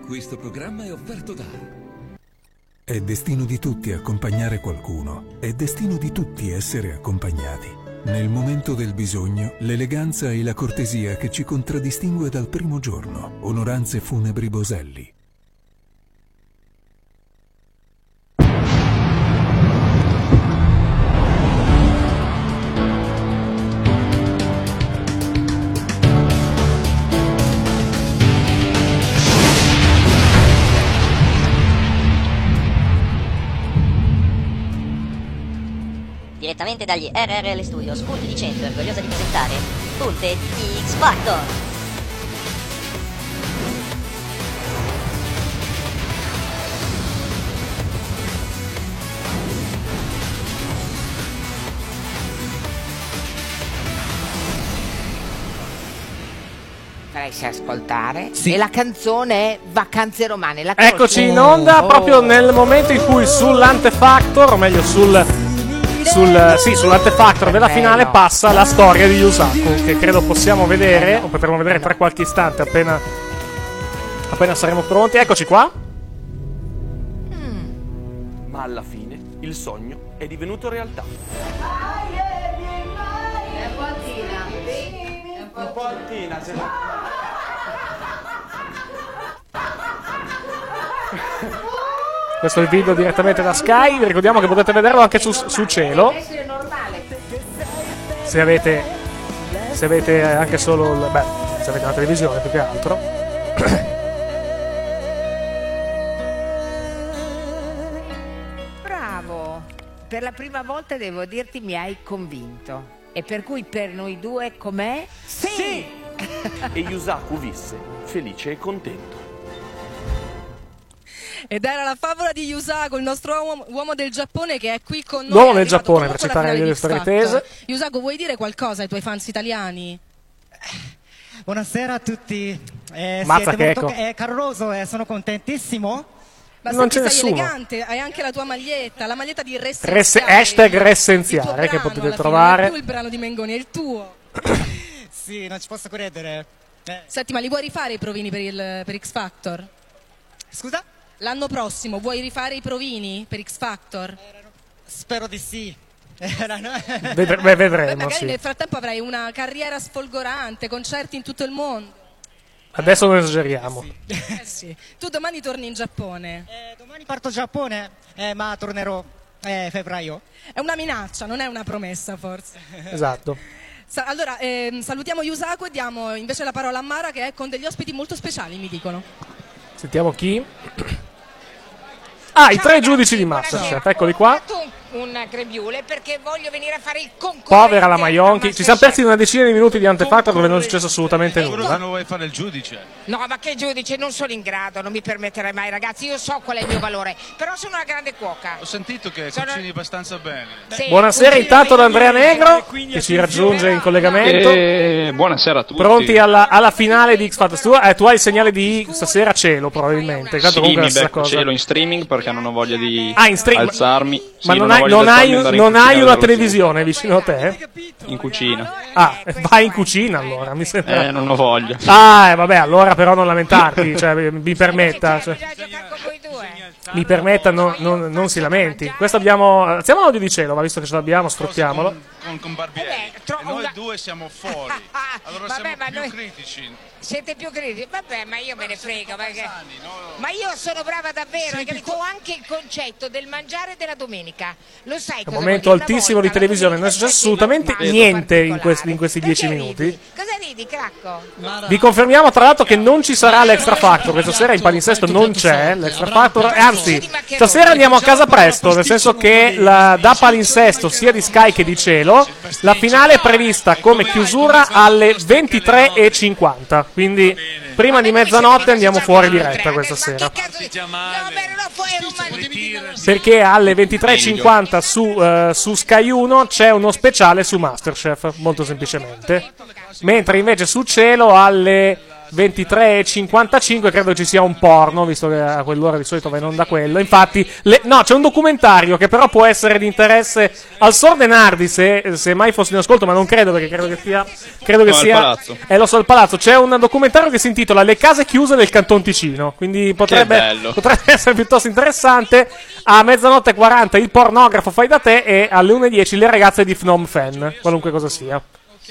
Questo programma è offerto da... È destino di tutti accompagnare qualcuno. È destino di tutti essere accompagnati. Nel momento del bisogno, l'eleganza e la cortesia che ci contraddistingue dal primo giorno. Onoranze Funebri Boselli. Direttamente dagli RRL Studios, Punti di Centro è orgogliosa di presentare Punte X Factor. Faresti ascoltare? Sì. E la canzone è Vacanze Romane. La Eccoci in onda proprio nel momento in cui sull'Antefactor, o meglio sull'Antefactor della finale passa la storia di Yusaku, che credo possiamo vedere, o potremo vedere tra qualche istante appena saremo pronti. Eccoci qua. Ma alla fine il sogno è divenuto realtà. Un po' altina, Questo è il video direttamente da Sky. Vi ricordiamo che potete vederlo anche su Cielo. Se avete anche solo se avete una televisione più che altro. Bravo. Per la prima volta devo dirti mi hai convinto. E per cui per noi due com'è? Sì! E Yusaku visse felice e contento. Ed era la favola di Yusaku, il nostro uomo del Giappone, che è qui con noi. L'uomo del Giappone, per citare le storie tese. Yusaku, vuoi dire qualcosa ai tuoi fans italiani? Buonasera a tutti. Mazza siete che molto caloroso, sono contentissimo. Ma non c'è sei nessuno. elegante, hai anche la tua maglietta, la maglietta di Hashtag Ressenziare, che potete trovare. Non è più il brano di Mengoni, è il tuo. Sì, non ci posso credere. Senti, ma li vuoi rifare i provini per X Factor? Scusa? L'anno prossimo vuoi rifare i provini per X Factor? Spero di sì. Vedremo. Magari Sì. nel frattempo avrai una carriera sfolgorante, concerti in tutto il mondo. Adesso non esageriamo. Sì. Tu domani torni in Giappone. Domani parto in Giappone, ma tornerò febbraio. È una minaccia, non è una promessa forse. Esatto. Allora, salutiamo Yusaku e diamo invece la parola a Mara, che è con degli ospiti molto speciali, mi dicono. Sentiamo chi. I 3 giudici di Masterchef, eccoli qua. Un grembiule perché voglio venire a fare il concorrente. Povera la Maionchi. Ci siamo persi una decina di minuti di Antefactor dove non è successo assolutamente nulla. Non vuoi fare il giudice? No, ma che giudice? Non sono in grado, non mi permetterei mai, ragazzi. Io so qual è il mio valore, però sono una grande cuoca. Ho sentito che cucini abbastanza bene. Sì, Buonasera intanto ad Andrea Negro, che ci raggiunge in collegamento. Buonasera a tutti. Pronti alla finale di X Factor. Tu hai il segnale di stasera Cielo, probabilmente. Sì, mi becco Cielo in streaming perché non ho voglia di alzarmi. Ma sì, non hai una televisione vicino a te? In cucina. Ah, vai in cucina allora, mi sembra. Non ho voglia. Vabbè, allora però non lamentarti, cioè, mi permetta. Mi permetta, non si lamenti. Questo alziamo l'audio di Cielo, ma visto che ce l'abbiamo, sfruttiamolo. Con Barbieri. E noi due siamo fuori. Allora siamo più critici. Siete più critici? Vabbè, ma io me ne frego. Ma io sono brava davvero. Ho anche il concetto del mangiare della domenica. Lo sai È un cosa momento altissimo di televisione, non è successo assolutamente niente in questi 10 minuti. Cosa ridi, Cracco? Vi confermiamo tra l'altro che non ci sarà l'Extra Factor, questa sera in palinsesto non c'è l'Extra Factor, anzi stasera andiamo a casa presto, nel senso che da palinsesto sia di Sky che di Cielo la finale è prevista come chiusura alle 23:50, quindi prima di mezzanotte andiamo fuori diretta questa sera, perché alle 23:50 su Sky 1 c'è uno speciale su Masterchef, molto semplicemente, mentre invece su Cielo alle 23:55, credo ci sia un porno, visto che a quell'ora di solito va in onda quello. Infatti, no, c'è un documentario che però può essere di interesse al Sordenardi, se mai fosse in ascolto, ma non credo, perché credo che sia Palazzo. lo so, al Palazzo. C'è un documentario che si intitola Le case chiuse del Canton Ticino, quindi potrebbe essere piuttosto interessante. A 00:40 il pornografo fai da te, e alle 1:10 le ragazze di Phnom Penh, qualunque cosa sia.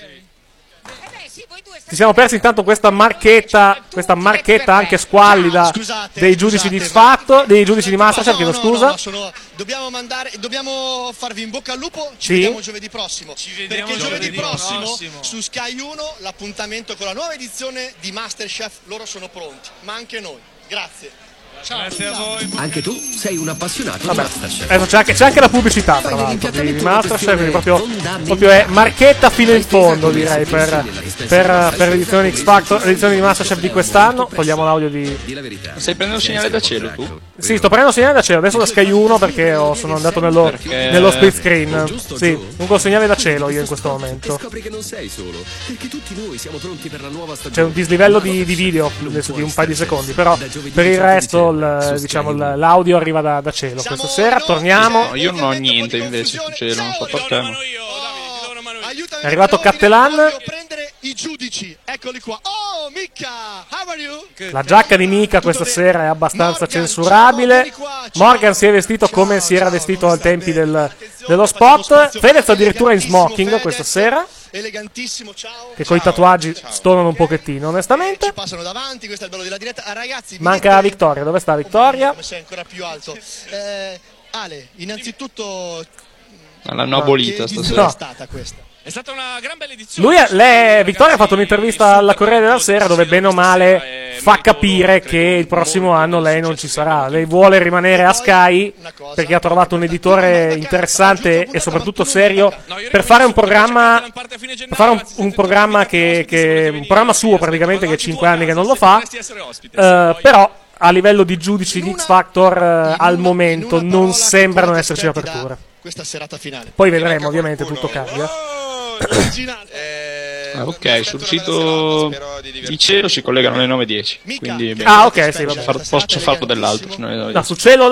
Ci siamo persi intanto questa marchetta anche squallida dei giudici di X Factor, dei giudici di Masterchef, chiedo scusa. Dobbiamo farvi in bocca al lupo, ci Sì. vediamo giovedì prossimo. Perché giovedì prossimo su Sky 1 l'appuntamento con la nuova edizione di Masterchef, loro sono pronti, ma anche noi. Grazie. Grazie a voi. Anche tu sei un appassionato di Masterchef. Adesso c'è anche la pubblicità, tra l'altro, di Masterchef, quindi proprio è marchetta fino in fondo, direi, per l'edizione X Factor, l'edizione di Masterchef di quest'anno. Togliamo l'audio di... Stai prendendo segnale da cielo tu? Sì, sto prendendo segnale da cielo, adesso da Sky 1 perché sono andato nello split screen. Sì, comunque ho segnale da cielo io in questo momento. Scopri che non sei solo, perché tutti noi siamo pronti per la nuova stagione. C'è un dislivello di video adesso di un paio di secondi, però per il resto l'audio arriva da cielo. Questa sera torniamo. No, io non ho niente invece su cielo, non so perché. È arrivato Cattelan. I giudici, eccoli qua. Oh, Micca, how are you? La giacca di Mika questa sera è abbastanza censurabile. Morgan si è vestito come si era vestito ai tempi dello spot. Fedez addirittura in smoking questa sera, Elegantissimo, ciao. che coi tatuaggi stonano un pochettino, onestamente. Ci passano davanti, questo è il bello della diretta. Ragazzi, Manca la Vittoria, dove sta Vittoria? Come sei ancora più alto. Ale, innanzitutto L'hanno abolita stasera. è stata questa? È stata una gran bella edizione. Vittoria ha fatto un'intervista alla Corriere della Sera dove bene o male fa capire che il prossimo anno lei non ci sarà. Lei vuole rimanere a Sky perché ha trovato un editore interessante e soprattutto serio per fare un programma, un programma suo praticamente, che è 5 anni che non lo fa. Però a livello di giudici di X Factor al momento non sembrano esserci aperture. Questa serata finale. Poi vedremo, ovviamente tutto cambia. Ok, sul sito di cielo si collegano alle 9:10. Quindi ok, sì, posso farlo dell'altro. No, su cielo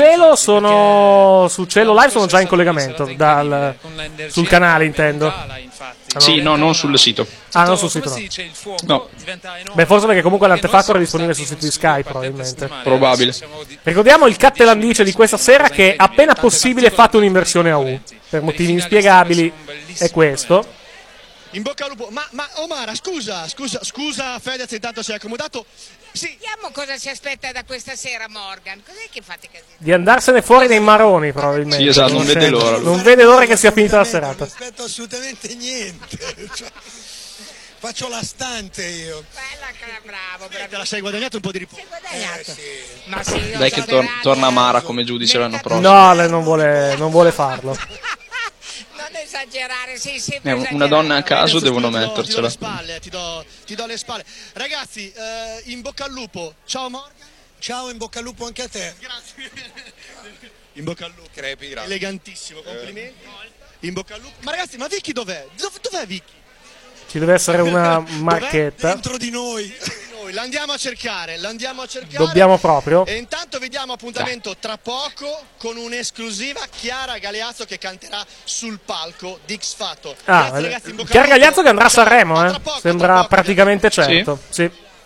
live sono già in collegamento sul canale, intendo. Sì, no, non sul sito. Non sul sito, no. Beh, forse perché comunque l'Antefactor è disponibile sul sito di Sky, probabilmente. Probabile. Ricordiamo il Cattelandice di questa sera, che appena possibile fate un'inversione a U. Per motivi inspiegabili è questo. In bocca al lupo. Ma Omara, scusa, Fedez, intanto si è accomodato. Sì. Vediamo cosa si aspetta da questa sera, Morgan. Cos'è che fate casino? Di andarsene fuori dei maroni, probabilmente. Sì, esatto, non vede l'ora. Non vede l'ora che sia finita la serata. Non aspetto assolutamente niente. Faccio la stante io. Bravo. Te la sei guadagnato un po' di riposo. Ma sì, Dai che torna Mara come giudice l'anno prossimo. No, lei non vuole farlo. Non esagerare, sì, Una donna a caso devono mettercela. Ti do le spalle. Ragazzi, in bocca al lupo. Ciao Morgan. Ciao, in bocca al lupo anche a te. Grazie. In bocca al lupo. Crepi, grazie. Elegantissimo, complimenti. In bocca al lupo. Ma ragazzi, ma Vicky dov'è? Dov'è Vicky? Ci deve essere una marchetta. Dentro di noi. L'andiamo a cercare. Dobbiamo proprio. E intanto vediamo appuntamento tra poco con un'esclusiva Chiara Galeazzo che canterà sul palco di X Factor. Grazie, ragazzi, Chiara Galeazzo che andrà a Sanremo, sembra praticamente certo. Sì.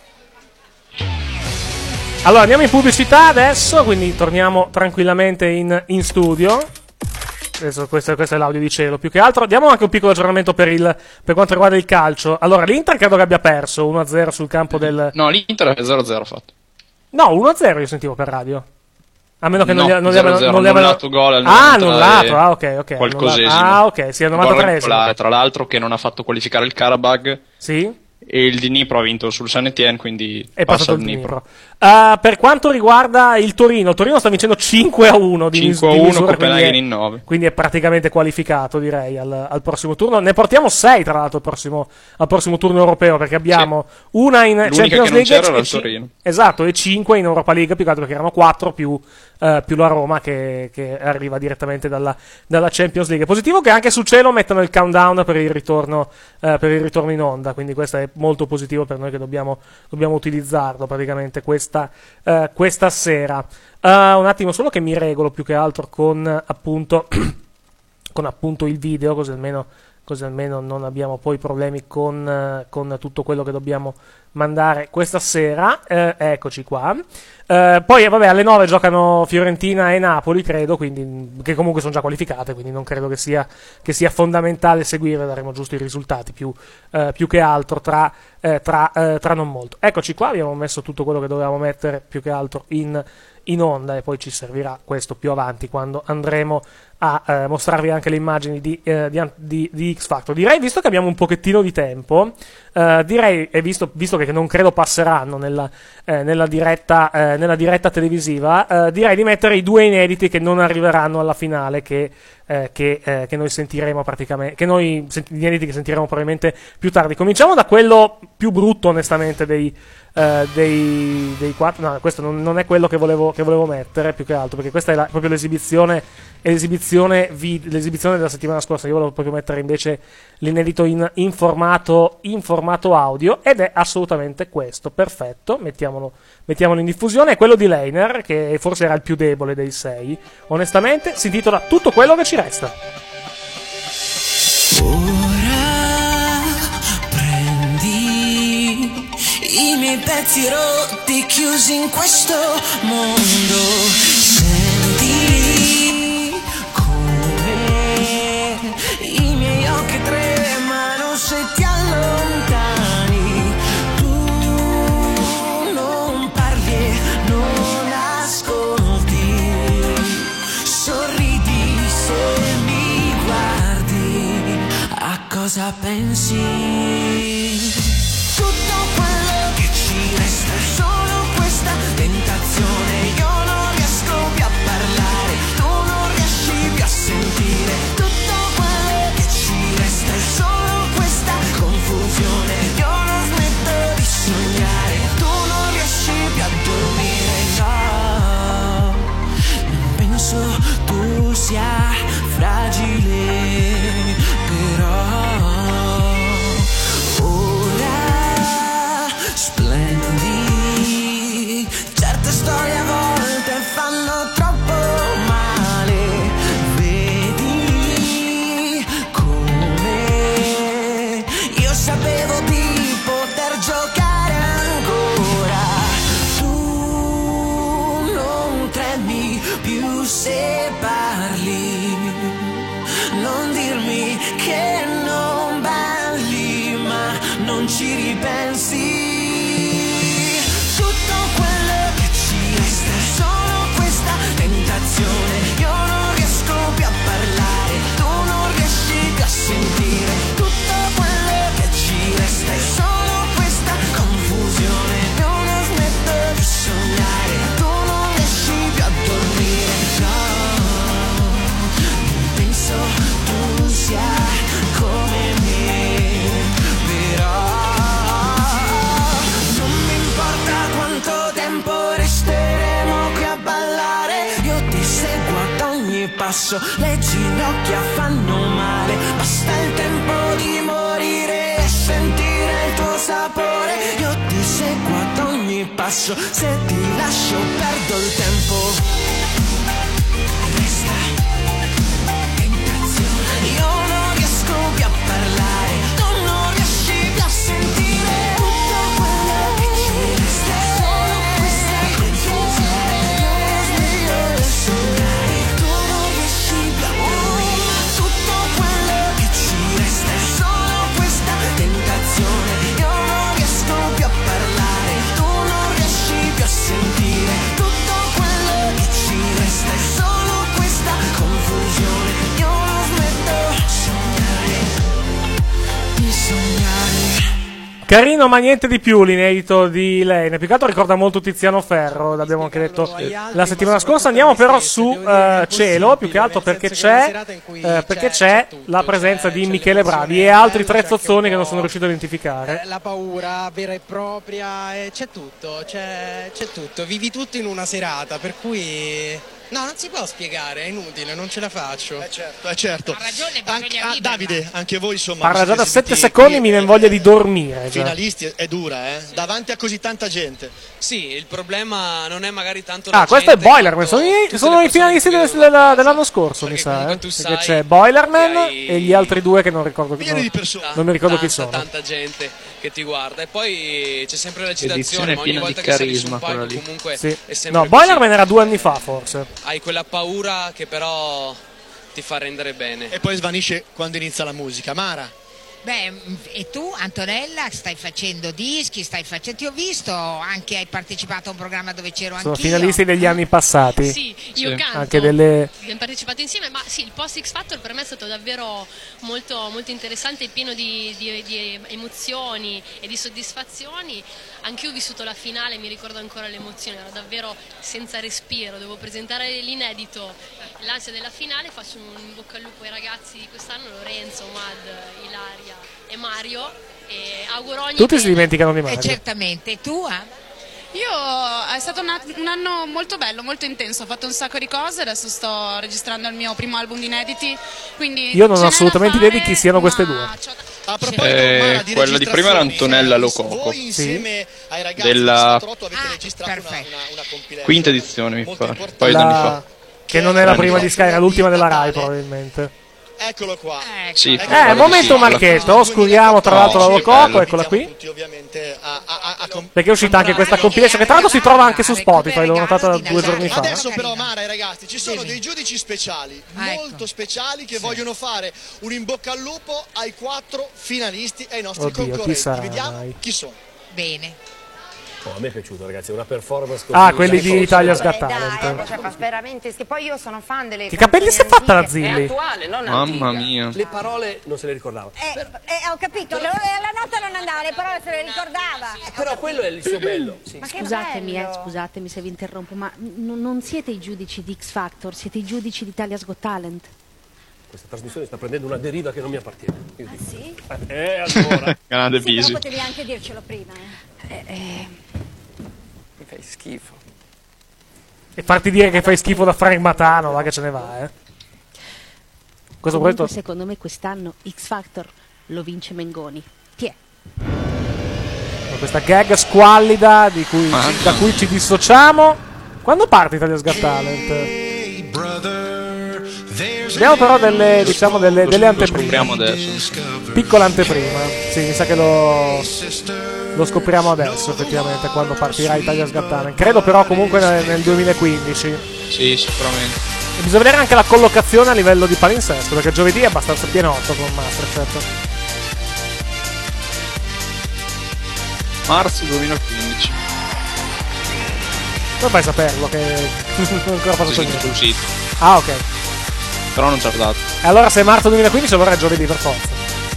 Allora andiamo in pubblicità adesso, quindi torniamo tranquillamente in studio. Adesso questo è l'audio di cielo. Più che altro diamo anche un piccolo aggiornamento per quanto riguarda il calcio. Allora l'Inter credo che abbia perso 1-0 sul campo del... No, l'Inter è 0-0 fatto. No, 1-0 io sentivo per radio. A meno che non gli abbiano annullato gol al 90. Annullato, ok. Qualcosesimo. Ok, sì, al 93esimo. Tra l'altro che non ha fatto qualificare il Karabag. Sì. E il Dnipro ha vinto sul San Etienne, quindi è passato il Dnipro. Per quanto riguarda il Torino sta vincendo 5-1 di 5-1 Copenaghen in 9. Quindi è praticamente qualificato, direi, al prossimo turno. Ne portiamo 6 tra l'altro al prossimo turno europeo, perché abbiamo una in Champions League era il Torino. Esatto, e 5 in Europa League, più che altro perché erano 4 più la Roma che arriva direttamente dalla Champions League. È positivo che anche su cielo mettano il countdown per il ritorno in onda, quindi questa è molto positivo per noi che dobbiamo utilizzarlo praticamente questa sera. Un attimo solo che mi regolo più che altro con appunto il video, così almeno non abbiamo poi problemi con tutto quello che dobbiamo mandare questa sera. Eccoci qua. Poi vabbè, alle 9 giocano Fiorentina e Napoli, credo, quindi, che comunque sono già qualificate, quindi non credo che sia fondamentale seguire, daremo giusto i risultati più che altro tra non molto. Eccoci qua, abbiamo messo tutto quello che dovevamo mettere più che altro in onda, e poi ci servirà questo più avanti quando andremo a mostrarvi anche le immagini di X Factor. Direi, visto che abbiamo un pochettino di tempo, direi, e visto che non credo passeranno nella diretta televisiva, direi di mettere i 2 inediti che non arriveranno alla finale, che noi sentiremo praticamente, gli inediti che sentiremo probabilmente più tardi. Cominciamo da quello più brutto, onestamente, dei 4. No, questo non è quello che volevo mettere, più che altro, perché questa è proprio l'esibizione della settimana scorsa. Io volevo proprio mettere invece l'inedito in formato audio, ed è assolutamente questo. Perfetto, mettiamolo in diffusione. È quello di Leiner, che forse era il più debole dei 6, onestamente. Si intitola Tutto quello che ci resta. I miei pezzi rotti chiusi in questo mondo, senti come i miei occhi tremano se ti allontani, tu non parli e non ascolti, sorridi se mi guardi, a cosa pensi? Resta solo questa tentazione, io non riesco più a parlare, tu non riesci più a sentire, tutto quello che ci resta è solo questa confusione, io non smetto di sognare, tu non riesci più a dormire, no, non penso tu sia fragile, però splendi, certe storie a volte fanno troppo male, vedi come io sapevo di poter giocare ancora, tu non tremi più se parli, non dirmi che non balli, ma non ci ripensi. Io non riesco più a parlare, tu non riesci più a sentire, tutto quello che ci resta è solo questa confusione, io non smetto di sognare, tu non riesci più a dormire, no, non penso tu sia come me, però non mi importa quanto tempo resteremo qui a ballare, passo, le ginocchia fanno male, basta il tempo di morire e sentire il tuo sapore, io ti seguo ad ogni passo, se ti lascio perdo il tempo. Resta tentazione, io non riesco più a parlare, tu non riesci più a sentire, tutto quello che ci resta è solo questa confusione, io non smetto di sognare. Io non riesco più a parlare, tu non riesci più a sentire, tutto quello che ci resta è solo questa confusione, io non smetto di sognare. Carino, ma niente di più l'inedito di Lane. Più che altro ricorda molto Tiziano Ferro, l'abbiamo anche detto la settimana scorsa. Andiamo però su Cielo, più che altro perché c'è la presenza di Michele Bravi e altri 3 zozzoni che non sono riuscito a identificare. La paura vera e propria, c'è tutto, vivi tutto in una serata, per cui No, non si può spiegare, è inutile, non ce la faccio. Certo. Ha ragione, Davide, anche voi insomma. Parla già da 7 secondi, mi viene voglia di dormire. Finalisti è dura, davanti a così tanta gente. Sì, il problema non è magari tanto Ah, questo è Boilerman, sono i finalisti dell'anno scorso, mi sa. Perché c'è Boilerman e gli altri due che non ricordo chi sono. Non mi ricordo chi sono. Tanta gente che ti guarda e poi c'è sempre l'agitazione, Edizione ma ogni piena volta di che sali su carisma, un palco quella lì. comunque Sì. è sempre No, Boilerman era 2 anni fa, forse. hai quella paura che però ti fa rendere bene. E poi svanisce quando inizia la musica. Mara. Beh, e tu Antonella stai facendo dischi, ti ho visto, anche hai partecipato a un programma dove c'ero anch'io. Sono finalisti degli anni passati. Sì, io canto. Anche delle... Abbiamo partecipato insieme, ma sì, il post X Factor per me è stato davvero molto, molto interessante e pieno di emozioni e di soddisfazioni. Anch'io ho vissuto la finale, mi ricordo ancora l'emozione, era davvero senza respiro, devo presentare l'inedito, l'ansia della finale, faccio un in bocca al lupo ai ragazzi di quest'anno, Lorenzo, Mad, Ilaria e Mario, e auguro ogni Tutti si dimenticano di Mario. Certamente, e tu? È stato un anno molto bello, molto intenso, ho fatto un sacco di cose, adesso sto registrando il mio primo album di inediti, quindi io non ho assolutamente idea di chi siano queste due. Quella di prima era Antonella Lococo, della quinta edizione mi pare, un paio d'anni fa. Che non è la prima di Sky, era l'ultima della Rai probabilmente. Eccolo qua. Sì, momento Marchetto, oscuriamo tra l'altro la Lococo, eccola qui. Perché è uscita anche questa compilation che tra l'altro si trova anche su Spotify, l'ho notata 2 giorni fa. Adesso però Mara e ragazzi, ci sono dei giudici speciali, molto speciali, che vogliono fare un in bocca al lupo ai 4 finalisti e ai nostri concorrenti. Vediamo chi sono. Bene. A me è piaciuto, ragazzi, una performance così. Quelli di Italia's Got Talent. Cioè, veramente, che poi io sono fan delle che capelli si è fatta la Zilli? Mamma mia. Le parole non se le ricordava. Ho capito, la nota non andava, le parole se le ricordava. Però quello è il suo bello. Sì. Ma scusatemi se vi interrompo, ma non siete i giudici di X Factor, siete i giudici di Italia's Got Talent. Questa trasmissione sta prendendo una deriva che non mi appartiene. Sì? Allora. Grande Bisi. Però potevi anche dircelo prima. Mi fai schifo. E farti dire che fai schifo da Frank Matano, va che ce ne va, Comunque, secondo me quest'anno X Factor lo vince Mengoni. Ti è. Questa gag squallida da cui ci dissociamo. Quando parte Italia's Got Talent? Abbiamo però delle anteprime. Lo scopriamo adesso. Piccola anteprima. Sì, mi sa che lo scopriamo adesso, effettivamente, quando partirà Italia's Got Talent. Credo però comunque nel 2015. Sì, sicuramente. E bisogna vedere anche la collocazione a livello di palinsesto, perché giovedì è abbastanza pienotto con Masterchef. Marzo 2015. Come fai a saperlo che non è ancora passato niente? Sul sito. Ah, ok. Però non c'è dato. E allora se è marzo 2015 allora è giovedì per forza.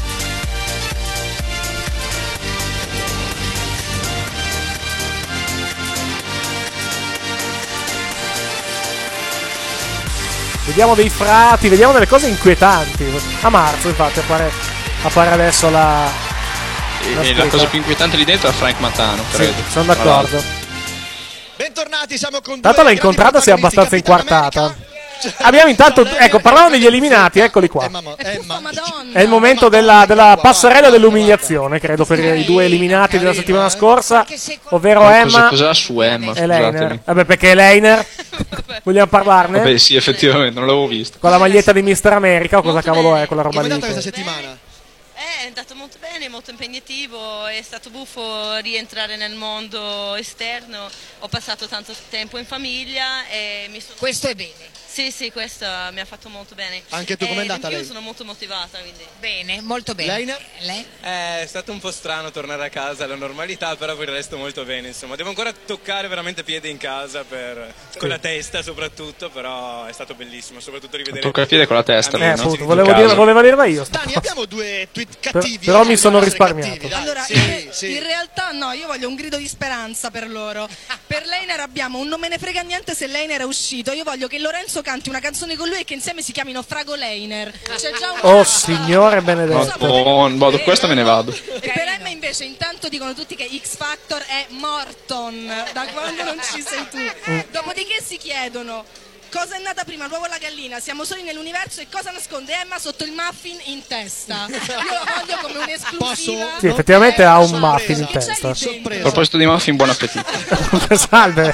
Vediamo dei frati, vediamo delle cose inquietanti. A marzo infatti appare adesso la cosa più inquietante lì dentro è Frank Matano, credo. Sì, sono d'accordo. Bentornati, siamo con tanto l'ha incontrata, si è abbastanza inquartata. Abbiamo intanto, ecco, parlavamo degli eliminati, eccoli qua. È il momento della passerella dell'umiliazione, credo, per i 2 eliminati della settimana scorsa, ovvero Emma cosa su Emma, e Leiner. Vabbè, perché Leiner? Vogliamo parlarne? Vabbè, sì, effettivamente, non l'avevo visto. Con la maglietta di Mister America o cosa cavolo è quella roba lì? Come è andata questa settimana? È andato molto bene, molto impegnativo, è stato buffo rientrare nel mondo esterno, ho passato tanto tempo in famiglia e mi sono... Questo è bene. Sì, questo mi ha fatto molto bene. Anche tu com'è andata lei? Io sono molto motivata, quindi... Bene, molto bene. Lei? È stato un po' strano tornare a casa alla normalità, però per il resto molto bene, insomma. Devo ancora toccare veramente piede in casa, con la testa soprattutto, però è stato bellissimo, soprattutto rivedere... Tocca il piede con la testa, appunto, volevo dirla io. Dani, abbiamo 2 tweet cattivi. Però mi sono risparmiato. Allora, in realtà no, io voglio un grido di speranza per loro. Per Leiner abbiamo un non me ne frega niente se Leiner è uscito. Io voglio che Lorenzo canti una canzone con lui e che insieme si chiamino Frago Leiner. C'è già un... Oh signore benedetto. Questa me ne vado. E per Emma invece intanto dicono tutti che X Factor è Morton, da quando non ci sei tu. Dopodiché si chiedono: Cosa è nata prima, l'uovo o la gallina? Siamo soli nell'universo e cosa nasconde Emma sotto il muffin in in testa. Io lo voglio come un'esclusiva. Sì, effettivamente ha un muffin in testa. A proposito di muffin, buon appetito. Salve.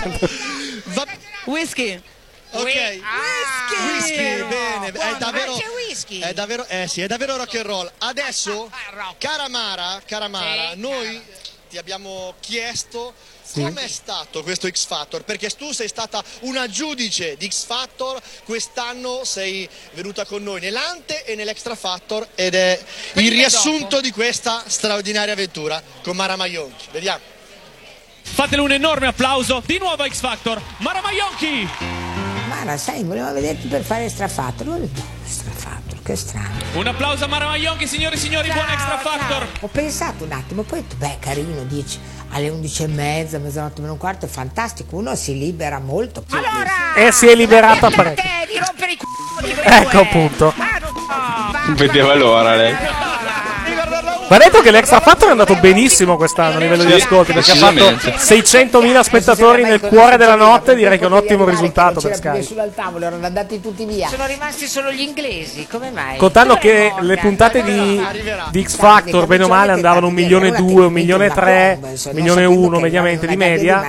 Whisky. Ok, whisky, bene, è davvero rock and roll. Adesso, cara Mara, noi ti abbiamo chiesto com'è stato questo X Factor, perché tu sei stata una giudice di X Factor, quest'anno sei venuta con noi nell'Ante e nell'Extra Factor ed è il riassunto di questa straordinaria avventura con Mara Maionchi. Vediamo. Fatele un enorme applauso di nuovo a X Factor, Mara Maionchi! Mara, sai, volevamo vederti per fare Extra Factor. Extra Factor, che strano. Un applauso a Mara Maionchi, signori e signori, buon Extra Factor! Ho pensato un attimo, poi ho detto, beh, carino, dici, alle 11:30, mezzanotte meno un quarto, è fantastico, uno si libera molto. Allora! Si è liberata parecchio. Di rompere i c***o di quei Ecco due. appunto. Non vedeva l'ora lei. Va detto che l'Extra Factor è andato benissimo quest'anno a livello di ascolti, perché ha fatto 600.000 spettatori nel cuore della notte, direi che è un ottimo risultato per Sky. Sulla al tavolo, erano andati tutti via. Sono rimasti solo gli inglesi, come mai? Contando che le puntate di X Factor, bene o male, andavano 1,2 milioni, 1,3 milioni, 1,1 milioni mediamente di media,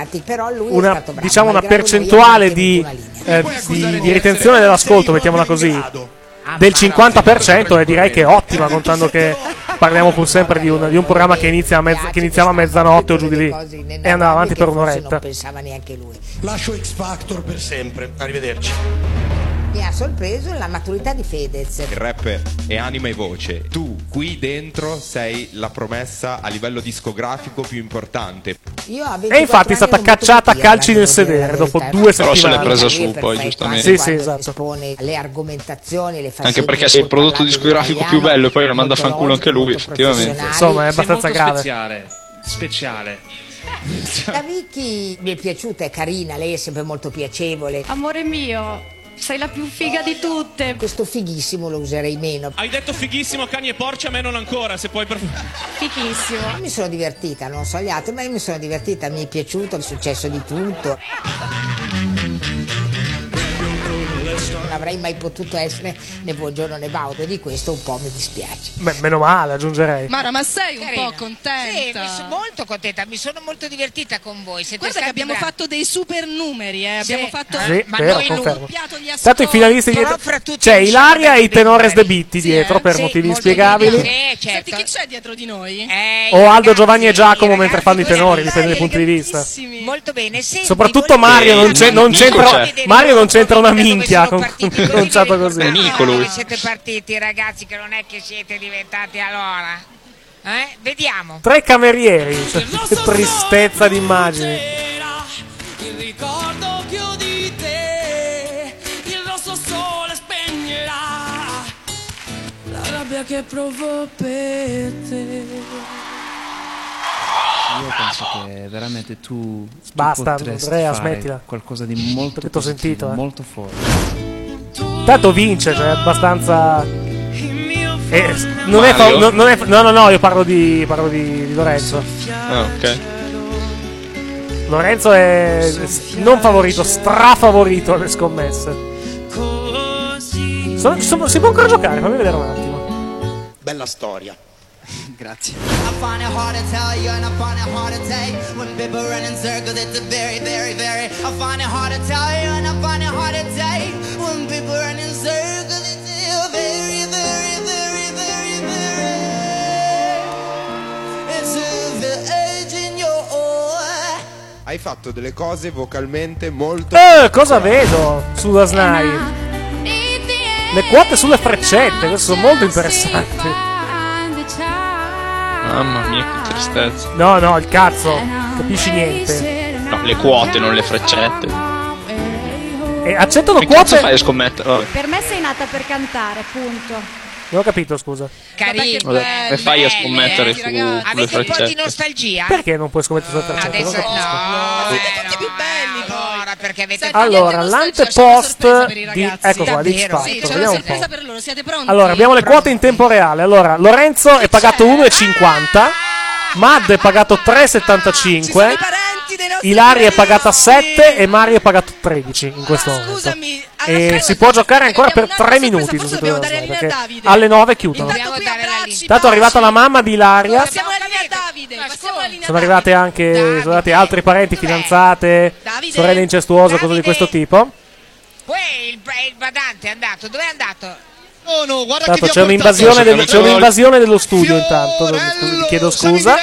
una percentuale di ritenzione dell'ascolto, mettiamola così, del 50%, e direi che è ottima, contando che parliamo pur sempre di un programma che iniziava a mezzanotte o giù di lì e andava avanti per un'oretta. Non pensava neanche lui. Lascio X Factor per sempre. Arrivederci. Mi ha sorpreso la maturità di Fedez. Il rap è anima e voce. Tu qui dentro sei la promessa a livello discografico più importante. E infatti è stata cacciata a calci nel sedere dopo 2 settimane. Però se l'è presa su poi, giustamente. Sì, esatto. Espone le argomentazioni, le Anche perché se il prodotto discografico più bello e poi lo manda a fanculo anche lui, effettivamente. Insomma, è abbastanza grave. Speciale. La Vicky mi è piaciuta, è carina, lei è sempre molto piacevole. Amore mio, sei la più figa di tutte. Questo fighissimo lo userei meno. Hai detto fighissimo a cani e porci, a me non ancora, se puoi Fighissimo. Mi sono divertita, non so gli altri, ma io mi sono divertita, mi è piaciuto, è successo di tutto. Non avrei mai potuto essere né Buongiorno né Baudo, e di questo un po' mi dispiace. Beh, meno male, aggiungerei. Mara, ma sei un Carina. po' contenta? Sì, mi sono molto contenta, mi sono molto divertita con voi. Siete Guarda che stati abbiamo bravi. fatto dei super numeri, abbiamo fatto Sì, ma vero, noi confermo. gli Tanto i finalisti Però dietro fra tutti c'è riusciamo Ilaria a e i dare tenores dei de Bitti dietro per Sì, motivi molto inspiegabili. Sì, certo. Senti, chi c'è dietro di noi? O Aldo, Giovanni e Giacomo i mentre ragazzi fanno i tenori, quelli dipende dai punti di vista. Molto bene. Senti, Soprattutto Mario non c'entra Mario non c'entra una minchia con pronunciato così. È Nico lui. Come siete partiti, ragazzi, che non è che siete diventati allora? Vediamo. 3 camerieri, cioè, che tristezza d'immagini. Il ricordo che ho di te, il rosso sole spegnerà la rabbia che provo per te. Io penso che veramente tu Basta, potresti Andrea, fare smettila. qualcosa di molto Perché t'ho positivo, sentito, molto forte. Tanto vince, cioè è abbastanza. Non è no, io parlo di Lorenzo. Ah, ok. Lorenzo è non favorito, strafavorito alle scommesse. Si può ancora giocare, fammi vedere un attimo. Bella storia. Grazie. I find it hard to tell you and I find it hard to take when people run in circles. It's a very, very, very. I find it hard to tell you and I find it hard to take when people run in circles. It's a very, very, very, very, very. It's a the edge in your eye. Hai fatto delle cose vocalmente molto... Cosa vedo sulla SNAI? Le quote sulle freccette, queste sono molto interessanti. Mamma mia, che tristezza. No, il cazzo, capisci niente. No, le quote, non le freccette. E accettano Che quote. cazzo fai a scommettere? Vabbè. Per me sei nata per cantare, punto. Non ho capito, scusa. Carino. Vabbè, e fai a scommettere sulle Avete un po' di freccette? nostalgia? Perché non puoi scommettere sulle freccette? Adesso Non capisco. siete tutti più belli allora, perché avete Allora, l'antepost di ecco qua, di X Sì, Factor, c'è una vediamo un sorpresa po'. per loro, siete pronti? Allora, abbiamo le quote in tempo reale. Allora, Lorenzo è pagato 1,50, Mad è pagato 3,75. Ilaria è pagata 7 e Mario è pagato 13 in questo momento. Scusami, e si può giocare ancora per 3 minuti su Twitter, perché alle 9 chiudono. Tanto è arrivata la mamma di Ilaria. Passiamo la linea a Davide. Passiamo la linea Sono arrivate anche sono arrivati altri parenti, fidanzate, sorelle incestuose, cose di questo tipo. Poi il badante è andato. Dove è andato? Oh no, guarda Tanto che c'è un'invasione dello studio intanto. Chiedo scusa.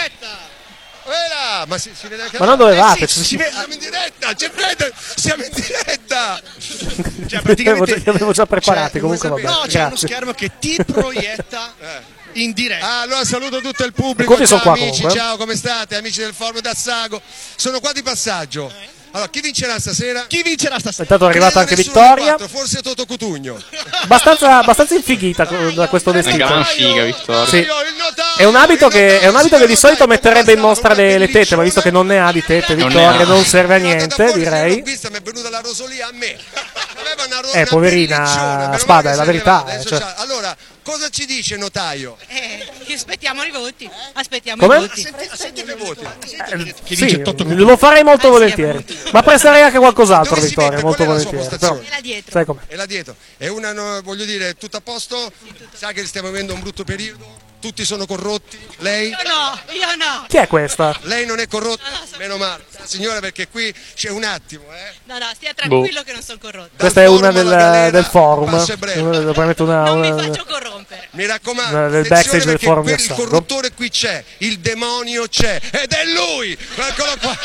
Ma non dovevate. Siamo in diretta, siamo in diretta. Cioè, Li avevo già preparati, comunque vabbè. No, c'è uno Grazie. schermo che ti proietta in diretta. Allora saluto tutto il pubblico. I conti sono Ciao qua, amici, comunque. ciao, come state? Amici del Forum d'Assago. Sono qua di passaggio. Allora, chi vincerà stasera? Chi vincerà stasera? Intanto è arrivata anche Nessuno dei Vittoria. quattro, forse Toto Cutugno. Abbastanza infighita da questo vestito. Una gran figa, Vittoria. Sì. È un abito che di solito metterebbe in mostra le tette, ma visto che non ne ha di tette, Vittoria non serve a niente, direi. Vista, mi è venuta la rosolia a me. Poverina, Spada, è la verità. Cioè. Allora, cosa ci dice Notaio? Che aspettiamo i voti. Aspettiamo Come? i voti. Senti che voti. Sì, lo farei molto volentieri. Ma presterei anche qualcos'altro, Vittoria, molto volentieri. Però, sai com'è. È là dietro. È una, voglio dire, tutto a posto? Sa che stiamo vivendo un brutto periodo? Tutti sono corrotti? Lei? Io no. Chi è questa? Lei non è corrotta? Meno male. Signora, perché qui c'è un attimo, No, stia tranquillo che non sono corrotto. Questa è una del forum. Non mi faccio corrompere. Mi raccomando, del backstage del forum di il Assago. corruttore qui c'è, il demonio c'è, ed è lui! Eccolo qua!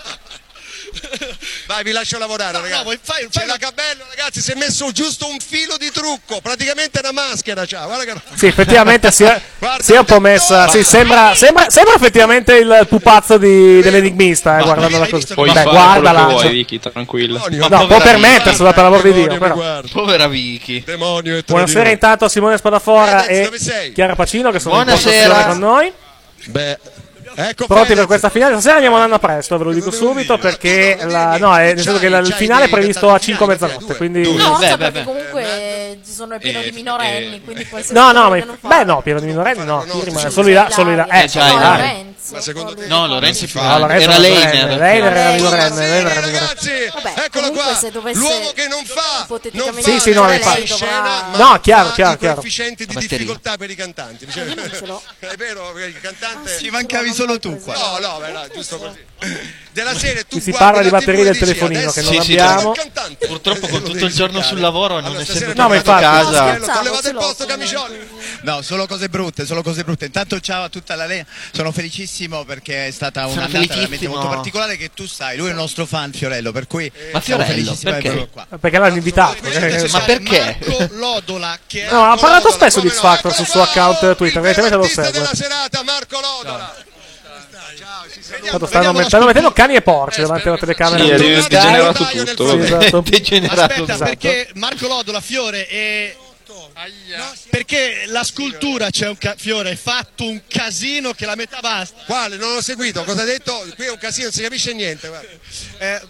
Vai, vi lascio lavorare, ragazzi. C'è la Cabello, ragazzi, si è messo giusto un filo di trucco, praticamente una maschera, ciao. Guarda che... Sì, effettivamente si è un po' messa. Sì, sembra effettivamente il pupazzo dell'enigmista, guardandola così. Puoi Beh, fare guardala. quello che vuoi, Vicky, tranquilla. No, può permetterselo, per l'amor di Dio. Però. Povera Vicky. Buonasera intanto a Simone Spadafora e Chiara Pacino che sono in conversazione con noi. Beh, ecco, pronti per questa finale. Stasera andiamo un anno presto, ve lo dico subito, perché nel senso che il finale è previsto a 5 mezzanotte, quindi No, perché comunque ci sono pieno di minorenni, quindi può essere no, pieno di minorenni no, qui rimane solo Ilaria. Ma secondo te No, Lorenzo era Leiner. Leiner era minorenne. ragazzi, eccolo qua, l'uomo che non fa Sì, no, chiaro. coefficienti di difficoltà per i cantanti. È vero, perché il cantante Ci mancavi solo tu qua. No, giusto così. Della serie tu Si parla di batterie del telefonino che non abbiamo. Purtroppo con tutto il giorno sul lavoro non essendo No, ma tornato a infatti casa. Tollevate il posto, camicioli. No, solo cose brutte. Intanto ciao a tutta la Lega. Sono felicissimo perché è stata Sono un'annata veramente felicissimo. molto particolare, che tu sai, lui è il nostro fan Fiorello, per cui Ma siamo Fiorello, felicissimi di perché? averlo qua. Perché l'hanno invitato. Ma perché? Marco Lodola, che è No, ha parlato spesso di X Factor sul suo account Twitter, evidentemente lo segue. della serata, Marco Lodola. Tanto stanno mettendo cani e porci davanti alla telecamera. Sì, è di Sky. degenerato tutto. Sì, esatto. Degenerato. Aspetta, perché Marco Lodola, Fiore, perché la scultura c'è Fiore, hai fatto un casino che la metà basta. Quale? Non ho seguito, cosa ha detto? Qui è un casino, non si capisce niente. Guarda.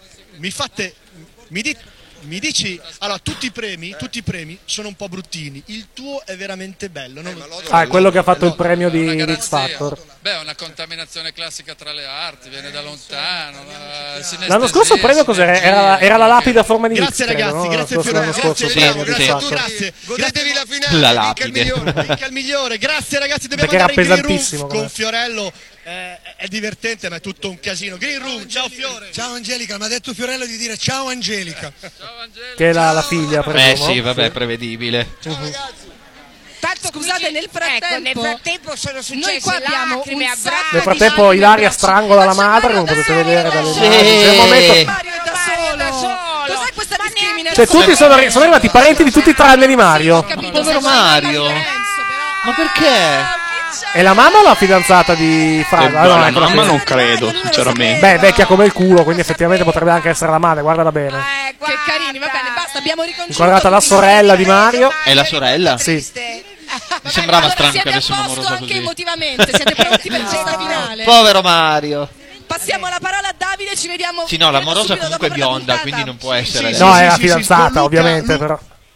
Mi dici, allora tutti i premi sono un po' bruttini, il tuo è veramente bello. È quello che ha fatto il premio di X Factor. Beh, è una contaminazione classica tra le arti, viene da lontano. L'anno scorso il premio cos'era? Era la lapide a forma di X. Grazie ragazzi, grazie Fiore, L'anno scorso il premio di X Factor. grazie. Godetevi la finale, La vinca lapide. Il migliore, grazie ragazzi, dobbiamo Perché era andare in Green Room pesantissimo, con come. Fiorello. È divertente, ma è tutto un casino. Green Room, ciao Fiore. Ciao Angelica, mi ha detto Fiorello di dire ciao Angelica. Che è la figlia, presumo. Sì, vabbè, prevedibile. Tanto Scusate, nel frattempo sono successe noi qua abbiamo lacrime, un abbracci. Nel frattempo Ilaria strangola la madre, come potete vedere dalle immagini. Nel momento, Mario è da solo. Cos'è questa discriminazione? cioè, tutti sono arrivati parenti di tutti tranne di Mario. Povero Mario. Ma perché? È la mamma o la fidanzata di Fraga? La mamma non credo, sinceramente. Beh, vecchia come il culo, quindi effettivamente potrebbe anche essere la madre, guardala bene. Che carini, va bene, basta, abbiamo riconosciuto. Inquadrata la sorella di Mario. È la sorella? Sì. Mi sembrava strano che avesse un amoroso anche così. emotivamente, siete pronti per questa finale? Povero Mario. Passiamo la parola a Davide, ci vediamo. Sì, no, l'amorosa subito comunque è dopo per la bionda, puntata. quindi non può essere. No, è la fidanzata, ovviamente, però.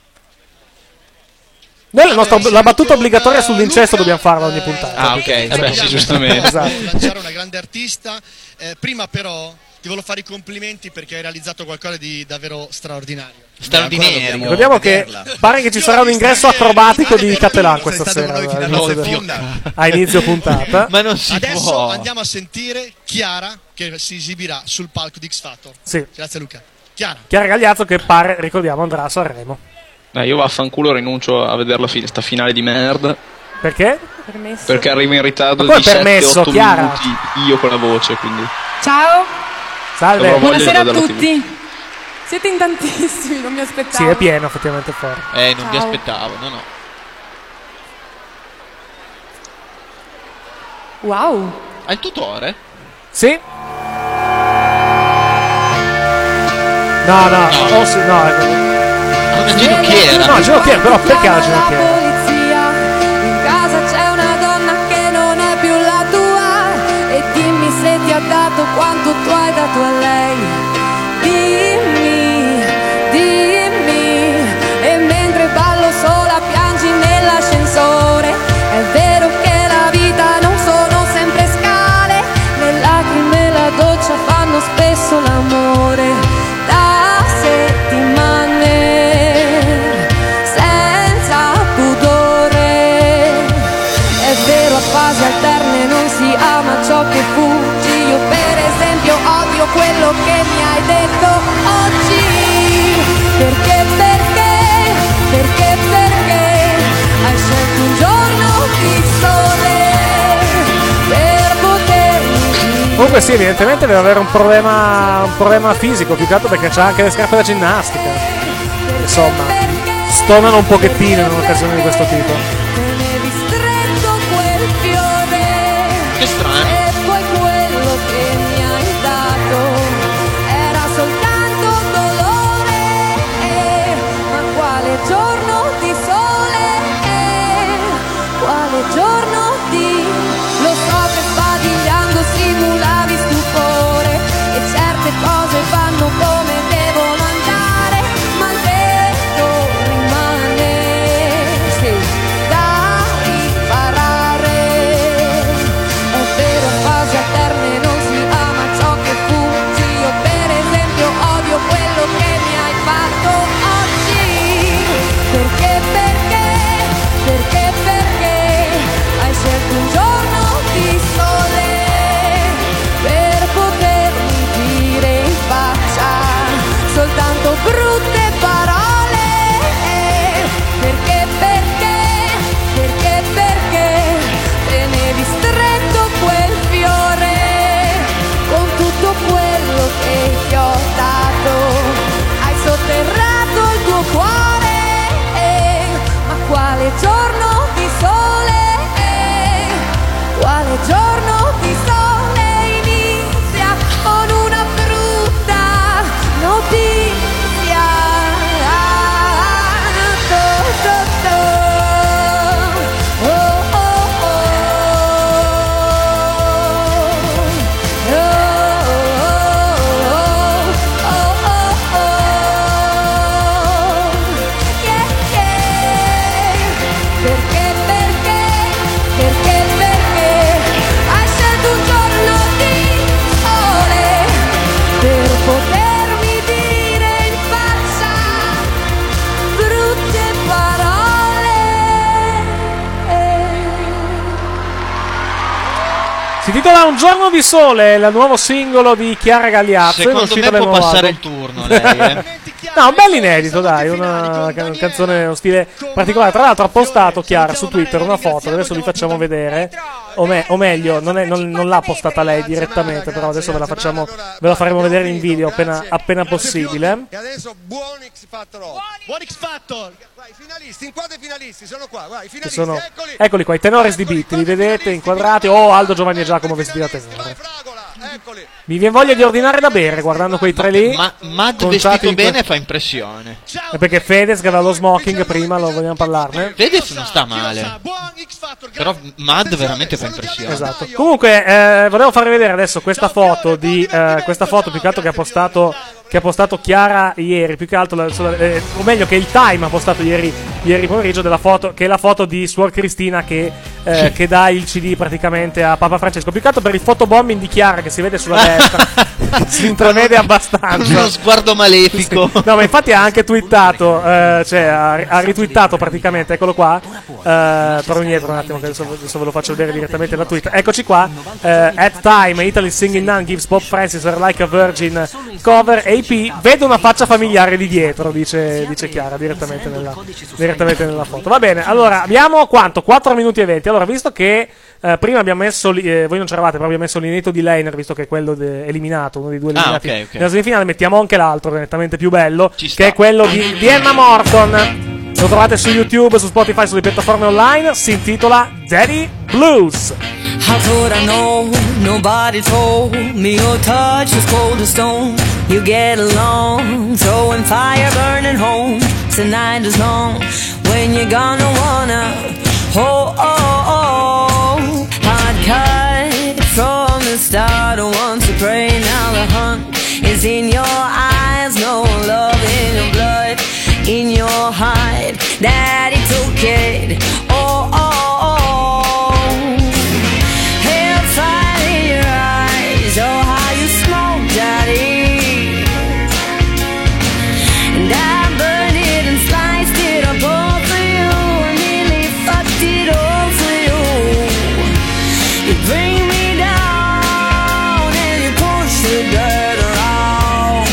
Noi la battuta obbligatoria sull'incesto dobbiamo farla ogni puntata. Ah, ok. Sì, giustamente. Esatto. Lanciare una grande artista. Prima però ti volevo fare i complimenti perché hai realizzato qualcosa di davvero straordinario. Straordinario. Ricordiamo che pare che ci sarà un ingresso acrobatico di Cattelan questa sera a inizio puntata. Ma non si Adesso può. andiamo a sentire Chiara che si esibirà sul palco di X Factor. Sì. Grazie Luca. Chiara. Chiara Gagliazzo che pare, ricordiamo, andrà a Sanremo. Io vaffanculo rinuncio a vedere sta finale di merda. Perché? Perché arrivo in ritardo Ma di come permesso, 7-8 Chiara? minuti io con la voce, quindi. Ciao, Salve. Avrò voglia di buonasera a vederla tutti. Siete in tantissimi, non mi aspettavo. Sì, è pieno effettivamente fuori. Non vi Ciao. aspettavo, no. Wow. Ha il tutore? Sì. No. Oh, sì, no. Una ginocchiera. No, ginocchiera, però perché la ginocchiera? Polizia, in casa c'è una donna che non è più la tua e dimmi se ti ha dato quanto tu hai dato a lei. Dimmi, e mentre ballo sola piangi nell'ascensore. È vero che la vita non sono sempre scale, le lacrime e la doccia fanno spesso l'amore. Da settimane senza pudore. È vero, a fasi alterne non si ama ciò che fuggi. Io per esempio odio quello che mi hai detto oggi. Perché hai scelto un giorno di sole per potermi. Comunque sì, evidentemente deve avere un problema fisico, più che altro perché c'ha anche le scarpe da ginnastica. Insomma, stonano un pochettino in un'occasione di questo tipo. Tenevi stretto quel fiore. Che strano. E poi quello che mi hai dato era soltanto dolore. Ma quale giorno di sole? Quale giorno di... Lo so che sbadigliando simulavi stupore e certe cose vanno come devono andare, ma il vero rimane, sì, da riparare. È vero, a fasi alterne non si ama ciò che fuggi. Io per esempio odio quello che mi hai fatto oggi. Perché hai scelto un giorno di sole per potermi dire in faccia soltanto brutte parole. Perché tenevi stretto quel fiore con tutto quello che ti ho dato. Hai sotterrato il tuo cuore, ma quale giorno di sole? Quale giorno di sole inizia con una brutta notizia? Oh, oh, oh. Perché hai scelto un giorno di sole per potermi dire in faccia brutte parole. Si intitola Un giorno di sole, il nuovo singolo di Chiara Gagliazzo. Secondo me può passare il turno lei, No, un bel inedito, dai, una canzone, uno stile particolare. Tra l'altro ha postato Chiara su Twitter una foto, che adesso vi facciamo vedere, o meglio, non l'ha postata lei direttamente, però adesso ve la faremo vedere in video appena possibile. E adesso buon X Factor. Buon X Factor. I finalisti, inquadra i finalisti, sono qua, guarda, i finalisti, Eccoli qua, i tenores di beat, li vedete inquadrati. Aldo, Giovanni e Giacomo vestiti da tenore. Mi viene voglia di ordinare da bere guardando quei tre lì. Ma Mad vestito bene fa impressione. E perché Fedez che aveva lo smoking prima, lo vogliamo parlarne? Fedez non sta male, però Mad veramente fa impressione. Esatto. Comunque volevo farvi vedere adesso questa foto più che altro che ha postato Chiara ieri, più che altro o meglio che il Time ha postato ieri pomeriggio, della foto, che è la foto di Suor Cristina che che dà il CD praticamente a Papa Francesco. Più che altro per il fotobombing di Chiara che si vede sulla destra. Si intravede abbastanza. Uno sguardo malefico. Sì. No, ma infatti ha anche twittato, ha ritwittato praticamente, eccolo qua. Torno indietro un attimo, che adesso ve lo faccio vedere direttamente la tweet. Eccoci qua. At time, Italy Singing Nun gives Pope Francis her Like a Virgin cover AP. Vedo una faccia familiare di dietro, dice Chiara direttamente nella foto. Va bene, allora abbiamo quanto? 4 minuti e 20. Allora, visto che prima abbiamo messo, voi non c'eravate, però abbiamo messo l'inetto di Leiner, visto che è quello eliminato, uno dei due eliminati okay. nella semifinale, mettiamo anche l'altro, nettamente più bello, che è quello di Emma Morton. Lo trovate su YouTube, su Spotify, sulle piattaforme online. Si intitola Daddy Blues. How could I know? Nobody told me your touch was cold as stone. You get along, throwing fire, burning homes. The night is long. When you gonna wanna? Hard cut from the start. Once you pray, now the hunt is in your eyes. No love in your blood, in your heart. Daddy took it. Hellfire in your eyes. Oh, how you smoke, Daddy. And I burned it and sliced it up all for you. And nearly fucked it all for you. You bring me down and you push the dirt around.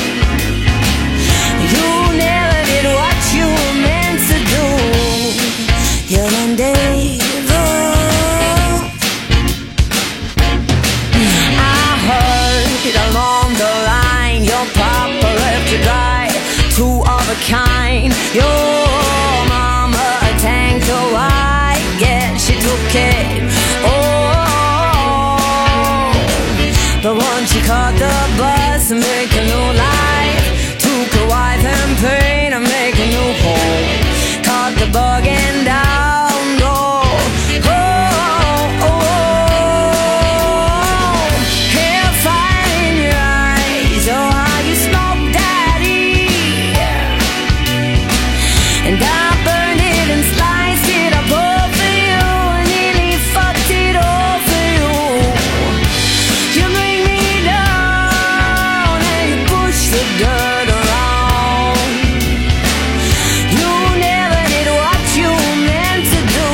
You never did what you were meant to do. You're undateable. I heard along the line your papa left you dry. Two of a kind. Your mama a tank, so I guess she took it. But once you caught the bus and make a new life, took a wife and pain and make a new home, caught the bug and down, hellfire in your eyes, oh how you smoke, Daddy. And I burned it and sliced it up all for you, and nearly fucked it all for you. You bring me down and you push the dirt around. You never did what you meant to do.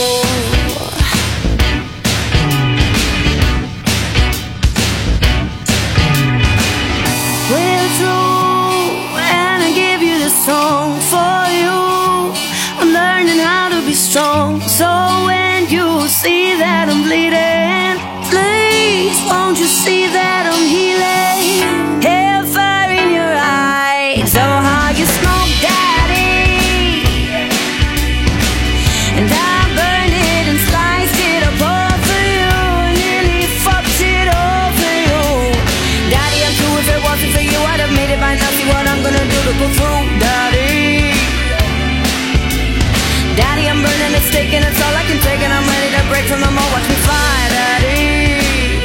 We're through and I give you this song for you. I'm learning how to be strong, so when you see that I'm bleeding, please won't you see that I'm healing. Hellfire in your eyes, oh how you smoke, Daddy. And I burned it and sliced it up all for you, and nearly fucked it all for you. Daddy, I'm through. If it wasn't for you, I'd have made it by now. See what I'm gonna do to go through, Daddy. Daddy, I'm burning, it's taking, it's all I can take, and I'm ready to break from the mold. Watch me fly, Daddy.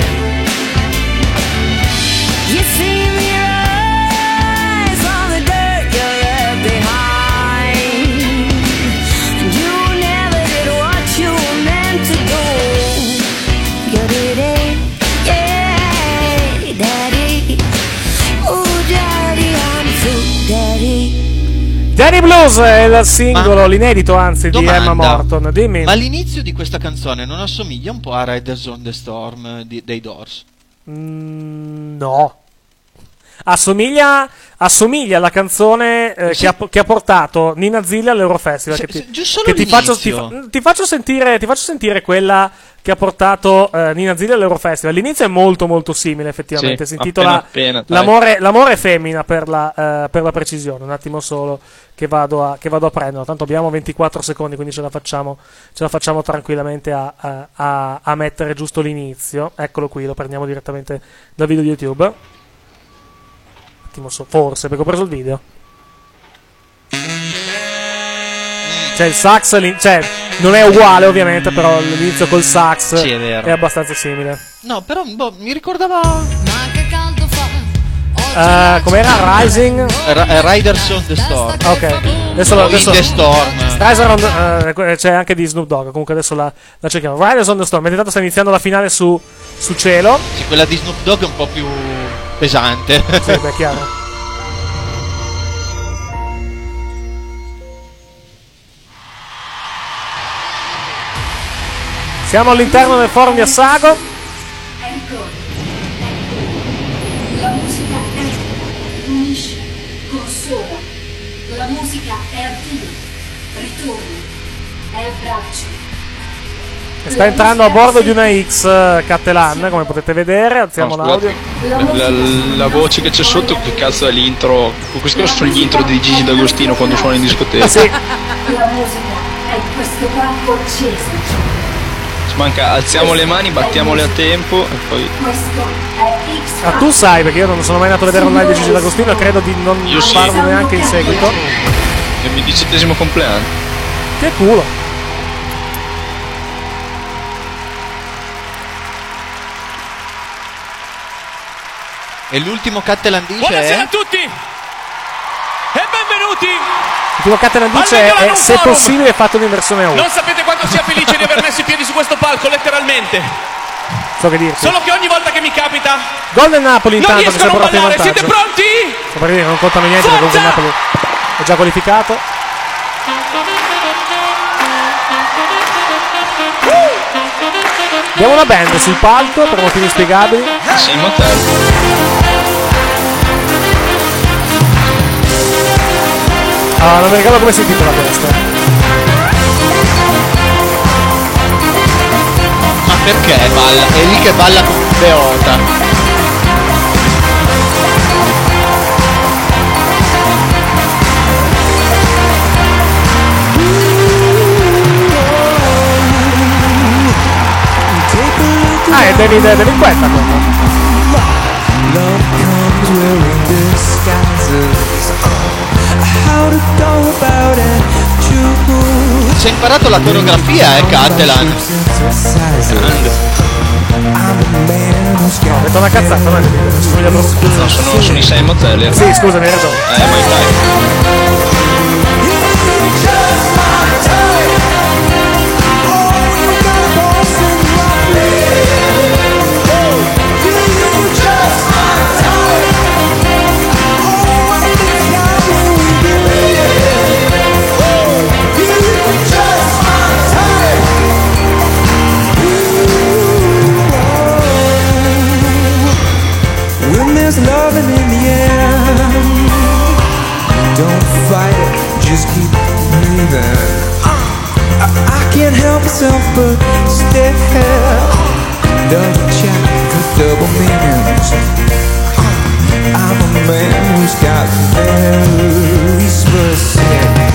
You see me rise from the dirt you left behind. And you never did what you were meant to do. You did it, yeah, Daddy. Oh, Daddy, I'm through, Daddy. Daddy Blues è il singolo, l'inedito anzi, di Emma Morton. Dimmi. Ma l'inizio di questa canzone non assomiglia un po' a Riders on the Storm dei Doors? No. Assomiglia alla canzone che ha portato Nina Zilli all'Eurofestival. Ti faccio sentire quella che ha portato Nina Zilli all'Eurofestival. L'inizio è molto molto simile, effettivamente. Sì, si intitola appena, L'amore è femmina, per la precisione. Un attimo solo che vado a prenderlo. Tanto abbiamo 24 secondi, quindi ce la facciamo tranquillamente a mettere giusto l'inizio. Eccolo qui, lo prendiamo direttamente dal video di YouTube. Forse perché ho preso il video. C'è il sax, non è uguale ovviamente, però l'inizio col sax sì, è abbastanza simile. No, però mi ricordava. Ma che caldo fa, Com'era? Rising? Riders on the Storm. Ok, adesso In the Storm. c'è anche di Snoop Dogg. Comunque adesso la cerchiamo. Riders on the Storm. Mentre intanto sta iniziando la finale su Cielo. Sì, quella di Snoop Dogg è un po' più pesante. Sì, beh, chiaro. Siamo all'interno del forum di Assago. La musica unisce, consola. La musica è attiva, ritorna, è abbraccio. Sta entrando a bordo di una X Cattelan, come potete vedere. Alziamo l'audio. La voce che c'è sotto, che cazzo è l'intro? Questi sono gli intro di Gigi D'Agostino quando suona in discoteca. Sì. La musica è questo campo acceso. Ci manca alziamo le mani, battiamole a tempo e poi. Questo è X. Ah, tu sai, perché io non sono mai andato a vedere un live di Gigi D'Agostino e credo di non farlo neanche in seguito. È il mio 17° compleanno. Che culo. E l'ultimo Cattelan dice Buonasera a tutti e benvenuti. L'ultimo Cattelan dice è, se possibile, fatto in versione 1. Non sapete quanto sia felice di aver messo i piedi su questo palco, letteralmente. So che dirti. Solo che ogni volta che mi capita Golden Napoli non intanto che si riesco è a non portato in ballare. vantaggio. Siete pronti? So per dire, non contano niente perché Golden Napoli è già qualificato. Abbiamo una band sul palco per motivi spiegabili. Sei in motel. Ah, non mi ricordo come si intitola questa. Ma perché balla? È lì che balla come un beota. Ah, è David Guetta quello. Si è imparato la coreografia, Cattelan. Grande. Ho detto una cazzata, ma No, sono i 6 motel. Sì, scusa, mi hai ragione. Ma dai. Loving in the air. Don't fight it, just keep breathing. I can't help myself but stare. Double check the double meanings. I'm a man who's got very specific.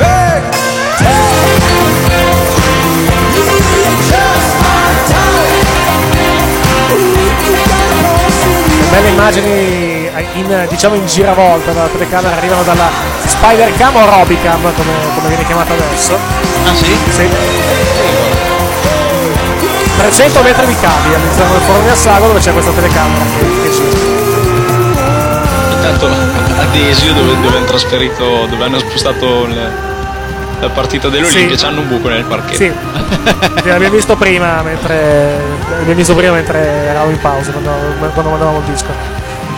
Belle immagini diciamo in giravolta dalla telecamera, arrivano dalla Spider-Cam o Robicam come viene chiamata adesso. Ah sì? Sì. 300 metri di cavi all'interno del forum di Assago dove c'è questa telecamera che gira. Intanto a Desio dove hanno trasferito, dove hanno spostato la partita dell'Olimpia, sì. C'hanno un buco nel parquet. Sì, l'abbiamo visto prima mentre eravamo in pausa quando mandavamo il disco.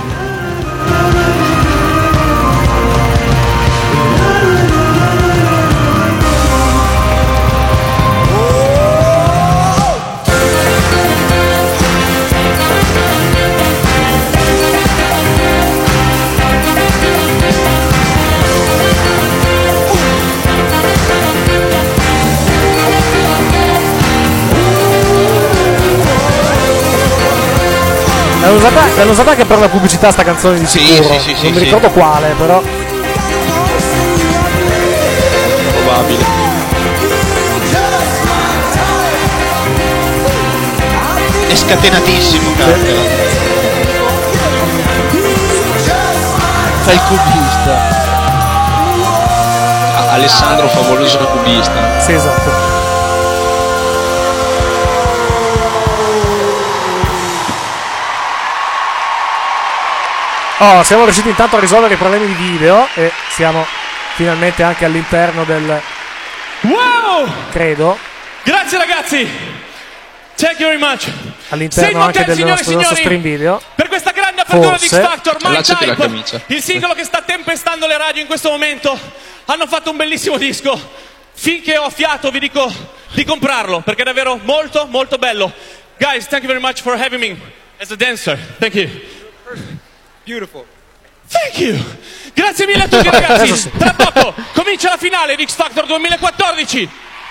L'hanno usata anche per una pubblicità sta canzone di sicuro. Sì, non mi ricordo quale, però. Probabile. È scatenatissimo, Cattelan. Fa il cubista. Alessandro Favoloso cubista. Sì, esatto. Oh, siamo riusciti intanto a risolvere i problemi di video e siamo finalmente anche all'interno del... Wow! Credo. Grazie ragazzi. Thank you very much. All'interno anche del nostro stream video. Per questa grande apertura di X Factor, My Allacciati la Type, camicia. il singolo che sta tempestando le radio in questo momento. Hanno fatto un bellissimo disco. Finché ho fiato vi dico di comprarlo, perché è davvero molto molto bello. Guys, thank you very much for having me as a dancer. Thank you. Beautiful. Thank you. Grazie mille a tutti ragazzi. Tra poco comincia la finale di X Factor 2014.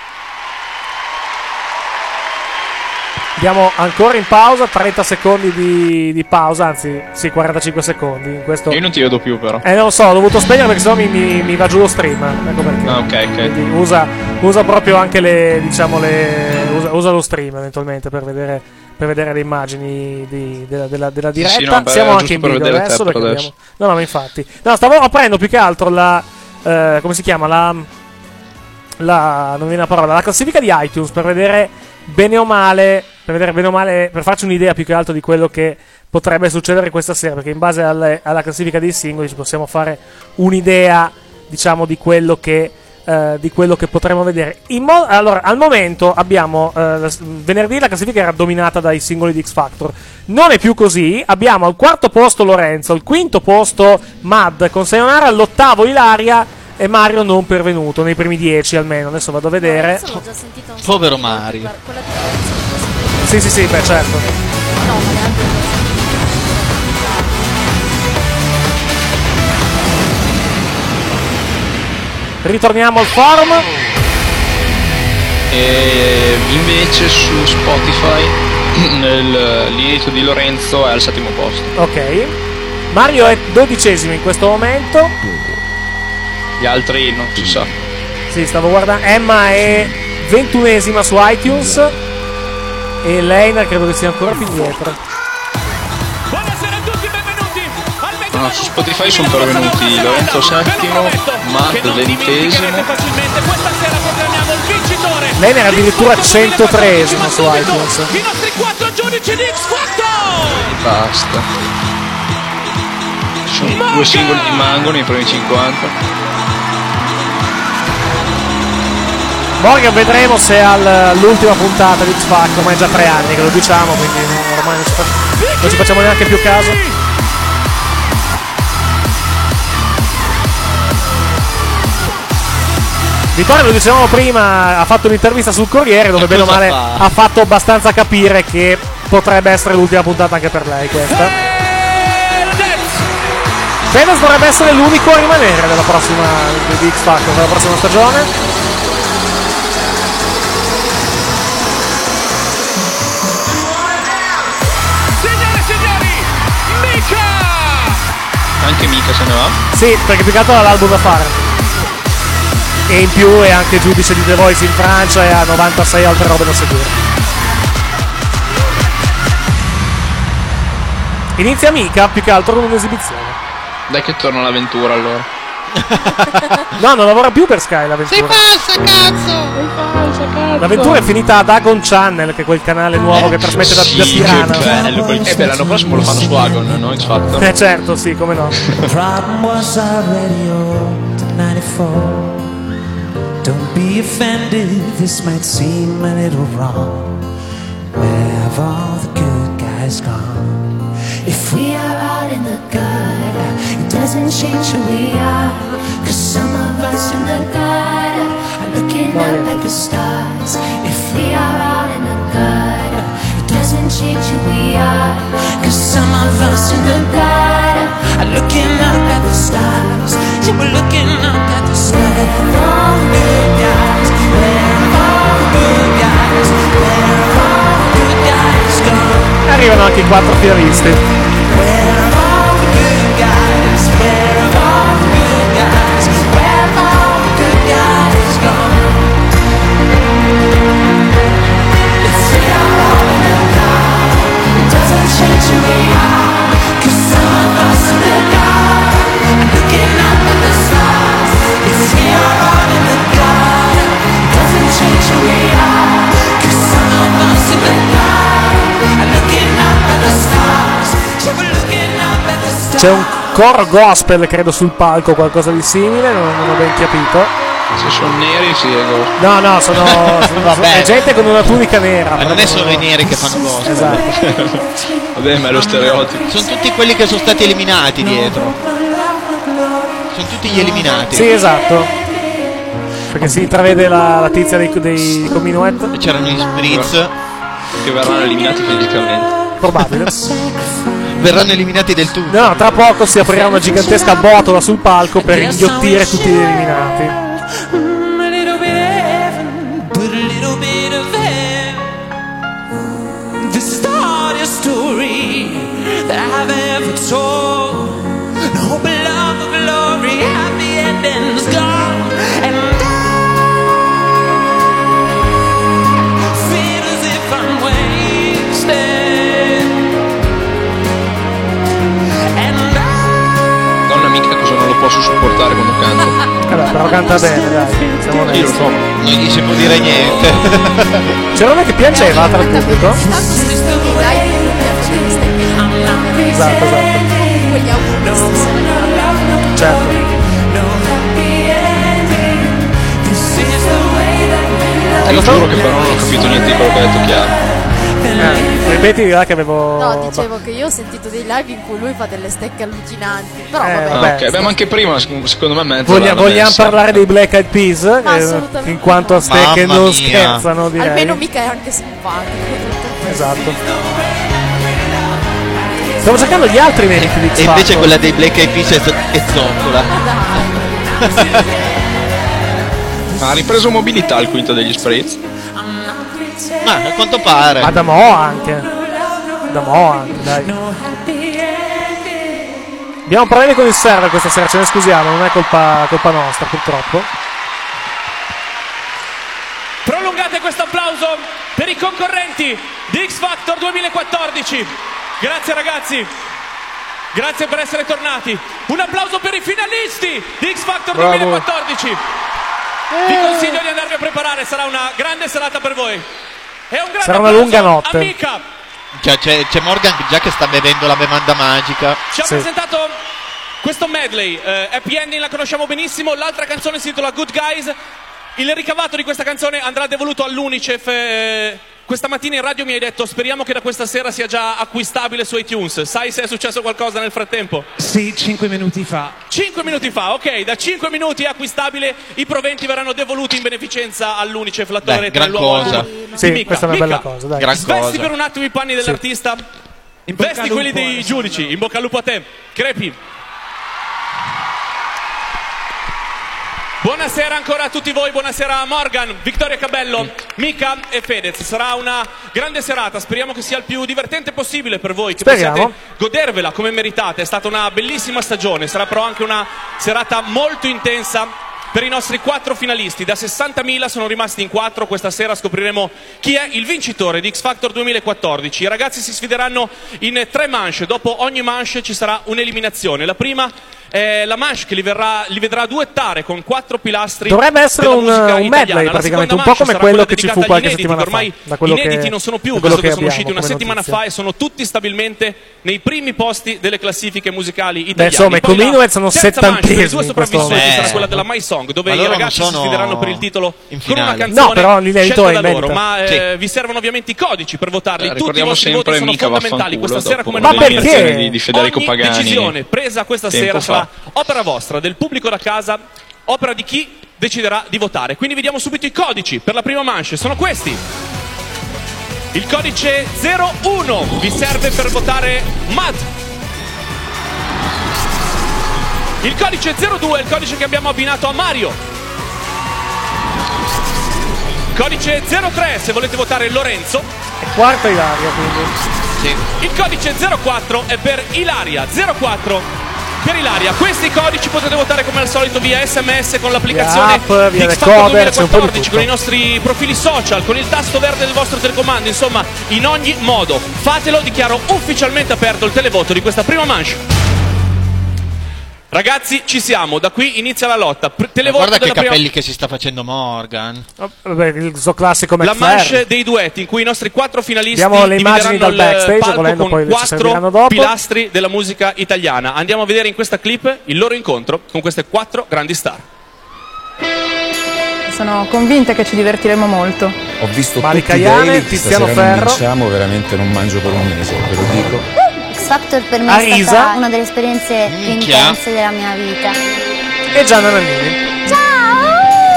Andiamo ancora in pausa, 30 secondi di pausa, anzi sì, 45 secondi in questo... Io non ti vedo più però. Non lo so, ho dovuto spegnere perché sennò mi va giù lo stream. Ecco perché. Ah, ok. Quindi usa proprio anche usa lo stream eventualmente per vedere le immagini della diretta. Sì, no, siamo anche in video adesso perché abbiamo... No, ma infatti. No, stavo aprendo più che altro come si chiama? Non viene la parola, la classifica di iTunes per vedere bene o male, per farci un'idea più che altro di quello che potrebbe succedere questa sera, perché in base alla classifica dei singoli ci possiamo fare un'idea, diciamo, di quello che potremo vedere. Allora, al momento abbiamo venerdì la classifica era dominata dai singoli di X Factor. Non è più così. Abbiamo al quarto posto Lorenzo, al quinto posto Mad con Sayonara, all'ottavo Ilaria e Mario non pervenuto nei primi 10 almeno. Adesso vado a vedere. Povero Mario. Sì, beh, certo. Ritorniamo al forum. E invece su Spotify l'inedito di Lorenzo è al settimo posto. Ok. Mario è 12esimo in questo momento. Gli altri non si sa. Sì, stavo guardando. Emma è 21esima su iTunes. E Leina credo che sia ancora più indietro. Buonasera a tutti, benvenuti. No, su Spotify sono pervenuti Lorenzo settimo, Matt 20esimo. Questa sera proclamiamo il vincitore. Leina era addirittura 103esimo su iTunes. I nostri 4 giudici di X Factor. Basta. Ci sono 2 singoli di Mango nei primi 50. Morgan vedremo se all'ultima puntata di X Factor, ma è già 3 anni che lo diciamo, quindi ormai non ci facciamo neanche più caso. Vittorio, lo dicevamo prima, ha fatto un'intervista sul Corriere dove bene o male ha fatto abbastanza capire che potrebbe essere l'ultima puntata anche per lei questa. Fedez dovrebbe essere l'unico a rimanere della prossima di X Factor, della prossima stagione. Anche Mika se ne va? Sì, perché più che altro ha l'album da fare. E in più è anche giudice di The Voice in Francia e ha 96 altre robe da seguire. Inizia Mika più che altro con un'esibizione. Dai che torna l'avventura allora. No, non lavora più per Sky l'avventura. Sei falsa, cazzo! L'avventura è finita ad Agon Channel, che è quel canale nuovo che trasmette da Tirana. Che bello, beh, l'anno prossimo lo fanno su Agon, no? X Factor. Certo, sì, come no. Problem was already old in 94. Don't be offended, this might seem a little wrong. Where have all the good guys gone? If we are out in the gutter, it doesn't change who we are. Cause some of us in the gutter are looking up at the stars. If we are out in the gutter, it doesn't change who we are. Cause some of us in the gutter are looking up at the stars. Yeah, we're looking up at the stars. Where are all the good guys? Where are all the good guys? Where are all the good guys gone? Arrivano anche i 4 finalisti. Where are all the good guys? Where are all the good guys? Where have all the good guys gone? If we are all in the dark, it doesn't change who we are. Cause some of us in the dark are looking up at the stars. If we are all in the dark, it doesn't change who we are. Cause some of us in the dark are looking up at the stars. C'è un coro gospel, credo, sul palco, qualcosa di simile, non ho ben capito. Se sono neri sì, è gospel. No, sono è gente con una tunica nera. Ma non è solo i neri che fanno gospel. Esatto. Vabbè, ma è lo stereotipo. Sono tutti quelli che sono stati eliminati dietro. Sono tutti gli eliminati. Sì, esatto. Perché si intravede la tizia dei Cominoet. C'erano gli Spritz che verranno eliminati fisicamente. Probabile. Verranno eliminati del tutto. No, tra poco si aprirà una gigantesca botola sul palco per inghiottire tutti gli eliminati. A little bit of heaven, but a little bit of hell. This is the hardest story that I've ever told. No love of glory, happy endings gone, and I feel as if I'm wasted. And Donna mica cosa non lo posso sopportare quando canta. Vabbè, però canta bene, dai. Siamo onesti. Io lo so. Non gli si può dire niente. C'era una che piangeva tra il pubblico? Esatto. Quegli auguri stasera. Certo. Lo giuro che però non ho capito niente di quello che ha detto Chiara. Ripeti là che avevo. No, dicevo che io ho sentito dei live in cui lui fa delle stecche allucinanti. Però vabbè. Ok, beh, ma anche prima secondo me mezzo Vogliamo parlare dei Black Eyed Peas? Assolutamente. In quanto a stecche Mamma non mia. scherzano, direi. Almeno mica è anche simpatico. Esatto. Stavo cercando gli altri meriti di X E invece Factor. quella dei Black Eyed Peas è zoccola. Ma ha ripreso mobilità il quinto degli Spritz? Ma a quanto pare. Ma da Mo anche, dai. Abbiamo problemi con il server questa sera, ce ne scusiamo, non è colpa nostra purtroppo. Prolungate questo applauso per i concorrenti di X Factor 2014. Grazie ragazzi, grazie per essere tornati. Un applauso per i finalisti di X Factor 2014. Vi consiglio di andarvi a preparare, sarà una grande serata per voi. E un grande Sarà una lunga applauso notte. a Mika. C'è Morgan già che sta bevendo la bevanda magica. Ci ha presentato questo medley, Happy Ending la conosciamo benissimo, l'altra canzone si intitola Good Guys. Il ricavato di questa canzone andrà devoluto all'Unicef. Questa mattina in radio mi hai detto speriamo che da questa sera sia già acquistabile su iTunes. Sai se è successo qualcosa nel frattempo? Sì, 5 minuti fa. 5 minuti fa, ok, da 5 minuti è acquistabile, i proventi verranno devoluti in beneficenza all'Unicef, l'attore gran del nuovo cosa. album di Sì, Mika. questa è una Mika, bella cosa, dai. Gran svesti cosa. per un attimo i panni dell'artista, vesti quelli dei giudici, in bocca al lupo a te. Crepi. Buonasera ancora a tutti voi, buonasera a Morgan, Vittoria Cabello, Mika e Fedez. Sarà una grande serata, speriamo che sia il più divertente possibile per voi, che possiate godervela come meritate. È stata una bellissima stagione, sarà però anche una serata molto intensa per i nostri 4 finalisti. Da 60.000 sono rimasti in 4, questa sera scopriremo chi è il vincitore di X Factor 2014. I ragazzi si sfideranno in 3 manche, dopo ogni manche ci sarà un'eliminazione. La prima è la manche che li vedrà duettare con 4 pilastri. Dovrebbe essere della un musica medley italiana. praticamente, La un po' seconda come manche quello sarà che ci quella fu dedicata qualche agli inediti, settimana fa. Ormai Da quello inediti che, non sono più, da quello visto che sono abbiamo usciti una come settimana notizia. fa e sono tutti stabilmente nei primi posti delle classifiche musicali italiane. Beh, insomma, i Poi la Cominoet sono terza manche per i 2 settantesimi in questo sopravvissuti momento. sarà quella della My Song, dove Ma i loro ragazzi non si sono sfideranno per il titolo in con una finale. canzone No, però l'inedito scelta è da in loro, merito. ma Sì. vi servono ovviamente i codici per votarli. Tutti i ricordiamo vostri voti sempre sono Mika fondamentali. vaffanculo Questa sera dopo come Ma nominazione perché? di Federico ogni Pagani decisione presa questa tempo sera fa. sarà opera vostra, del pubblico da casa, opera di chi deciderà di votare. Quindi vediamo subito i codici per la prima manche, sono questi. Il codice 01 vi serve per votare Mad. Il codice 02 è il codice che abbiamo abbinato a Mario. Codice 03 se volete votare Lorenzo. È quarta Ilaria, quindi. Il codice 04 è per Ilaria. 04 per Ilaria. Questi codici potete votare come al solito via SMS con l'applicazione Via app, via X Factor decoder, c'è un po' di 2014, tutto. con i nostri profili social, con il tasto verde del vostro telecomando, insomma, in ogni modo. Fatelo, dichiaro ufficialmente aperto il televoto di questa prima manche. Ragazzi, ci siamo, da qui inizia la lotta. Guarda che capelli che si sta facendo Morgan. Vabbè, il suo classico La McFlurry. manche dei duetti in cui i nostri 4 finalisti Abbiamo le immagini dal backstage, palco volendo con poi ci serviranno 4 dopo. pilastri della musica italiana. Andiamo a vedere in questa clip il loro incontro con queste 4 grandi star. Sono convinta che ci divertiremo molto. Ho visto Mari tutti i Caiane, daily, Tiziano stasera non Ferro. vinciamo, veramente non mangio per un mese, ve lo dico. X Factor per me è Arisa. stata una delle esperienze più intense della mia vita. E Gianna Nannini. Ciao!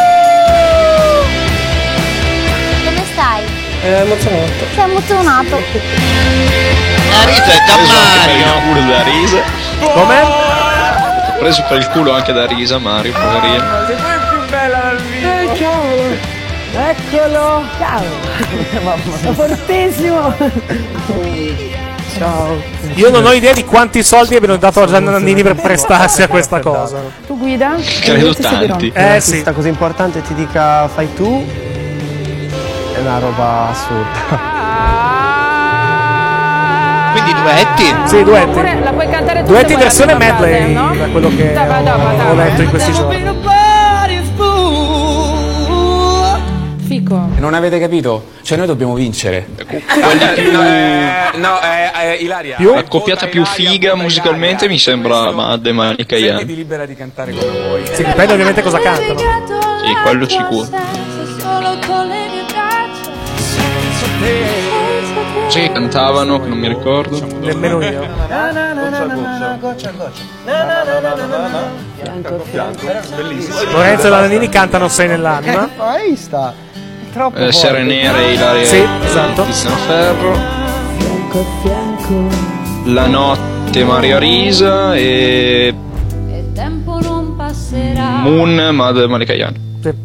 Come stai? Emozionato. Sei emozionato. Arisa è da Mario. Il culo da Risa. Come? Ho preso per il culo anche da Risa, Mario, poverino. Sei poi più bella dal vivo. Cavolo. Eccolo. Ciao. È fortissimo. Ciao. Io non ho idea di quanti soldi abbiano dato a Gianna Nannini per prestarsi a questa cosa. Tu guida? Credo tanti. Sì. Questa cosa importante ti dica fai tu. È una roba assurda. Quindi duetti? Sì, duetti. Oppure la puoi cantare tutta Duetti con la versione prima frase, medley, no? da quello che ho letto in questi giorni. Fico. Non avete capito? Cioè noi dobbiamo vincere. Quelli più... Ilaria. La coppiata più figa musicalmente mi sembra Mad e Mari Caiane. Sentiti libera di cantare come vuoi. Sì, dipende ovviamente cosa cantano. Sì, quello sicuro. Sì, cantavano, che non mi ricordo. Nemmeno io. Lorenzo e la Nannini cantano Sei nell'anima. Hai sta. Troppo Sere Nere, Ilaria Sì, e esatto. Tiziano Ferro. Fianco a fianco. La notte Maria Risa e Il tempo non passerà. Moon, Mad e Mari Caiane.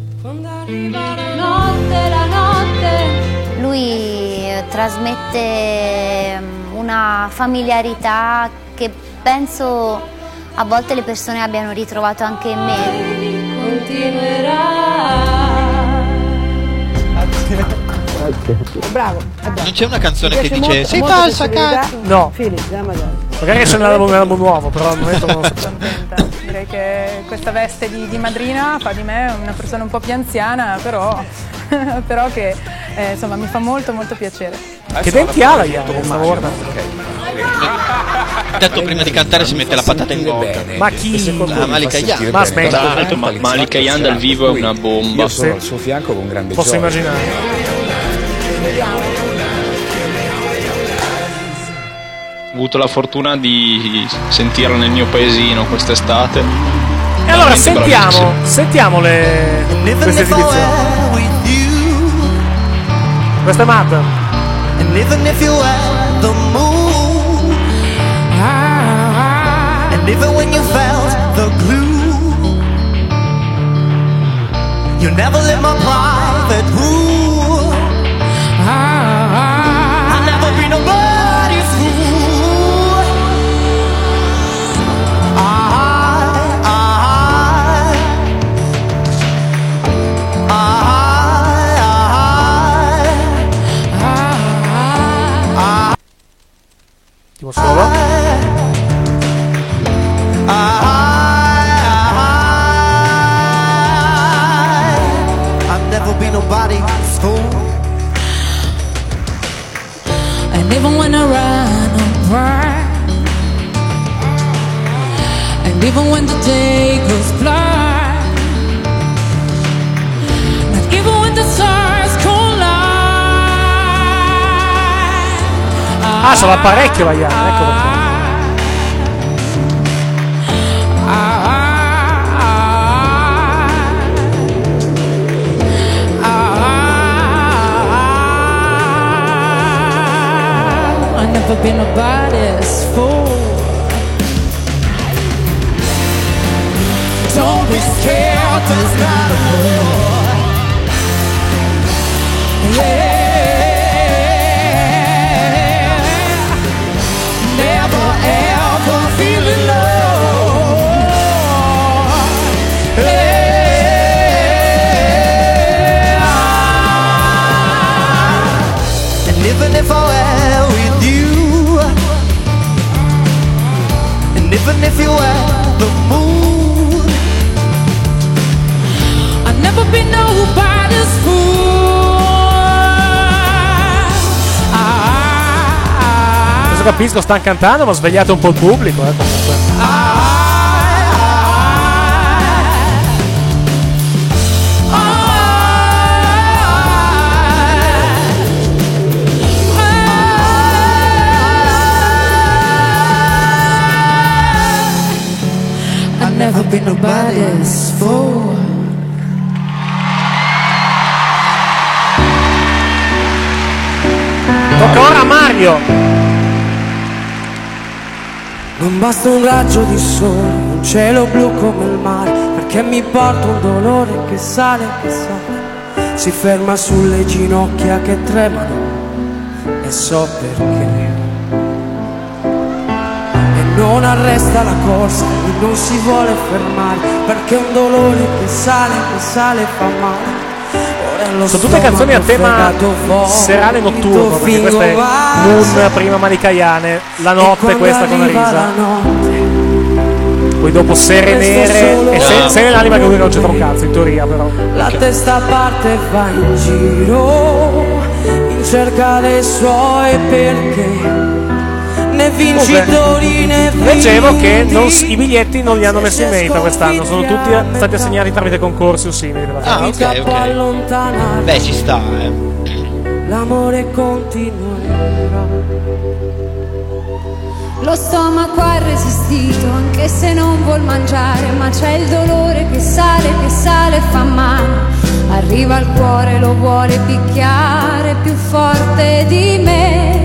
La notte. Lui trasmette una familiarità che penso a volte le persone abbiano ritrovato anche in me. Continuerà. Bravo. Non c'è una canzone che dice molto, sei molto falsa, piaciuta. cazzo. No. Magari c'è un album nuovo, però al momento non lo so. Contenta. Direi che questa veste di madrina fa di me una persona un po' più anziana, però che insomma mi fa molto molto piacere. Che denti ha la Iana? Ha detto prima di cantare si mette la patata in bocca. Ma chi? La Malika Ian. Ma aspetta. Tra l'altro Malika Ian dal vivo è una bomba. Io sono al suo fianco con grande Posso gioia. immaginare. Ho avuto la fortuna di sentirla nel mio paesino quest'estate. E allora Veramente sentiamo queste esibizioni. Questa è Mad. And even if you were the moon, and even when you felt the glue, you never lit my private room. I'll never be nobody's fool. Ultimo solo. I've never been nobody's fool. And even when I run on pride, and even when the day goes blind, not even when the stars collide. Ah, sarà parecchio la Iana, ecco perché. I've never been nobody's fool. Don't be scared, there's not a war. Yeah. Never ever feeling low. Yeah. And even if I were with you, and even if you were the moon, never been nobody's fool. Adesso capisco, stanno cantando, ma svegliate un po' il pubblico, comunque. Never been nobody's fool. Tocca ora a Mario. Non basta un raggio di sole, un cielo blu come il mare, perché mi porta un dolore che sale, si ferma sulle ginocchia che tremano, e so perché. Non arresta la corsa e non si vuole fermare, perché un dolore che sale fa male. Sono tutte canzoni a tema serale notturno, perché questa è Moon, prima Manicaiane, la notte questa con Arisa, poi dopo Sere Nere e Sere l'anima che lui non c'entra un cazzo in teoria, però la testa parte va in giro in cerca dei suoi perché. Né vincitori né vinti. Leggevo che i biglietti non li hanno messi in vendita quest'anno, sono tutti stati assegnati tramite concorsi o simili. Ah, ok. Beh, ci sta, L'amore continuerà. Lo stomaco ha resistito anche se non vuol mangiare, ma c'è il dolore che sale fa male. Arriva al cuore, lo vuole picchiare più forte di me.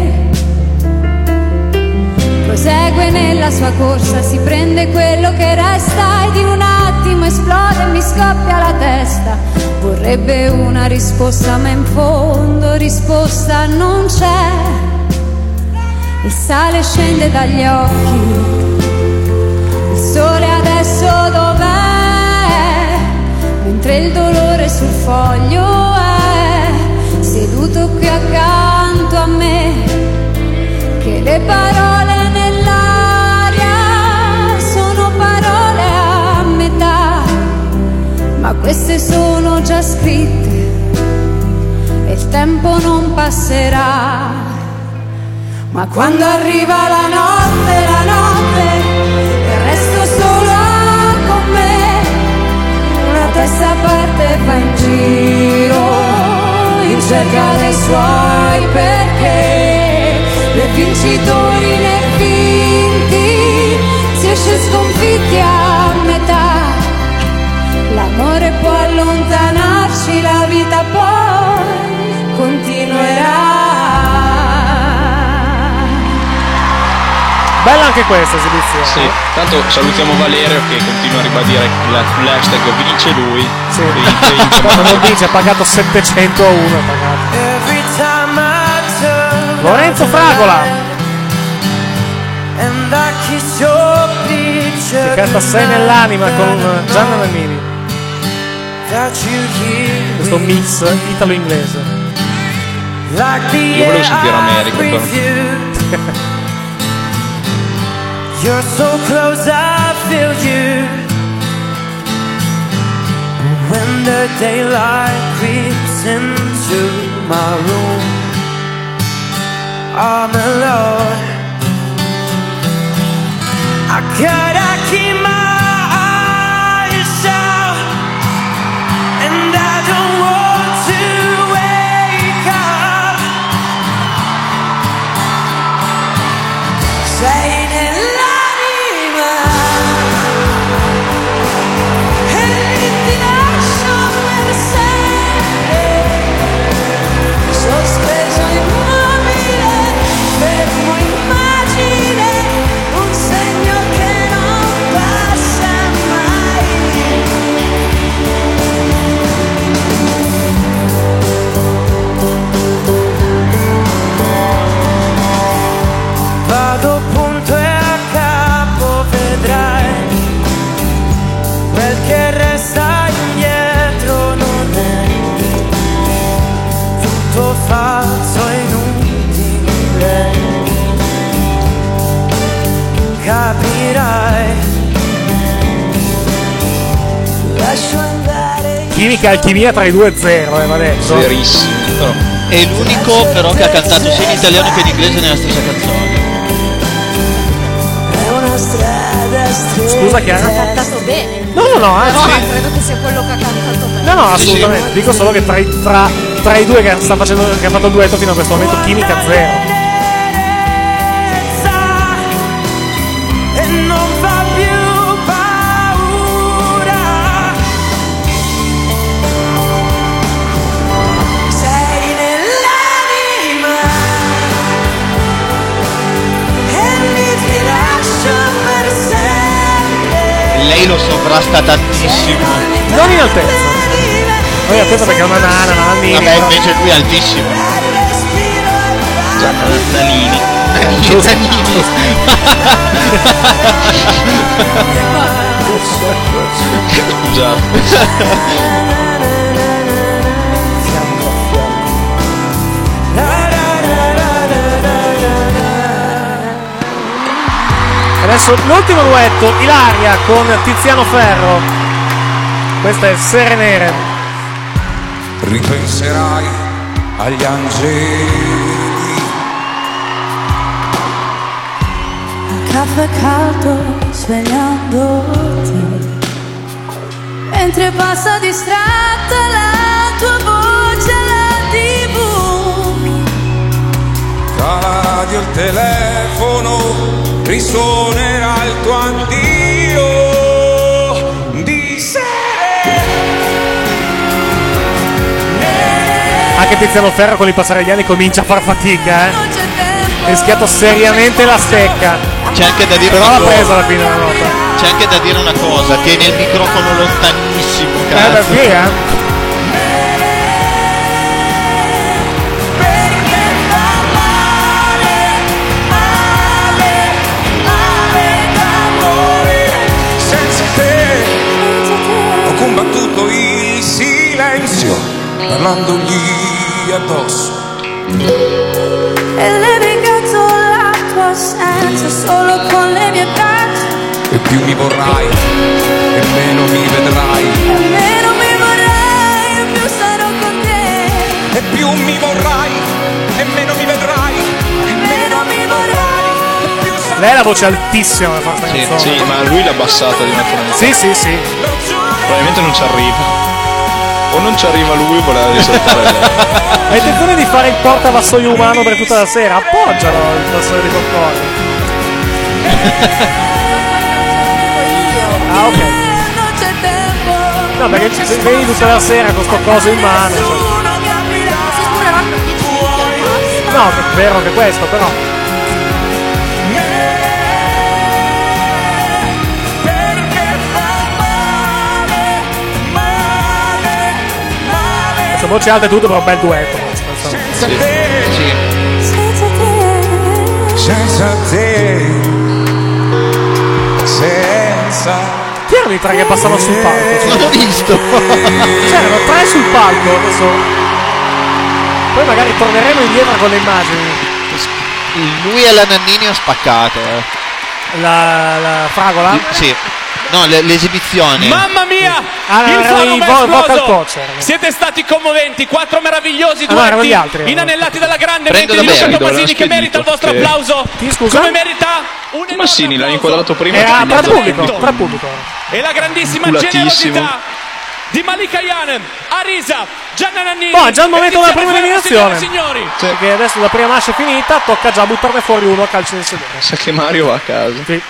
Prosegue nella sua corsa, si prende quello che resta ed in un attimo esplode e mi scoppia la testa. Vorrebbe una risposta ma in fondo risposta non c'è. Il sale scende dagli occhi, il sole adesso dov'è? Mentre il dolore sul foglio è seduto qui accanto a me, che le parole ma queste sono già scritte e il tempo non passerà. Ma quando arriva la notte e resto sola con me, una testa parte e va in giro in cerca dei suoi perché. Né vincitori né vinti, si esce sconfitti a metà. L'amore può allontanarci, la vita poi continuerà. Bella anche questa esibizione. Sì, tanto salutiamo Valerio che continua a ribadire l'hashtag vince lui. Sì. Non vince, ha pagato 700 a 1. Lorenzo Fragola che canta Sei nell'anima con Gianna Nannini. Questo mix italo-inglese. Io volevo sentire Americo però. You're so close, I feel you. When the daylight creeps into my room, I'm alone. I gotta keep my eyes out, and I don't want to wake up. Sei nell'anima e ti lascio per sempre, sospeso immobile, fermo immagine, un segno che non passa mai. Vado punto e a capo, vedrai, quel che resta indietro non è tutto falso e inutile. Capirai, lascio andare. chimica e alchimia tra i due è zero, va detto. Verissimo. Però. È l'unico però che ha cantato sia in italiano che in inglese nella stessa canzone. Scusa Chiara? Ha cantato bene. No, anzi. No, credo che sia quello che ha cantato bene. No, assolutamente. Dico solo che tra i due che ha fatto il duetto fino a questo momento chimica zero. E non fa più paura. Sei nell'anima e lì ti lascio per sempre. Lei lo sovrasta tantissimo. Non in altezza. Non in altezza perché è una nana, una nannina. Vabbè, invece lui è altissimo. Già, nanini. Già. Adesso l'ultimo duetto, Ilaria con Tiziano Ferro. Questa è Sere Nere. Ripenserai agli angeli. Caffè caldo svegliandoti, mentre passa distratta la tua voce alla TV. Tra radio e il telefono risuonerà il tuo addio di sere. Anche Tiziano Ferro con i passare gli anni comincia a far fatica, È rischiato seriamente la stecca. C'è anche da dire però una l'ha cosa. presa alla fine la nota. C'è anche da dire una cosa, che nel microfono lontanissimo, cazzo. Beh, sì, Senza te ho combattuto il silenzio parlandogli addosso. E le negato la tua assenza solo con le mie braccia. E più mi vorrai e meno mi vedrai. E meno mi vorrai e più sarò con te. E più mi vorrai e meno mi vedrai. E meno mi vorrai. Lei ha la voce altissima per fare questa Sì, canzone. sì, ma lui l'ha abbassata di una tonalità. Sì, sì, sì. Probabilmente non ci arriva. O non ci arriva lui o voleva risaltare lei. Hai intenzione di fare il portavassoio umano per tutta la sera? Appoggialo il vassoio di popcorn. Ah, ok. No, perché vedi tutta la sera con sto coso in mano. Cioè. No, è vero che questo, però. Questa voce alta e tutto, però un bel duetto. Senza te, senza. Chi erano i tre che passavano sul palco? Non l'ho visto. C'erano tre sul palco, adesso. Poi magari torneremo indietro con le immagini. Lui e la Nannini ha spaccato. La fragola? Sì. No, l'esibizione. Mamma mia! Il forum è esploso! Siete stati commoventi, 4 meravigliosi erano gli duetti altri, inannellati dalla grande Prendo mente di da Luca Berrido, Tomasini, che l'hanno merita il vostro spedito, applauso. scusa? Come merita un Tomasini l'hanno inquadrato prima. Era che tra mezzo pubblico, tra pubblico. e la grandissima Culatissimo. generosità di Malika Yanem, Arisa, Gianna Nannini. Oh, è già il momento della e prima Tiziano Ferro, eliminazione. signore e signori. Perché adesso la prima manche è finita, tocca già buttarne fuori uno a calcio nel sedere. Sa che Mario va a casa. Sì.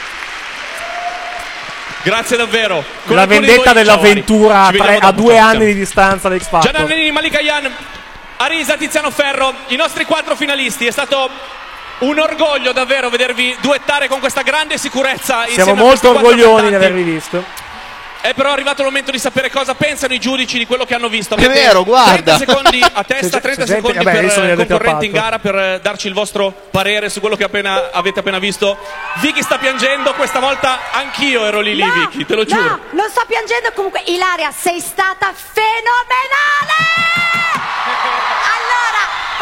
Grazie davvero. Con La alcuni di vendetta voi, dell'avventura Ci vediamo a dopo, 2 ciao, anni ciao. di distanza da X Factor. Gianna Nannini, Malika Yanem, Arisa, Tiziano Ferro, i nostri 4 finalisti. È stato un orgoglio davvero vedervi duettare con questa grande sicurezza. Siamo insieme a molto questi 4 orgogliosi di cantanti. avervi visto. È però arrivato il momento di sapere cosa pensano i giudici di quello che hanno visto. È vero, guarda. 30 secondi a testa, 30 gente- secondi vabbè, io sono per del concorrenti in palco. gara per darci il vostro parere su quello che avete appena visto. Vicky sta piangendo, questa volta anch'io ero lì, Vicky, te lo giuro. No, non sto piangendo. Comunque, Ilaria, sei stata fenomenale! Allora, voglio dire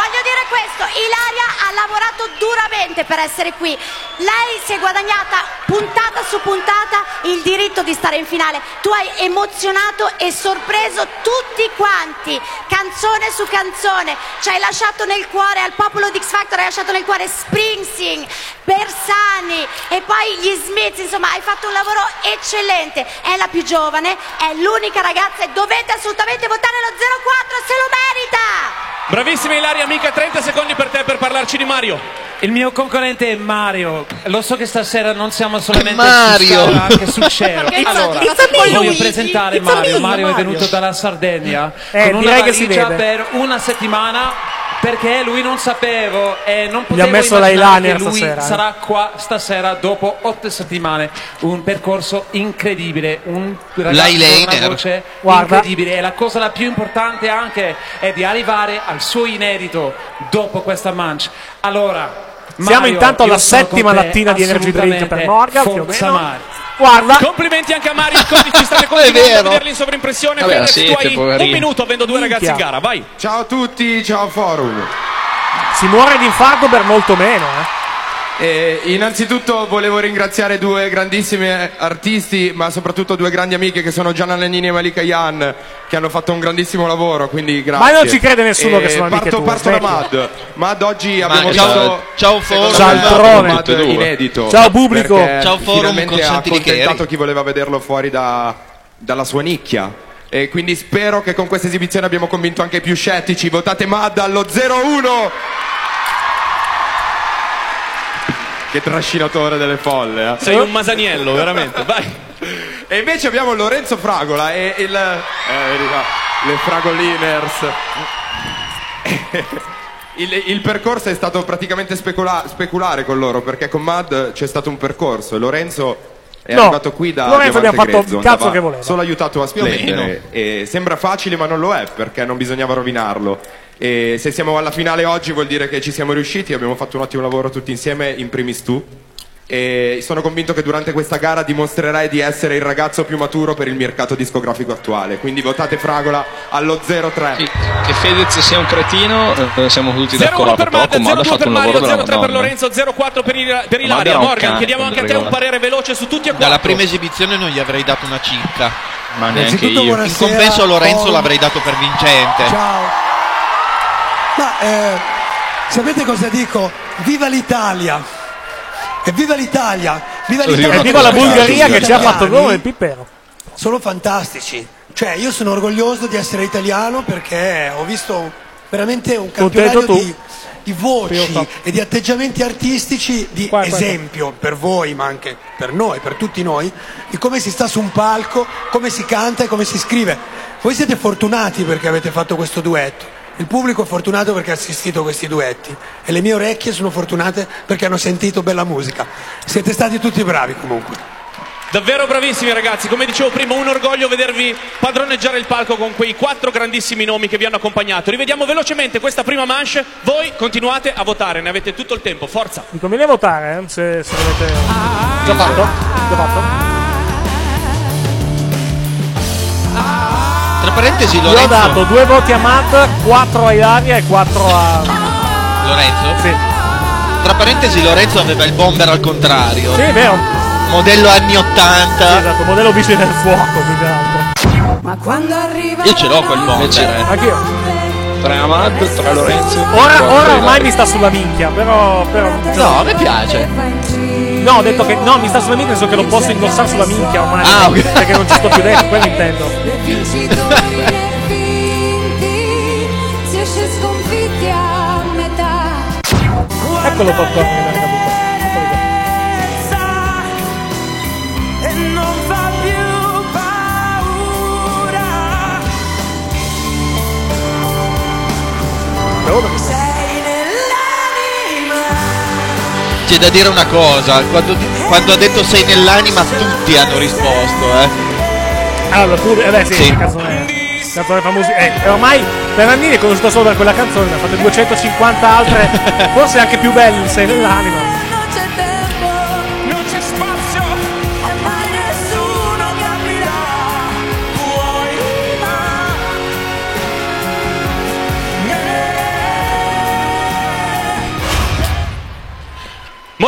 questo, Ilaria ha lavorato duramente per essere qui. Lei si è guadagnata puntata su puntata il diritto di stare in finale. Tu hai emozionato e sorpreso tutti quanti, canzone su canzone. Ci hai lasciato nel cuore, al popolo di X Factor hai lasciato nel cuore Springsteen, Bersani e poi gli Smiths. Insomma, hai fatto un lavoro eccellente. È la più giovane, è l'unica ragazza e dovete assolutamente votare lo 04, se lo merita. Bravissima Ilaria, amica, 30 secondi per te per parlarci di Mario. Il mio concorrente è Mario. Lo so che stasera non siamo solamente Mario. su Scala, ma anche su Cielo. Allora, voglio Luigi. presentare It's a Mario. me, Mario è Mario. venuto dalla Sardegna con una direi che si valigia vede. per una settimana perché lui non sapevo e non Gli ha potevo messo la immaginare Ilaria che lui stasera, sarà qua stasera dopo 8 settimane. Un percorso incredibile, un ragazzo con L'eyeliner. una voce Guarda. incredibile e la cosa la più importante anche è di arrivare al suo inedito dopo questa manche. Allora Siamo Mario, intanto alla io sono settima con te, lattina di energy drink per Morgan, più o Forza meno. Mario. Guarda, Complimenti anche a Mario, i codici state continuando a vederli in sovrimpressione. Vabbè, Fedez, siete, tu hai poverini. un minuto avendo due ragazzi in gara, vai. Ciao a tutti, ciao forum. si muore di infarto per molto meno, Innanzitutto volevo ringraziare due grandissimi artisti, ma soprattutto due grandi amiche che sono Gianna Nannini e Malika Yan, che hanno fatto un grandissimo lavoro, quindi grazie. Ma non ci crede nessuno che sono amiche tue, Parto da smetti. Mad oggi Ma abbiamo ciao- visto ciao, secondo Forum. me, Cialtrone. Mad Tutte e due. inedito. Ciao, pubblico. Perché Ciao, Forum, finalmente con ha Santini accontentato Cheri. chi voleva vederlo fuori dalla sua nicchia. E quindi spero che con questa esibizione abbiamo convinto anche i più scettici. Votate Mad allo 01. Che trascinatore delle folle, eh. Sei un masaniello, veramente, vai. E invece abbiamo Lorenzo Fragola e vedi qua, le Fragoliners. Il percorso è stato praticamente speculare con loro, perché con Mad c'è stato un percorso e Lorenzo è No, arrivato qui da Lorenzo Diamante abbiamo fatto Grezzo, il cazzo andava che voleva. solo aiutato a Più o meno. splendere. E sembra facile ma non lo è, perché non bisognava rovinarlo. E se siamo alla finale oggi vuol dire che ci siamo riusciti, abbiamo fatto un ottimo lavoro tutti insieme, in primis tu. E sono convinto che durante questa gara dimostrerai di essere il ragazzo più maturo per il mercato discografico attuale. Quindi votate Fragola allo 03. Sì, che Fedez sia un cretino, siamo tutti 0-1 d'accordo, per però Mad, con Mad ha 0-2 fatto per un Mario, lavoro della 0-3 per Madonna. Lorenzo, 0-4 per Mad Ilaria. era un Morgan, cane, chiediamo anche a te regola. un parere veloce su tutti e quattro. Dalla prima esibizione non gli avrei dato una cicca. Ma neanche Innanzitutto io. buonasera. In compenso a Lorenzo l'avrei dato per vincente. Ciao. Ma sapete cosa dico? Viva l'Italia! E viva l'Italia! Viva l'Italia! E viva la Bulgaria che ci ha fatto Italiani gol il Pippero. Sono fantastici. Cioè, io sono orgoglioso di essere italiano perché ho visto veramente un Contento campionario tu? di voci Io e di atteggiamenti artistici di Qua. esempio per voi, ma anche per noi, per tutti noi, di come si sta su un palco, come si canta e come si scrive. Voi siete fortunati perché avete fatto questo duetto. Il pubblico è fortunato perché ha assistito a questi duetti e le mie orecchie sono fortunate perché hanno sentito bella musica. Siete stati tutti bravi comunque. Davvero bravissimi ragazzi, come dicevo prima, un orgoglio vedervi padroneggiare il palco con quei 4 grandissimi nomi che vi hanno accompagnato. Rivediamo velocemente questa prima manche, voi continuate a votare, ne avete tutto il tempo, forza. Mi conviene votare, se volete. Già fatto? Già fatto? Tra parentesi, Io ho Lorenzo. dato 2 voti a Matt, 4 a Ilaria e 4 a Lorenzo? Sì. Tra parentesi, Lorenzo aveva il bomber al contrario. Sì, è vero. Modello anni 80. Sì, esatto, modello vigile del fuoco, più che altro. Ma quando arriva Io ce l'ho quel bomber. Anch'io. 3 a Mad, 3 a Lorenzo. Ora 4 a ormai Ilaria. mi sta sulla minchia, però No, a me piace. no, ho detto che no, mi sta sulla minchia, nel senso che lo posso indossare sulla minchia ormai. Ah, ok. Perché non ci sto più dentro, quello intendo. vincitori e vinti, si esce sconfitti a metà. Eccolo popcorn che mi era caduto. E non fa più paura. Sei nell'anima. C'è da dire una cosa, quando ha detto sei nell'anima tutti hanno risposto, Allora, tu, sì, Sì. canzone famosa. Ormai Bernardini è conosciuto solo per quella canzone, ne ha fatte 250 altre, forse anche più belle, sei nell'anima. Non c'è tempo, non c'è spazio, e mai nessuno capirà. Puoi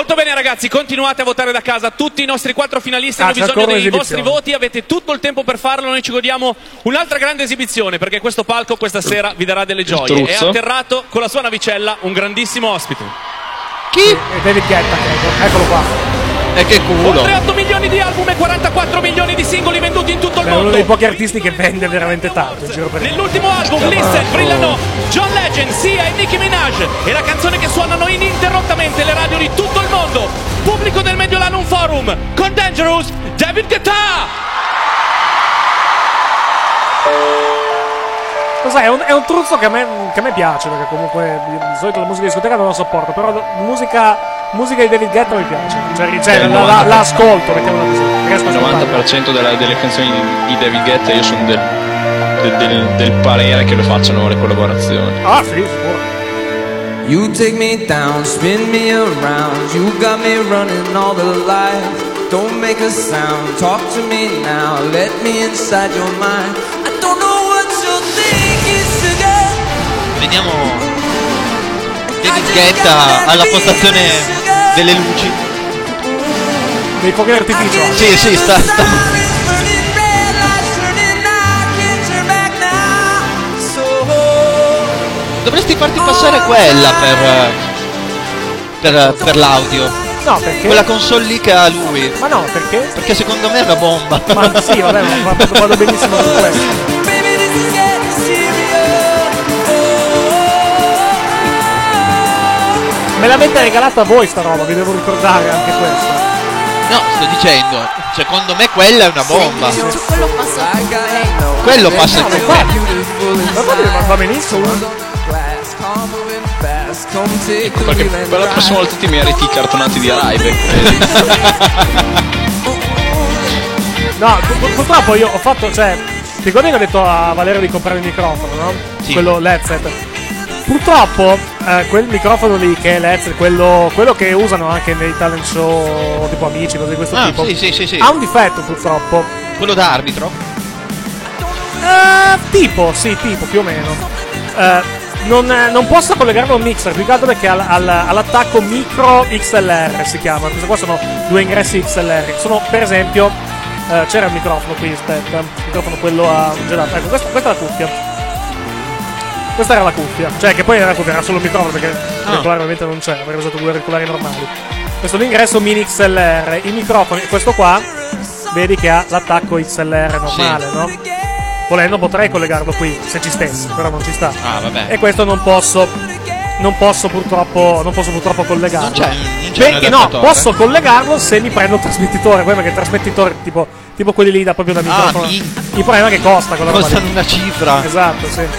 Molto bene ragazzi, continuate a votare da casa. Tutti i nostri 4 finalisti hanno c'è bisogno ancora dei un'esibizione. vostri voti. Avete tutto il tempo per farlo. Noi ci godiamo un'altra grande esibizione, perché questo palco questa sera vi darà delle gioie. È truzzo. atterrato con la sua navicella un grandissimo ospite. Chi? David Guetta, credo. Eccolo qua. E che culo. Oltre 8 milioni di album e 44 milioni di singoli venduti in tutto il È uno mondo. dei pochi artisti che vende veramente tanto in giro per il mondo. Nell'ultimo album Listen brillano John Legend, Sia e Nicki Minaj, e la canzone che suonano ininterrottamente le radio di tutto il mondo. Pubblico del Mediolanum Forum con Dangerous, David Guetta. Lo sai, è un truzzo che a me piace, perché comunque di solito la musica di discoteca non la sopporto, però musica di David Guetta mi piace. Cioè la ascolto, mettiamola così. Riesco a Il ascoltarla. 90% delle canzoni di David Guetta io sono del parere che lo facciano le collaborazioni. Ah sì, sicuro. You take me down, spin me around. You got me running all the lights. Don't make a sound, talk to me now. Let me inside your mind. I don't know what you're thinking, sugar. Vediamo David Guetta alla postazione delle luci. Dei fuochi d'artificio. Sì, sta. Dovresti farti passare quella per l'audio. No, perché? Quella console lì che ha lui. Ma no, perché? Perché secondo me è una bomba. Ma sì, vabbè, ma vado benissimo con questo. Me l'avete regalata voi sta roba, vi devo ricordare anche questo. No, sto dicendo, secondo me quella è una bomba. Quello passa Quello passa Ma va benissimo. Ecco perché per la prossima volta ti meriti i cartonati di Araibe. No, purtroppo io ho fatto, cioè, ti ricordi che ho detto a Valerio di comprare il microfono, no? Sì. Quello l'headset. Purtroppo quel microfono lì che è l'headset, quello che usano anche nei talent show tipo Amici, cose di questo tipo, sì. ha un difetto purtroppo. Quello da arbitro? Tipo più o meno. Non posso collegarlo a un mixer, più che altro perché all'attacco micro XLR si chiama. Questi qua sono 2 ingressi XLR. Sono, per esempio, c'era il microfono qui, aspetta. Il microfono quello a gelato. Ecco, questa è la cuffia. Questa era la cuffia. Cioè, che poi era solo il microfono, perché l'auricolare ovviamente non c'era, avrei usato 2 auricolari normali. Questo è l'ingresso mini XLR. I microfoni, questo qua, vedi che ha l'attacco XLR normale, no? Volendo potrei collegarlo qui, se ci stesse, però non ci sta. Ah, vabbè. E questo non posso purtroppo collegarlo. Non c'è Perché no, posso collegarlo se mi prendo un trasmettitore, poi perché il trasmettitore tipo quelli lì da proprio da microfono. Il problema è che costa quella roba lì. Costano una cifra. Esatto, sì.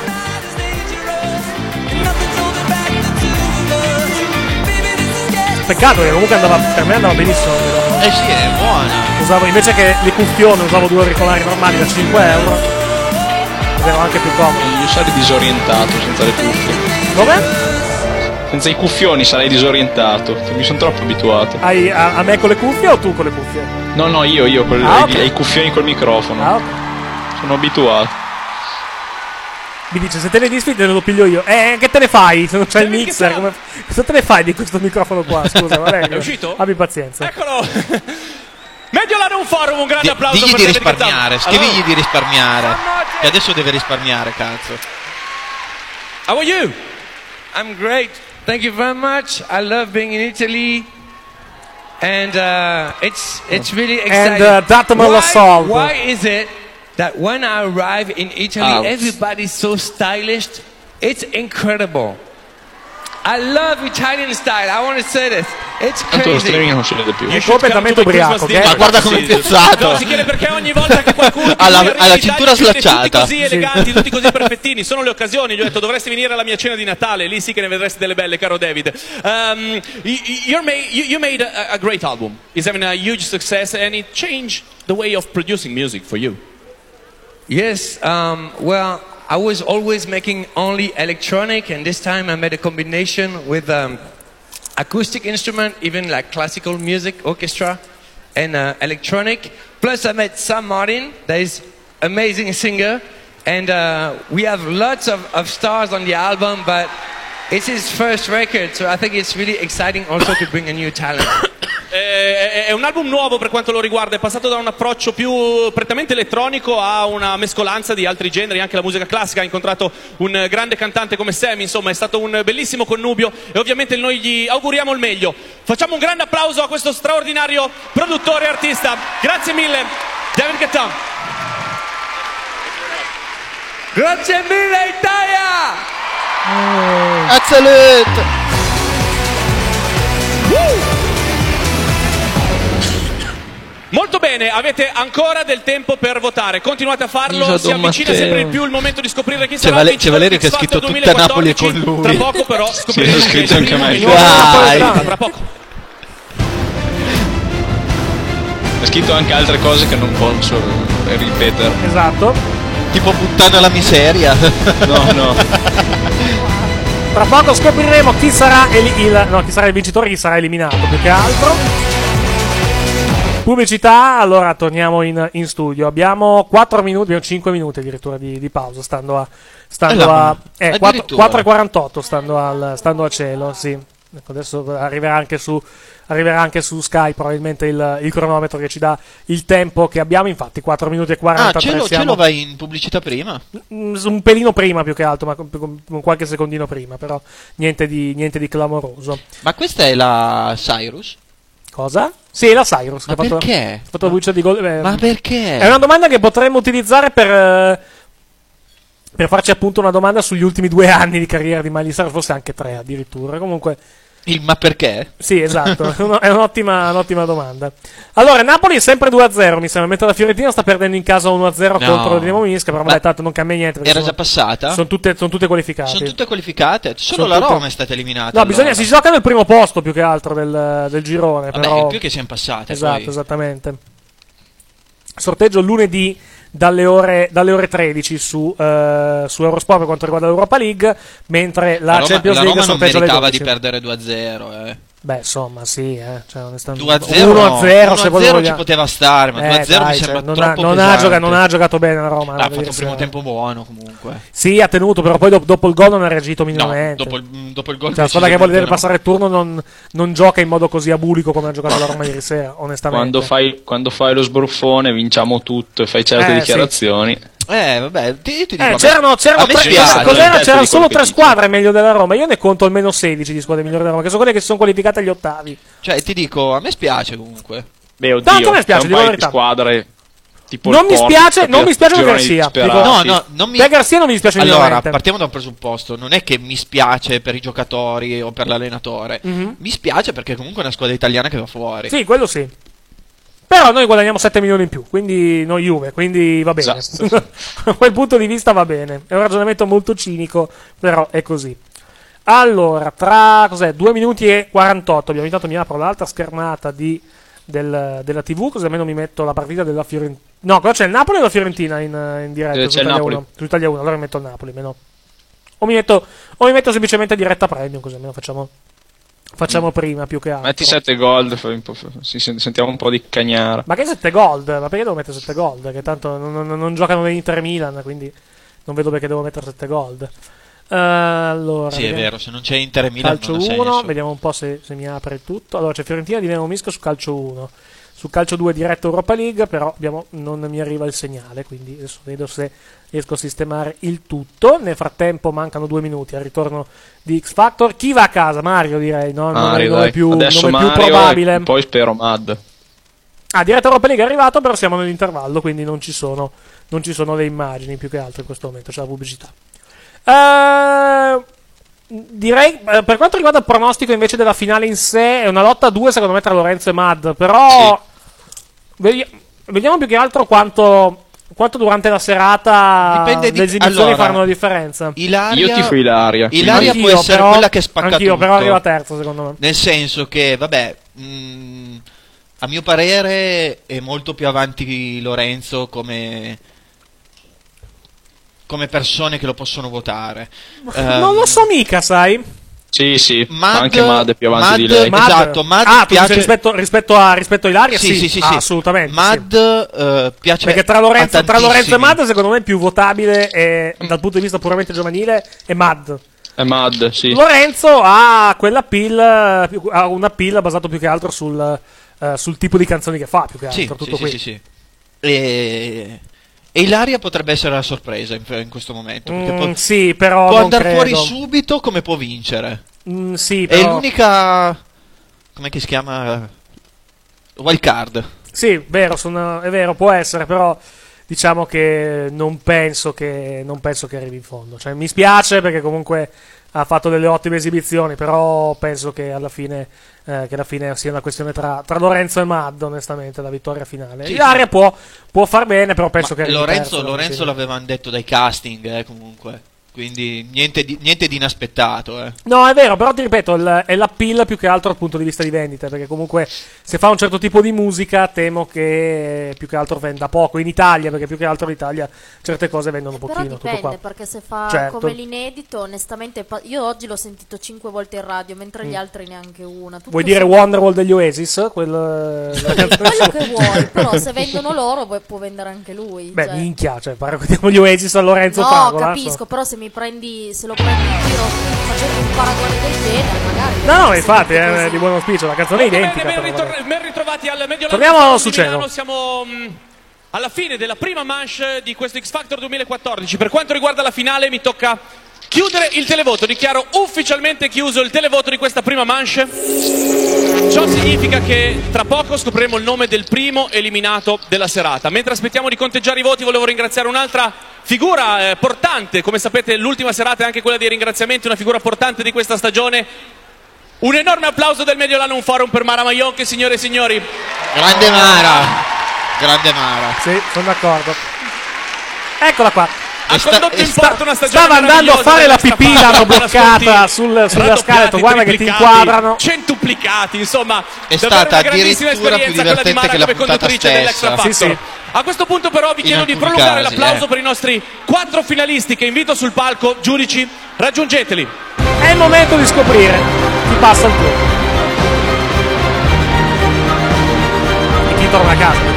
Peccato che comunque per me andava benissimo. Sì, è buona. Usavo invece che le cuffione, usavo 2 auricolari normali da 5 euro. Ed ero anche più comodo. Io sarei disorientato senza le cuffie. Come? Senza i cuffioni sarei disorientato. Mi sono troppo abituato. A me con le cuffie o tu con le cuffie? No, io okay. ai cuffioni col microfono. Ah, ok. Sono abituato. Mi dice, se te ne disfi te lo piglio io. Che te ne fai se non c'è il mixer? Cosa te ne fai di questo microfono qua? Scusa, Valerio. È uscito? Abbi pazienza. Eccolo. Mediolanum Forum, un grande applauso Digli per di David Guetta. risparmiare, scrivigli di risparmiare. Che adesso deve risparmiare, cazzo. How are you? I'm great. Thank you very much. I love being in Italy. And it's really exciting. And datemelo la soldo. Why is it that when I arrive in Italy, everybody's so stylish? It's incredible. I love Italian style. I want to say this. It's Tanto lo crazy. streaming non si vede più. È completamente ubriaco. Ma guarda come è piazzato. No, si chiede perché ogni volta che qualcuno Ha la cintura slacciata. tutti così eleganti, tutti così perfettini, sono le occasioni. Gli ho detto dovresti venire alla mia cena di Natale, lì sì che ne vedresti delle belle, caro David. You made a great album. It's having a huge success and it changed the way of producing music for you. Yes, well, I was always making only electronic, and this time I made a combination with acoustic instrument, even like classical music, orchestra, and electronic. Plus I met Sam Martin, that is amazing singer, and we have lots of stars on the album, but It's his first record, so I think it's really exciting also to bring a new talent. È un album nuovo per quanto lo riguarda, è passato da un approccio più prettamente elettronico a una mescolanza di altri generi, anche la musica classica. Ha incontrato un grande cantante come Sammy, insomma è stato un bellissimo connubio e ovviamente noi gli auguriamo il meglio. Facciamo un grande applauso a questo straordinario produttore e artista. Grazie mille, David Guetta. Grazie mille Italia! Excellent! Molto bene, avete ancora del tempo per votare, continuate a farlo, Isa si Don avvicina Matteo. sempre di più il momento di scoprire chi C'è sarà il c'è vincitore Valerio di che ha X scritto Factor tutta Napoli 2014. con lui. Tra poco però scopriremo Sì, ho scritto anche me. tra poco. Ha scritto anche altre cose che non posso ripetere. Esatto. Tipo buttare la miseria. No. Tra poco scopriremo chi sarà chi sarà il vincitore, chi sarà eliminato, più che altro. Pubblicità, allora torniamo in studio. Abbiamo 4 minuti, abbiamo 5 minuti addirittura di pausa, stando a 4:48 stando a cielo, sì. Ecco, adesso arriverà anche su Sky probabilmente il cronometro che ci dà il tempo che abbiamo, infatti 4 minuti e 43. Ce lo vai in pubblicità prima? Un pelino prima più che altro, ma con qualche secondino prima, però niente di clamoroso. Ma questa è la Cyrus? Cosa? Sì, la Cyrus. Ma perché? Ha fatto la voce di gol. Ma perché? È una domanda che potremmo utilizzare per farci appunto una domanda sugli ultimi 2 anni di carriera di Miley Cyrus, forse anche 3 addirittura. Comunque. Ma perché? Sì, esatto, è un'ottima domanda. Allora, Napoli è sempre 2-0, mi sembra, mentre la Fiorentina sta perdendo in casa 1-0 contro il Dinamo Minsk, però tanto non cambia niente. Era già passata? Sono tutte qualificate. Sono tutte qualificate? Solo la Roma è stata eliminata. No, allora. si gioca nel primo posto più che altro del girone. Vabbè, però. in più che siamo passate. Esatto, poi. esattamente. Sorteggio lunedì dalle ore 13 su Eurosport per quanto riguarda l'Europa League, mentre la Champions League sorteggia alle 12. La Roma non meritava di perdere 2-0, Beh, insomma, sì, cioè, 2-0, 1-0 se vogliamo. ci poteva stare, ma 2-0 mi sembra troppo pesante. Non ha giocato bene la Roma. Ha fatto un primo tempo buono comunque. Sì, ha tenuto, però poi dopo il gol non ha reagito minimamente. Dopo il gol. Cioè, la squadra che vuole passare il turno non gioca in modo così abulico come ha giocato la Roma ieri sera, onestamente. Quando fai lo sbruffone vinciamo tutto e fai certe dichiarazioni. Sì. Vabbè, ti dico, c'erano solo 3 colpiti. Squadre meglio della Roma. Io ne conto almeno 16 di squadre migliori della Roma, che sono quelle che si sono qualificate agli ottavi. Cioè, ti dico, a me spiace comunque. Beh, oddio, a me spiace, un dico la paio di verità. squadre tipo Non il mi Porto, spiace per gironi Garcia. disperati. Per Garcia non mi dispiace Allora, minimamente. partiamo da un presupposto. Non è che mi spiace per i giocatori o per l'allenatore. Mi spiace perché comunque è una squadra italiana che va fuori. Sì, quello sì. Però noi guadagniamo 7 milioni in più, quindi noi Juve, quindi va bene. Esatto. Da quel punto di vista va bene. È un ragionamento molto cinico, però è così. Allora, tra 2 minuti e 48, intanto mi apro l'altra schermata della TV, così almeno mi metto la partita della Fiorentina. No, cosa c'è il Napoli o la Fiorentina in diretta? C'è il Napoli. Su Italia 1, allora mi metto il Napoli, meno. O mi metto semplicemente diretta premium, così almeno facciamo prima più che altro. Metti 7 gold, sentiamo un po' di cagnara. Ma che 7 gold? Ma perché devo mettere 7 gold? Che tanto non giocano l'Inter e Milan, quindi non vedo perché devo mettere 7 gold. Allora, sì, è vero, se non c'è Inter e Milan calcio non ha 1, senso. Vediamo un po' se mi apre tutto. Allora c'è Fiorentina di Dinamo Minsk su calcio 1. Su calcio 2 diretta Europa League, però non mi arriva il segnale, quindi adesso vedo se riesco a sistemare il tutto. Nel frattempo mancano 2 minuti al ritorno di X Factor. Chi va a casa? Mario, direi, no? Mario, più Mario probabile. E poi spero Mad. Diretta Europa League è arrivato, però siamo nell'intervallo, quindi non ci sono le immagini più che altro in questo momento, c'è la pubblicità. Direi, per quanto riguarda il pronostico invece della finale in sé, è una lotta a 2 secondo me tra Lorenzo e Mad, però vediamo più che altro quanto durante la serata le esibizioni faranno la differenza. Io tifo Ilaria. Ilaria può essere quella che spacca anch'io, tutto. però arriva terzo secondo me. Nel senso che, vabbè, a mio parere è molto più avanti Lorenzo come persone che lo possono votare. Non lo so mica, sai? Sì, anche Mad è più avanti di lei. Esatto, Mad piace rispetto a Ilaria, sì. assolutamente. Mad piace perché tra Lorenzo e Mad secondo me il più votabile dal punto di vista puramente giovanile è Mad. È Mad, sì. Lorenzo ha quella ha un appeal basato più che altro sul tipo di canzoni che fa, più che altro. Tutto qui. Sì. E Ilaria potrebbe essere la sorpresa in questo momento. Sì, però può non andare credo. fuori subito come può vincere. Sì, però... È l'unica... Com'è che si chiama? Wild card. Sì, vero, è vero, può essere, però diciamo che non penso che arrivi in fondo. Cioè, mi spiace perché comunque ha fatto delle ottime esibizioni, però penso che alla fine sia una questione tra Lorenzo e Mad, onestamente, la vittoria finale. Sì, Ilaria può far bene, però penso che arrivi Lorenzo terzo, l'avevano detto dai casting, comunque. Quindi niente di inaspettato. No, è vero, però ti ripeto, è l'appeal più che altro dal punto di vista di vendita, perché comunque se fa un certo tipo di musica temo che più che altro venda poco in Italia, perché più che altro in Italia certe cose vendono pochino. Però dipende, tutto qua. perché se fa Certo. come l'inedito, onestamente, io oggi l'ho sentito 5 volte in radio, mentre gli altri neanche una. Tutto Vuoi dire Wonderwall degli Oasis? Quello che vuoi, però se vendono loro può vendere anche lui. Beh, cioè. minchia, cioè, paragoniamo gli Oasis a Lorenzo No, Fragola. capisco, però se lo prendi in giro facendo un paragone del genere, magari. No, infatti, è di buon auspicio, la canzone è identica. Ben però vabbè. ritrovati al Mediolano. Torniamo su Cielo. Siamo alla fine della prima manche di questo X Factor 2014. Per quanto riguarda la finale mi tocca chiudere il televoto. Dichiaro ufficialmente chiuso il televoto di questa prima manche. Ciò significa che tra poco scopriremo il nome del primo eliminato della serata. Mentre aspettiamo di conteggiare i voti, volevo ringraziare un'altra figura portante. Come sapete, l'ultima serata è anche quella dei ringraziamenti, una figura portante di questa stagione. Un enorme applauso del Mediolanum Forum per Mara Maionche, signore e signori. Grande Mara. Grande Mara. Sì, sono d'accordo. Eccola qua. Ha condotto in porto una stagione Stava andando a fare la pipì, l'hanno bloccata sulla scala. Guarda che ti inquadrano. Centuplicati, insomma. È davvero stata una grandissima addirittura più esperienza quella di divertente Mara che la come puntata conduttrice dell'Extra stessa. Factor. Sì. A questo punto però vi chiedo di alcuni prolungare casi, l'applauso per i nostri 4 finalisti che invito sul palco. Giudici, raggiungeteli. È il momento di scoprire chi passa il turno e chi torna a casa.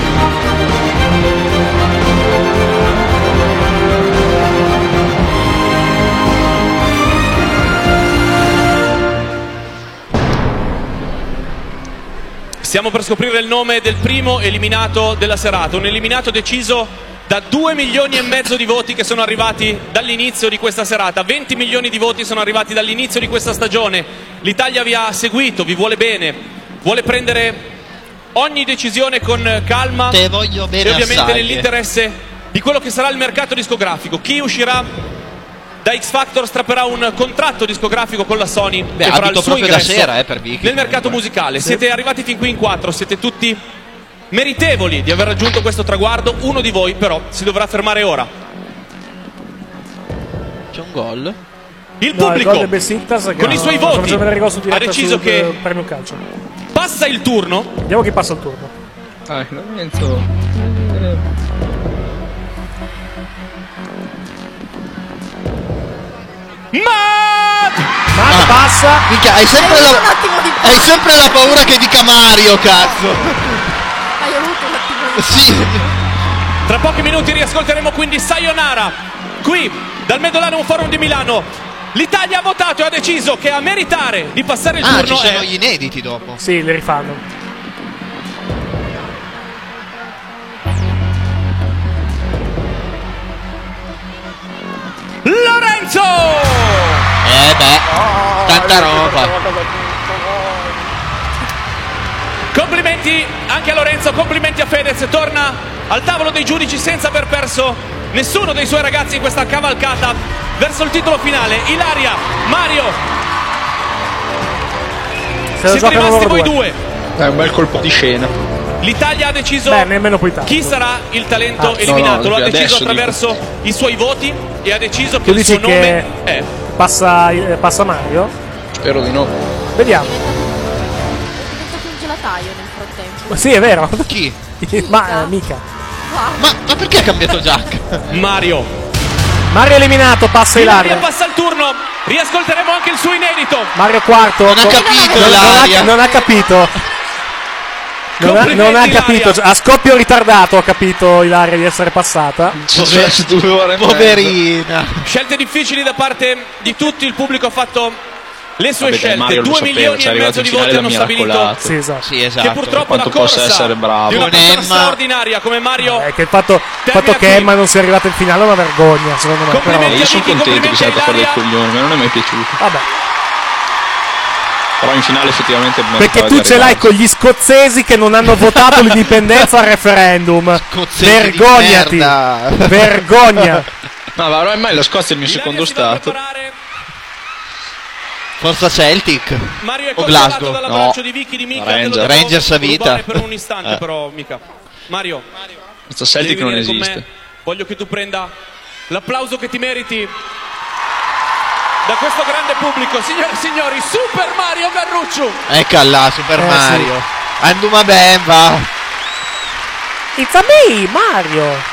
Stiamo per scoprire il nome del primo eliminato della serata, un eliminato deciso da 2 milioni e mezzo di voti che sono arrivati dall'inizio di questa serata. 20 milioni di voti sono arrivati dall'inizio di questa stagione. L'Italia vi ha seguito, vi vuole bene, vuole prendere ogni decisione con calma Te voglio bene e ovviamente assai. nell'interesse di quello che sarà il mercato discografico. Chi uscirà da X Factor strapperà un contratto discografico con la Sony Beh, che farà il abito suo proprio da ingresso sera, per Vicky, nel mercato comunque. musicale. Siete arrivati fin qui in 4, siete tutti meritevoli di aver raggiunto questo traguardo. Uno di voi però si dovrà fermare ora. C'è un gol? Il No, pubblico il gol del Besiktas che con i suoi sto voti facendo vedere il gol su ha diretta deciso sul che premio calcio. passa il turno. Vediamo chi passa il turno. Lorenzo. Matt passa. Minchia, hai sempre la paura che dica Mario, cazzo. Hai avuto un attimo di... Sì. Tra pochi minuti riascolteremo quindi Sayonara qui dal Mediolanum Forum di Milano. L'Italia ha votato e ha deciso che a meritare di passare il turno ci sono è gli inediti dopo. Sì, li rifanno. Lorenzo! Tanta roba. Complimenti anche a Lorenzo, complimenti a Fedez, torna al tavolo dei giudici senza aver perso nessuno dei suoi ragazzi in questa cavalcata verso il titolo finale. Ilaria, Mario, siete rimasti voi due. È un bel colpo di scena. L'Italia ha deciso nemmeno poi tanto. chi sarà il talento eliminato, lo ha deciso attraverso i suoi voti e ha deciso che Tu il dici suo nome che è... passa Mario? Spero di no. Vediamo. Diventa più un gelataio nel frattempo. Sì, è vero. Chi? Ma mica. Ma perché ha cambiato Jack? Mario Mario eliminato, passa Ilaria. passa il turno, riascolteremo anche il suo inedito. Mario quarto. Non ha capito non Ilaria. non ha capito. Non ha capito, a scoppio ritardato ha capito Ilaria di essere passata. Poverina. Scelte difficili da parte di tutti, il pubblico ha fatto le sue Vabbè, dai, scelte. Mario lo 2 sapevo, milioni ci è e arrivato mezzo in di finale voti da hanno stabilito miracolato. Sì, esatto. Sì, esatto. che purtroppo Quanto la possa corsa essere bravo. di una Con persona Emma. straordinaria come Mario Che il fatto che Emma non sia arrivata in finale è una vergogna, secondo me. Però, Io sono contento che sia andata a fare dei coglioni, ma non è mai piaciuto. vabbè. Però in finale effettivamente Perché tu ce l'hai con gli scozzesi che non hanno votato l'indipendenza al referendum. Scozzesi di Vergognati. merda. Vergogna. No, ma ormai la Scozia è il mio secondo stato. Forza Celtic. Mario è o controlato Glasgow. dall'abbraccio No. di Vicky di Mika. Rangers a vita. Per un istante però Mika. Mario. Questo Celtic devi non venire con esiste. me. Voglio che tu prenda l'applauso che ti meriti da questo grande pubblico. Signore e signori, Super Mario Garruccio. Ecco là, Super Mario. Anduma ben, va. It's a me, Mario.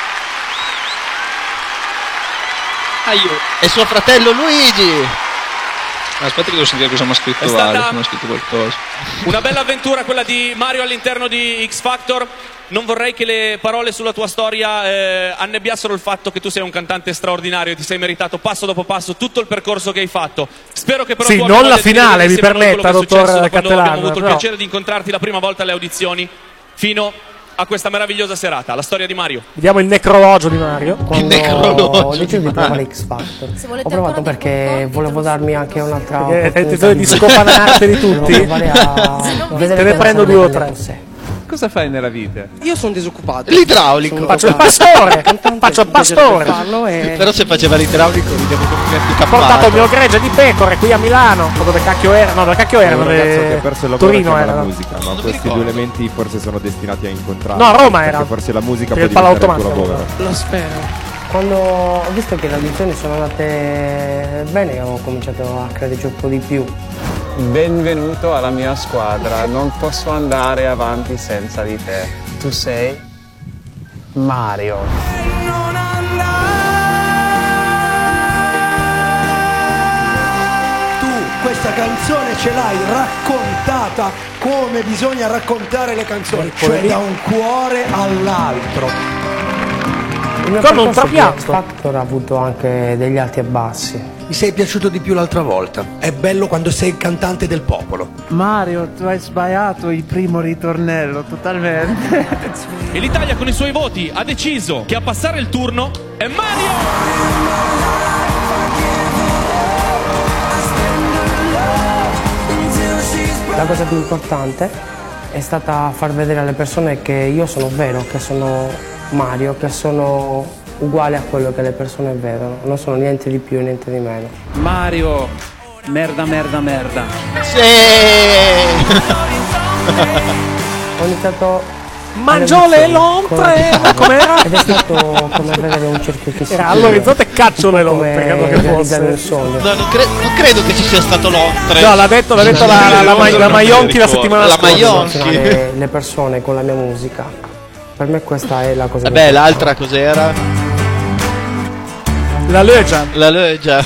E suo fratello Luigi. Aspetta che devo sentire cosa mi ha scritto È stata- Vale, non ha scritto qualcosa. Una bella avventura quella di Mario all'interno di X Factor. Non vorrei che le parole sulla tua storia annebbiassero il fatto che tu sei un cantante straordinario e ti sei meritato passo dopo passo tutto il percorso che hai fatto. Spero che però Sì, tu abbia non voglia la di finale, vivere mi insieme a noi permetta, quello che è dottor successo da quando Cattelan, abbiamo avuto il però. piacere di incontrarti la prima volta alle audizioni fino a questa meravigliosa serata. La storia di Mario. Vediamo il necrologio di Mario. Ho deciso di provare X Factor. Ho provato perché volevo darmi anche un'altra Perché hai opportunità intenzione di scopanarti di tutti? Volevo provare a vedere Te ne cosa prendo sarebbe 2 o dentro 3. sé. Cosa fai nella vita? Io sono disoccupato. L'idraulico. Faccio il pastore. Faccio il pastore. Però se faceva l'idraulico ridevo come Ha portato il mio gregge di pecore qui a Milano. O dove cacchio era? No, dove cacchio È era? un ragazzo che ha perso il lavoro Torino e ama era. la musica, ma questi due elementi forse sono destinati a incontrarsi. No, a Roma perché era. forse la musica Per può il diventare il tuo pallautomatico. lavoro. Lo spero. Quando ho visto che le audizioni sono andate bene ho cominciato a crederci un po' di più. Benvenuto alla mia squadra, non posso andare avanti senza di te. Tu sei Mario. Tu questa canzone ce l'hai raccontata come bisogna raccontare le canzoni, cioè da un cuore all'altro. Il mio Come un percorso di trapianto. X Factor ha avuto anche degli alti e bassi. Mi sei piaciuto di più l'altra volta. È bello quando sei il cantante del popolo. Mario, tu hai sbagliato il primo ritornello, totalmente. E l'Italia con i suoi voti ha deciso che a passare il turno è Mario. La cosa più importante è stata far vedere alle persone che io sono vero, che sono Mario, che sono uguale a quello che le persone vedono. Non sono niente di più, niente di meno. Mario, merda, merda, merda. Ho iniziato Mangio le lontre. Com'era? Ed è stato come vedere un cerchio che si Era chiude. all'orizzonte caccio le lontre, Come credo che realizzare un fosse. sogno. No, non credo che ci sia stato l'oltre. No, l'ha detto la Maionchi la settimana La scorsa. Maionchi. Le persone con la mia musica. Per me questa è la cosa più Vabbè, l'altra cos'era? La Legia. La Legia.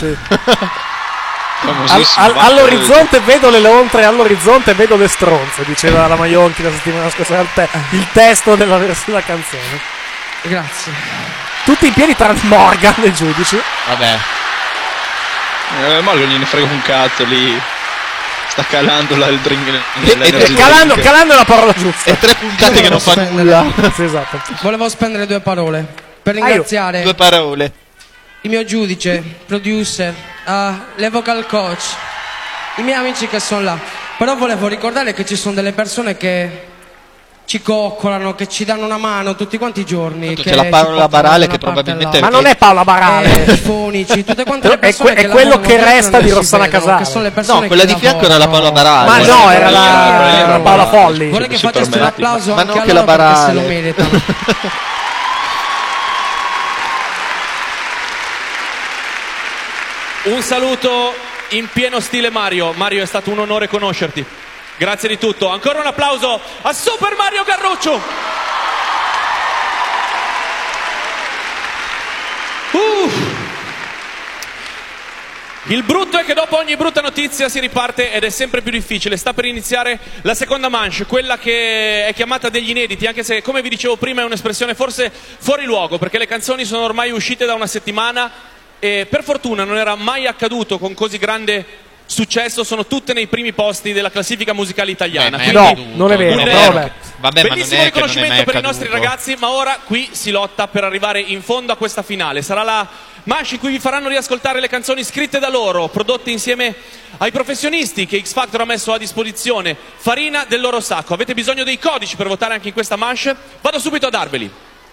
All'orizzonte vedo le lontre, all'orizzonte vedo le stronze, diceva la Maionchi la settimana scorsa. Il testo della canzone. Grazie. Tutti in piedi tranne Morgan, i giudici. Vabbè. Morgan gliene frega un cazzo lì. Sta calando il drink. Calando è la parola giusta. E 3 puntate che non fanno nulla. Sì, esatto. Volevo spendere 2 parole per ringraziare 2 parole. il mio giudice, producer, le vocal coach, i miei amici che sono là. Però volevo ricordare che ci sono delle persone che ci coccolano, che ci danno una mano tutti quanti i giorni. C'è la Paola Barale che probabilmente... Ma non è Paola Barale. I fonici, tutte quante le È persone che quello lavorano che dentro resta non di si Rossana vedono, Casale. che sono le persone No, quella che di fianco era la lavorano. Paola Barale. Ma no, era la Paola Folli. Vorrei che faceste un applauso Ma anche non a che la loro perché se lo Barale. meritano. Un saluto in pieno stile Mario. Mario, è stato un onore conoscerti. Grazie di tutto. Ancora un applauso a Super Mario Garruccio. Il brutto è che dopo ogni brutta notizia si riparte ed è sempre più difficile. Sta per iniziare la seconda manche, quella che è chiamata degli inediti, anche se, come vi dicevo prima, è un'espressione forse fuori luogo, perché le canzoni sono ormai uscite da una settimana e per fortuna non era mai accaduto con così grande successo, sono tutte nei primi posti della classifica musicale italiana. No, non è vero, vabbè. Vabbè, ma Bellissimo non è riconoscimento che non è mai per i nostri accaduto. ragazzi, ma ora qui si lotta per arrivare in fondo a questa finale. Sarà la manche in cui vi faranno riascoltare le canzoni scritte da loro, prodotte insieme ai professionisti che X Factor ha messo a disposizione, farina del loro sacco. Avete bisogno dei codici per votare anche in questa manche? Vado subito a darveli.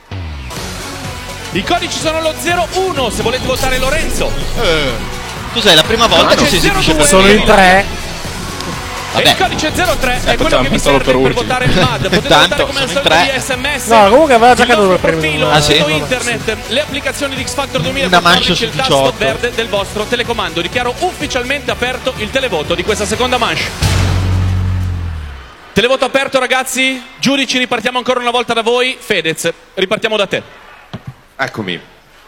I codici sono lo 01 se volete votare Lorenzo. Cos'è, la prima volta che si esibisce per Sono in 3. E il codice 03 è quello che vi serve per votare MAD. Potete votare come al solito via SMS. No, comunque aveva già il caduto nostro il primo. profilo, Ah, sì? sito internet, le applicazioni di X Factor Una 2014 e il tasto 18. verde del vostro telecomando. Dichiaro ufficialmente aperto il televoto di questa seconda manche. Televoto aperto, ragazzi. Giudici, ripartiamo ancora una volta da voi. Fedez, ripartiamo da te. Eccomi.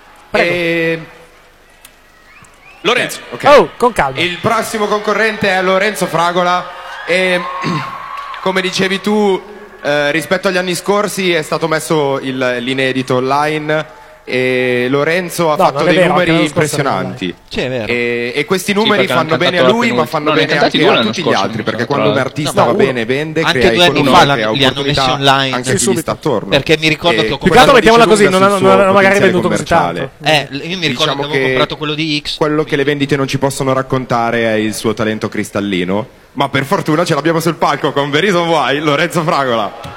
Lorenzo. Ok. Oh, con calma. Il prossimo concorrente è Lorenzo Fragola e come dicevi tu, rispetto agli anni scorsi è stato messo l'inedito online e Lorenzo ha fatto non è dei vero, anche numeri l'anno scorso era impressionanti. Sì, è vero. E questi numeri perché fanno hanno bene a cantato lui, la ma fanno penultima. No, ne bene hanno cantati anche due a l'anno tutti gli scorso, altri, mi perché sa, quando un tra artista l'altro. va No, bene, vende, Anche crea 2 anni economia, fa crea li hanno opportunità messi online. anche a chi gli sta attorno. Perché mi ricordo E che ho Più che altro comprato mettiamola così, dice non lunga sul hanno suo magari potenziale venduto così commerciale. tanto. io mi ricordo Diciamo che avevo comprato quello di X. Quello che le vendite non ci possono raccontare è il suo talento cristallino, ma per fortuna ce l'abbiamo sul palco con The Reason Why, Lorenzo Fragola.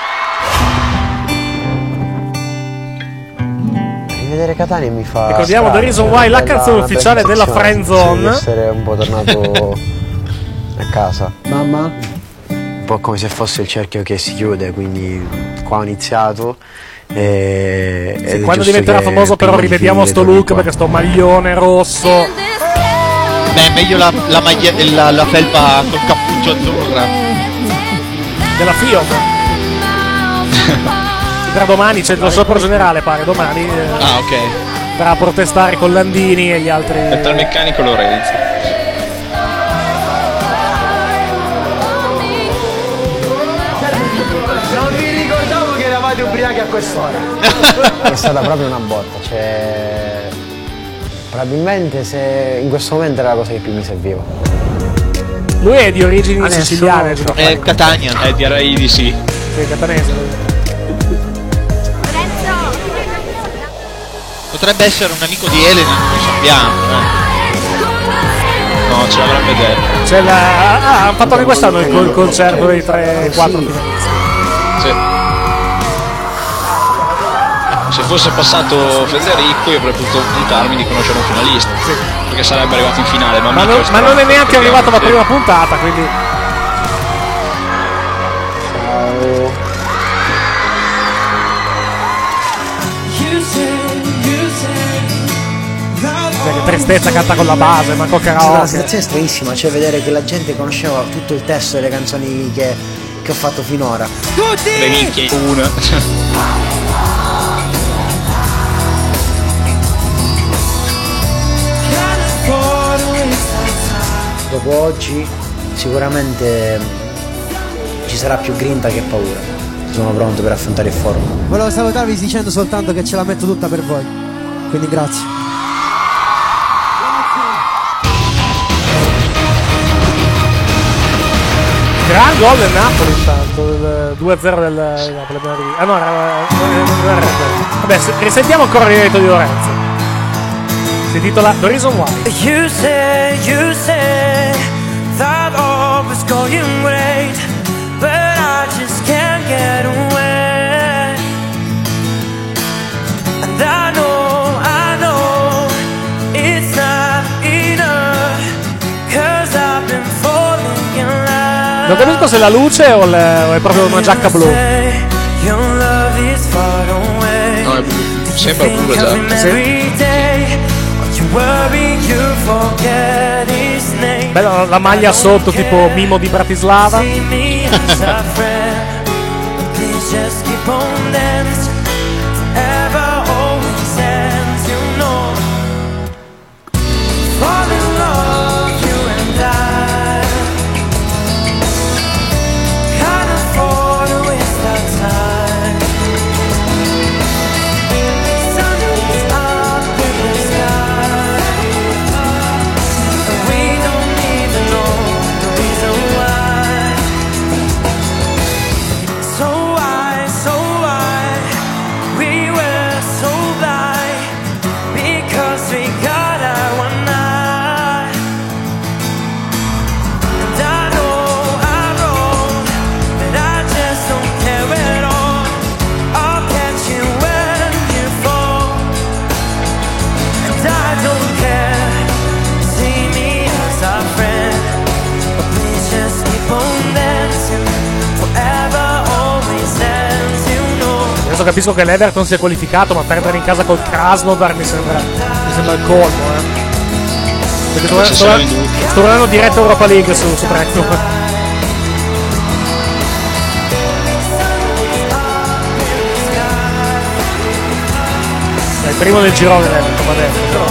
Rivedere Catania mi fa. Ricordiamo The Reason Why, la canzone ufficiale della Friend Zone. Essere un po' tornato a casa. Mamma? Un po' come se fosse il cerchio che si chiude, quindi qua ho iniziato. E Sì, quando diventerà famoso però rivediamo sto look perché sto maglione rosso. Beh, meglio la felpa col cappuccio azzurra. Della Fiat. Tra domani c'è lo sciopero generale, pare, domani. Ah, ok. Verrà a protestare con Landini e gli altri. Metta il meccanico Lorenzo. Non vi ricordavo che eravate ubriachi a quest'ora. È stata proprio una botta, cioè. Probabilmente se in questo momento era la cosa che più mi serviva. Lui è di origini Adesso siciliane. no. È Catania. Direi di sì. Sì, catanese. Potrebbe essere un amico di Elena, non lo sappiamo. No, ce l'avrebbe detto. C'è la... hanno fatto anche quest'anno il concerto dei 3-4 finalisti. Sì. Se fosse passato Federico io avrei potuto puntarmi di conoscere un finalista. Perché sarebbe arrivato in finale, ma non è neanche arrivato alla prima puntata, quindi. Che tristezza, canta con la base, manco Una karaoke. situazione stranissima, cioè vedere che la gente conosceva tutto il testo delle canzoni che ho fatto finora. Le minchie una. Dopo oggi sicuramente ci sarà più grinta che paura. Sono pronto per affrontare il forum. Volevo salutarvi dicendo soltanto che ce la metto tutta per voi. Quindi grazie. Gran gol del Napoli intanto, il 2-0 del Napoli. Ah no, era vabbè, risentiamo ancora l'inedito di Lorenzo. Si intitola The Reason Why. You said that all was going great, but I just can't get away. And I know it's not enough, 'cause I've been falling in love. Non capisco se è la luce o è proprio una giacca blu. Your love is far away. No, è blu. Sembra blu la giacca. Every day, you worry, you forget his name. Bella la maglia sotto, tipo Mimo di Bratislava. See me as a friend. Please just keep on dancing. Forever always ends, you know. Fall in love. Adesso capisco che l'Everton si è qualificato, ma perdere in casa col Krasnodar mi sembra il colmo, Perché sto guardando diretta Europa League su Premium. È il primo del girone l'Everton, va detto, però.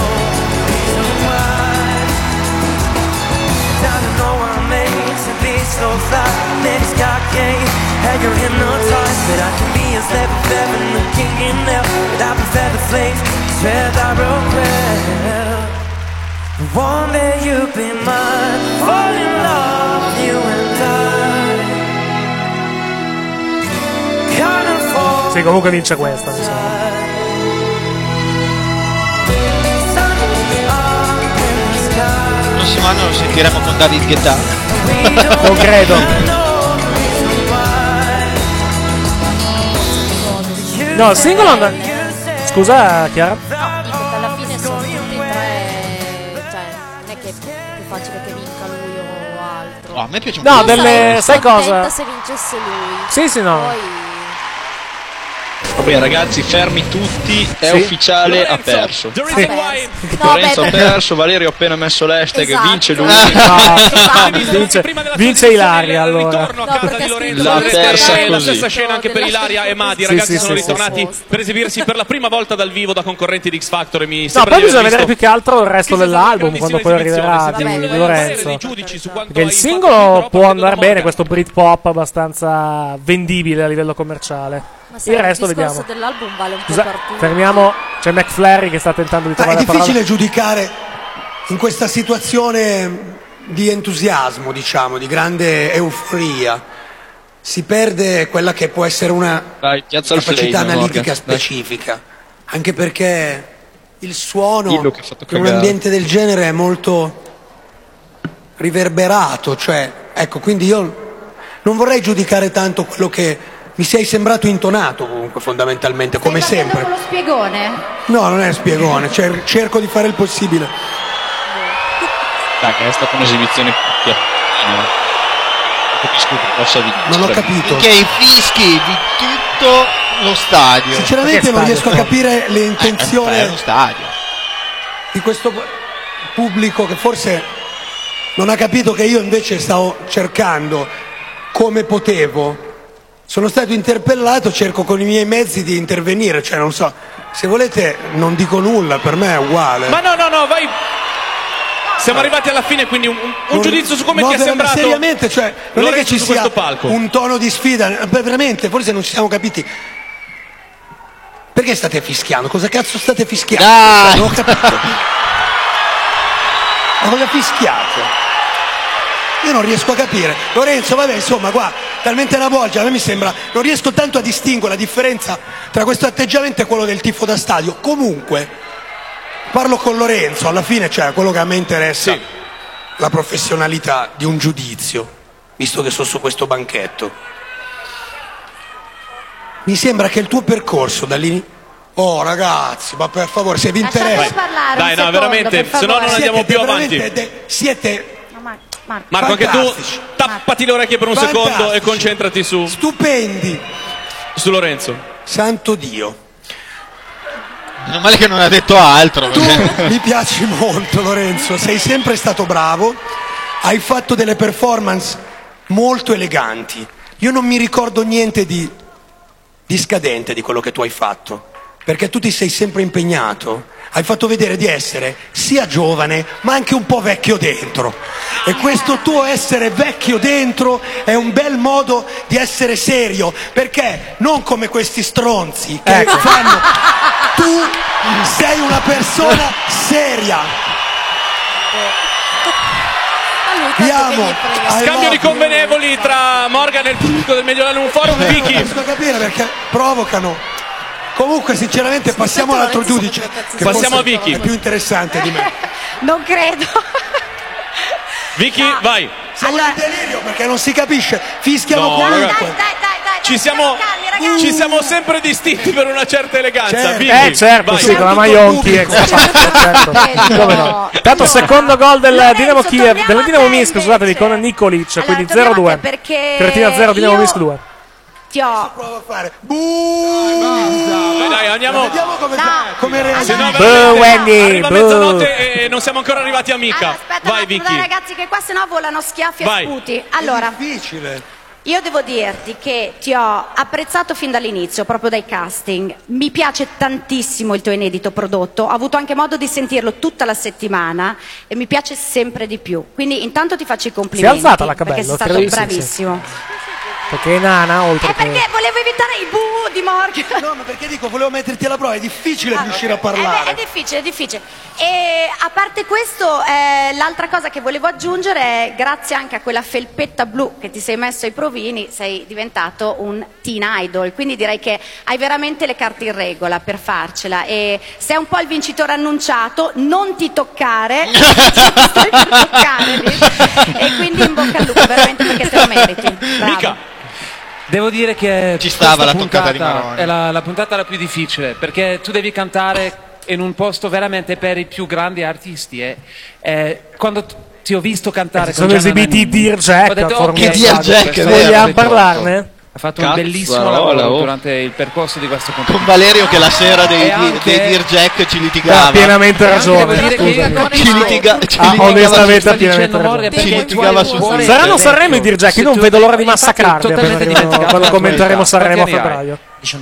And you're hypnotized, but I can be a step of heaven, the king in hell. But I prefer the flames, swear I broke well. One day you'll be mine, fall in love, you and I. Kind of fall. Sì, comunque vince questa, mi sembra. Il prossimo anno lo sentiremo con David Guetta. Non credo. No, il singolo Scusa, Chiara? No, dico che alla fine sono tutti e tre. Cioè, non è che è più facile che vinca lui o altro. Oh, a me piace un No, po'. sai cosa? Contenta se vincesse lui. Sì, no. Poi Vabbè ragazzi, fermi tutti, è Sì. ufficiale, ha perso. Sì. Lorenzo ha perso, Valerio ha appena messo l'hashtag, Esatto. vince lui. Vince Ilaria allora. L'ha persa La così. stessa scena anche per Ilaria e Madi, Sì, ragazzi sì, sono sì, ritornati per esibirsi per la prima volta dal vivo da concorrenti di X Factor e mi No, sembra poi di aver bisogna vedere visto più che altro il resto dell'album quando poi arriverà di Lorenzo. Perché il singolo può andare bene, questo Britpop abbastanza vendibile a livello commerciale. ma sai, Il resto il discorso vediamo. dell'album vale un Scusa, po' per tutti. fermiamo. C'è McFlurry che sta tentando di È trovare la difficile parola. giudicare in questa situazione di entusiasmo, diciamo, di grande euforia. Si perde quella che può essere una Dai, piazza il capacità flame, analitica Morgan, dai. specifica, anche perché il suono Dillo che ha fatto in un cagare. ambiente del genere è molto riverberato, cioè, ecco, quindi io non vorrei giudicare tanto quello che mi sei sembrato intonato comunque fondamentalmente, come sempre. Con lo spiegone? No, non è spiegone, cerco di fare il possibile. Dai, è stata un'esibizione piattina. Non capisco che possa vincere. Non ho capito. Che i fischi di tutto lo stadio. Sinceramente non riesco a capire le intenzioni È uno stadio. di questo pubblico che forse non ha capito che io invece stavo cercando come potevo. Sono stato interpellato, cerco con i miei mezzi di intervenire, cioè non so, se volete non dico nulla, per me è uguale. Ma no, vai. Siamo arrivati alla fine, quindi un giudizio su come No, ti è sembrato. seriamente, cioè, non è che Lorenzo ci su sia questo palco. un tono di sfida, beh, veramente, forse non ci siamo capiti. Perché state fischiando? Cosa cazzo state fischiando? Dai! Cioè, non ho capito. Ma cosa fischiate? Io non riesco a capire. Lorenzo, vabbè, insomma, qua, talmente una bolgia, a me mi sembra, non riesco tanto a distinguere la differenza tra questo atteggiamento e quello del tifo da stadio. Comunque, parlo con Lorenzo, alla fine, cioè, quello che a me interessa, la professionalità di un giudizio, visto che sono su questo banchetto. Mi sembra che il tuo percorso dall'inizio... Oh ragazzi, ma per favore, se vi interessa... Lasciate parlare Dai, un no, secondo, veramente, per se no favore. non andiamo più avanti. Siete Marco, anche tu fantastici. tappati le orecchie per un secondo e Fantastici. concentrati su Stupendi. Lorenzo. Santo Dio. Meno male che non ha detto altro. Tu perché- mi piaci molto, Lorenzo, sei sempre stato bravo, hai fatto delle performance molto eleganti. Io non mi ricordo niente di scadente di quello che tu hai fatto, perché tu ti sei sempre impegnato, hai fatto vedere di essere sia giovane ma anche un po' vecchio dentro, e questo tuo essere vecchio dentro è un bel modo di essere serio, perché non come questi stronzi che fanno. Tu sei una persona seria. Ti amo. Scambio di convenevoli tra Morgan e il pubblico del Mediolanum Forum. Non Vicky. riesco a capire perché provocano. Comunque sinceramente passiamo all'altro giudice, che Passiamo forse a Vicky. è più interessante di me. Non credo. Vicky, vai. Siamo in delirio perché non si capisce, fischiano No, comunque. Ci siamo sempre distinti per una certa eleganza. Certo. Vicky, Certo, vai. sì, con la Maionchi certo. Come no? Tanto secondo gol del Dinamo Kiev, del Dinamo Minsk, scusate, con Nikolic, quindi 0-2. Perché Fiorentina 0, Dinamo io Minsk 2. ti ho Prova a fare. Buh! andiamo. Vediamo come Se no, Wendy, arriva mezzanotte e non siamo ancora arrivati a mica. Aspetta Vai un attimo, Vicky. dai, ragazzi, che qua sennò volano schiaffi Vai. e sputi. Allora, difficile. io devo dirti che ti ho apprezzato fin dall'inizio, proprio dai casting. Mi piace tantissimo il tuo inedito prodotto. Ho avuto anche modo di sentirlo tutta la settimana e mi piace sempre di più. Quindi intanto ti faccio i complimenti. Si è alzata la Cabello, perché sei stato credo di sì, bravissimo. Perché è nana, oltre che... Perché volevo evitare il bu di Morgan. No, ma perché dico, volevo metterti alla prova, è difficile riuscire a parlare. È difficile, è difficile. E a parte questo, l'altra cosa che volevo aggiungere è grazie anche a quella felpetta blu che ti sei messo ai provini, sei diventato un teen idol, quindi direi che hai veramente le carte in regola per farcela e sei un po' il vincitore annunciato, non ti toccare, stai per toccare lì. E quindi in bocca al lupo, veramente, perché te lo meriti. Bravo. Devo dire che Ci stava questa la toccata di puntata Maroni. è la puntata la più difficile, perché tu devi cantare in un posto veramente per i più grandi artisti. Quando ti ho visto cantare sono con Gianna esibiti i Nannini, Dear Jack, ho detto, a ok, Dear Jack, vogliamo parlarne? ha fatto un Cazzarola, bellissimo lavoro oh. durante il percorso di questo contesto. Con Valerio che la sera dei anche- Dear Jack ci litigava. Ha pienamente ragione. Devo dire che Ci litigava onestamente ha sta pienamente dicendo ragione. Morgan, perché Ci tu litigava hai su un cuore Twitter. Saranno vecchio. Sanremo i Dear Jack, io Se non tu- vedo l'ora di infatti, massacrarli totalmente appena dimenticato quando la commenteremo tua età. Sanremo a Quanti anni hai? febbraio.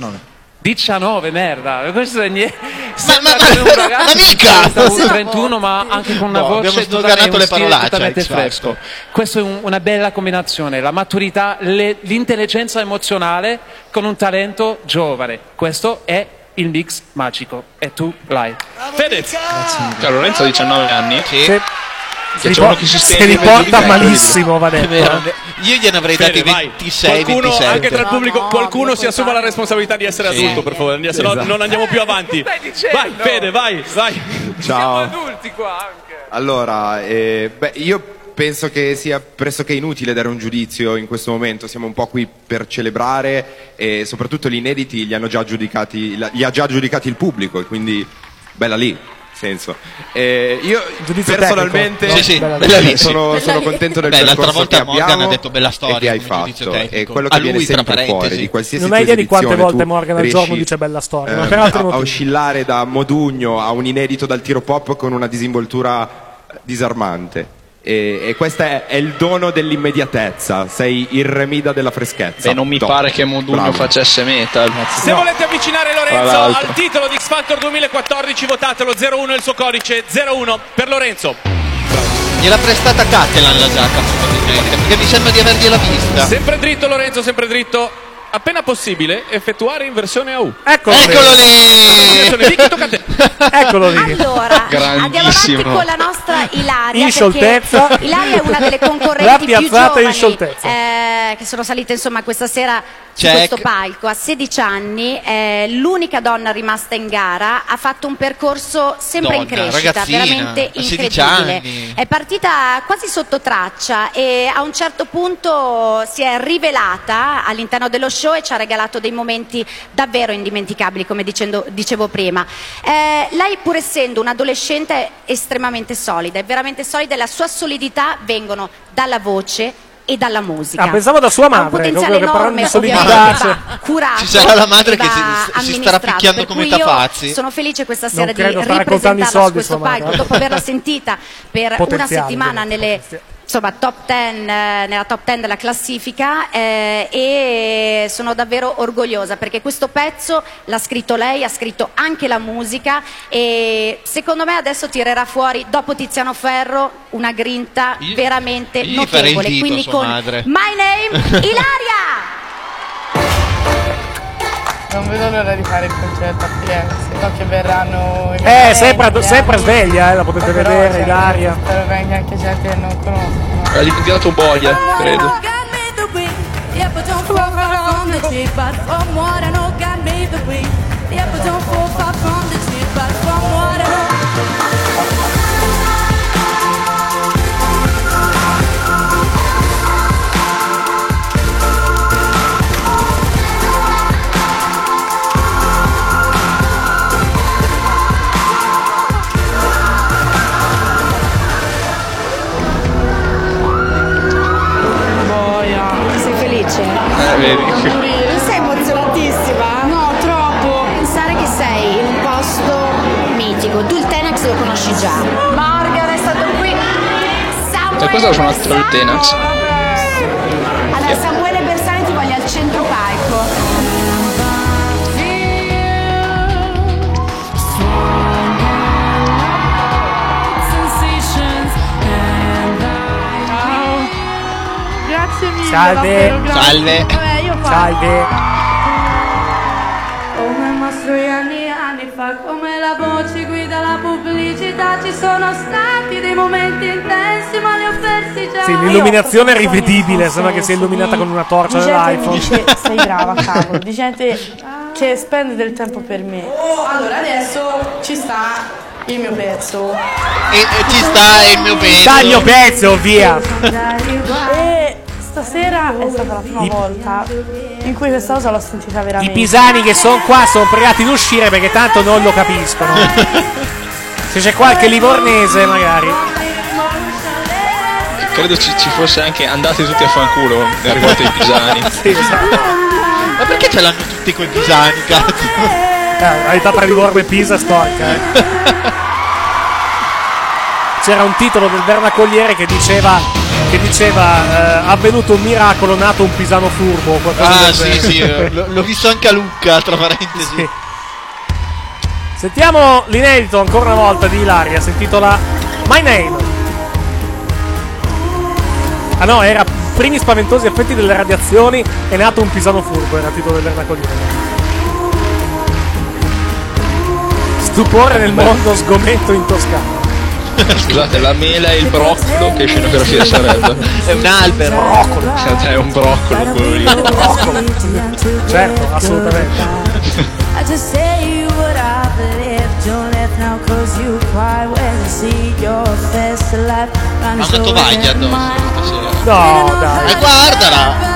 19, merda. Questo è niente. ma mica! 31, ma anche con una No, abbiamo voce sdoganato le parolacce, totalmente X fresco. Questa è una bella combinazione, la maturità, l'intelligenza emozionale con un talento giovane. Questo è il mix magico e tu l'hai. Fede. Cioè, Lorenzo ha 19 anni. Sì. Che c'è uno che si Se stende li in mezzo di porta me, malissimo, va È detto. vero. Io gliene avrei dati Fede, vai. 26, Qualcuno, 27. anche tra il pubblico, No, qualcuno mio si assuma la responsabilità di essere Sì. adulto, per favore, se no Esatto. non andiamo più avanti. Vai, Fede, vai. Ciao. adulti qua anche. Allora, io penso che sia pressoché inutile dare un giudizio in questo momento. Siamo un po' qui per celebrare e soprattutto gli inediti li ha già giudicati il pubblico e quindi bella lì. Senso. Io Giudizio personalmente tecnico. Sì, Bella bella lì. sono contento del Beh, l'altra percorso volta che abbiamo Morgan ha detto bella storia e che hai come giudizio fatto tecnico. e quello A che viene lui, tra sempre fuori parentesi. di qualsiasi Non hai idea di quante edizione, volte tu Morgan al riesci, giorno dice bella storia, ma peraltro a motivi. oscillare da Modugno a un inedito dal tiro pop con una disinvoltura disarmante. E questo è il dono dell'immediatezza. Sei il remida della freschezza. Beh, non mi Top. pare che Modugno Bravo. facesse metal. Se volete avvicinare Tra Lorenzo l'altro. al titolo di X Factor 2014, votatelo 01 il suo codice 01 per Lorenzo. Gliel'ha prestata Catalan la giacca, probabilmente, perché mi sembra di avergliela vista. Sempre dritto Lorenzo, sempre dritto. Appena possibile effettuare inversione a U. Eccolo Attenzione, Vicky, tocca a te. Eccolo lì. Allora, andiamo avanti Grandissimo. con la nostra Ilaria. In scioltezza. perché Ilaria è una delle La concorrenti più piazzata in giovani scioltezza. che sono salite insomma questa sera su Check. questo palco. A 16 anni, l'unica donna rimasta in gara, ha fatto un percorso sempre in Donna, crescita, ragazzina, veramente a 16 incredibile. anni. È partita quasi sotto traccia e a un certo punto si è rivelata all'interno dello show e ci ha regalato dei momenti davvero indimenticabili, come dicevo prima. Lei, pur essendo un'adolescente, è estremamente solida, è veramente solida e la sua solidità vengono dalla voce e dalla musica. Ah, pensavo da sua Ha un madre, potenziale proprio che parlando enorme, di ovviamente solidità. va curato. Ci sarà la madre e che va si starà amministrato, picchiando per come cui io Tafazzi. sono felice questa sera di credo sta raccontando i ripresentarla su soldi, questo sua madre. palco dopo averla sentita per una Potenziali, settimana direi. insomma top 10, nella top 10 della classifica e sono davvero orgogliosa perché questo pezzo l'ha scritto lei, ha scritto anche la musica e secondo me adesso tirerà fuori dopo Tiziano Ferro una grinta veramente io gli farei il notevole, dito a quindi sua con madre. My Name Ilaria. Non vedo l'ora di fare il concerto a Firenze. So che verranno i miei sempre sveglia, la potete però, vedere, cioè, Ilaria. Spero venga anche gente che non conosco. Ha diventato boia, credo. Sei felice? Vedi. Non sei emozionatissima? No, troppo. Pensare che sei spiego, tu il Tenax lo conosci già. Morgan è stato qui. E questo lo suonato tra il Tenax. Allora Samuele Bersani ti voglio al centro palco. Grazie mille. Salve. davvero, grazie. Salve. Vabbè, io faccio. Salve. Come mostri anni fa, come la voce guida la pubblicità, ci sono stati dei momenti intensi ma li ho persi già. Sì, l'illuminazione è rivedibile, sembra che sia illuminata con una torcia Di gente che mi dell'iPhone. dice sei brava, cavolo, di gente che spende del tempo per me. Allora adesso ci sta il mio pezzo. E ci sta il mio pezzo. Sta il mio pezzo, via. E stasera è stata la prima volta in cui questa cosa l'ho sentita I veramente. pisani che sono qua sono pregati di uscire perché tanto non lo capiscono. Se c'è qualche livornese magari. Credo ci fosse anche andate tutti a fanculo, è arrivato i pisani. Sì, esatto. Ma perché ce l'hanno tutti quei pisani, cazzo? La verità tra Livorno e Pisa è storica. C'era un titolo del Vernacolliere che diceva avvenuto un miracolo, nato un pisano furbo. Ah sì, l'ho visto anche a Lucca, tra parentesi. Sì. Sentiamo l'inedito ancora una volta di Ilaria, si intitola My Name. Ah no, era Primi spaventosi effetti delle radiazioni, è nato un pisano furbo, era il titolo del Vernacolliere. Stupore nel mondo, sgomento in Toscana. Scusate, la mela e il broccolo, che scenografia sarebbe? È un albero. Broccolo. È un broccolo quello lì. Certo, assolutamente. I just say you what I believe. Don't laugh now cause you cry when you see your face alive. Ha una tovaglia addosso stasera. No, dai. Guardala.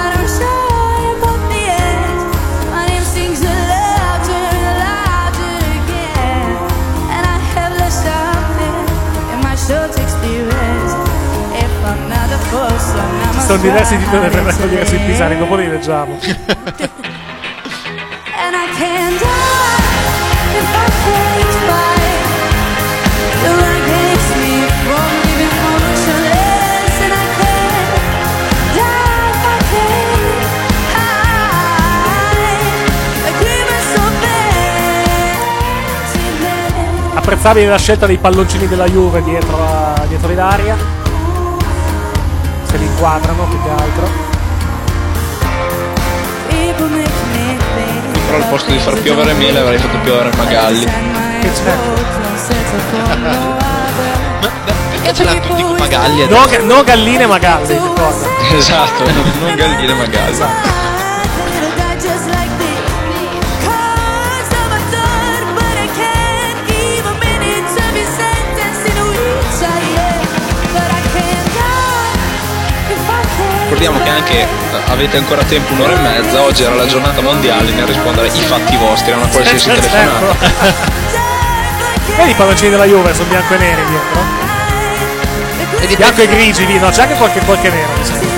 Ci sono diversi titoli per raccogliere sui pisani, dopo li leggiamo. And I can't die if I can't fight. The light keeps me from living motionless. And I can't die if I can't hide. A grievance so bad. Apprezzabile la scelta dei palloncini della Juve dietro Ilaria. Se li inquadrano più che altro. Però al posto di far piovere mele avrei fatto piovere magalli. Perché ce l'hanno tutti con magalli? No galline magalli, ricorda. Esatto, non galline magalli. Ricordiamo che anche avete ancora tempo, un'ora e mezza. Oggi era la giornata mondiale nel rispondere i fatti vostri a una qualsiasi telefonata. Vedi i palloncini della Juve sono bianco e neri dietro? Bianco e grigi lì, no, c'è anche qualche nero.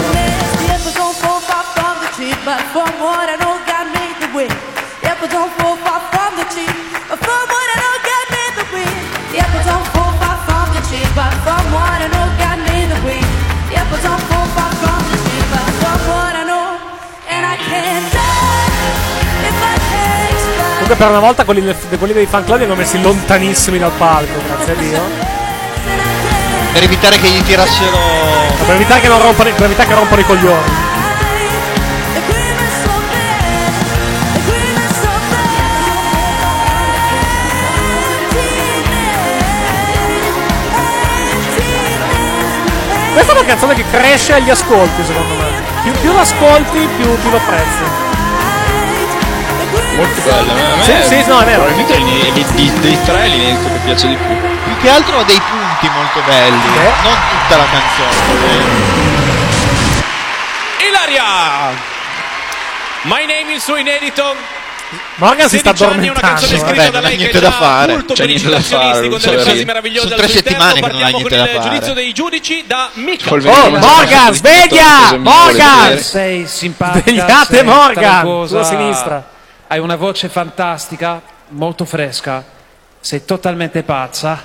Comunque per una volta quelli dei fan club li hanno messi lontanissimi dal palco, grazie a Dio. Per evitare che gli tirassero. Per evitare che rompano i coglioni. Questa è una canzone che cresce agli ascolti, secondo me. Più l'ascolti, più lo apprezzi. Molto bella, a me sì, no, è vero. Probabilmente dei tre è l'inedito che piace di più. Più che altro ha dei punti molto belli, non tutta la canzone. Ilaria! My Name, il suo inedito. Morgan si sta 16 anni, una canzone addormentando. scritta da lei che è già molto C'è niente da fare, con delle frasi meravigliose sono al 3 suo interno. settimane che non ha Partiamo niente con da il fare. giudizio dei giudici da Mika. Oh, Morgan, sveglia! Morgan! Sei simpatica, Svegliate sei Morgan, talentuosa, sulla sinistra. Hai una voce fantastica, molto fresca. sei totalmente pazza.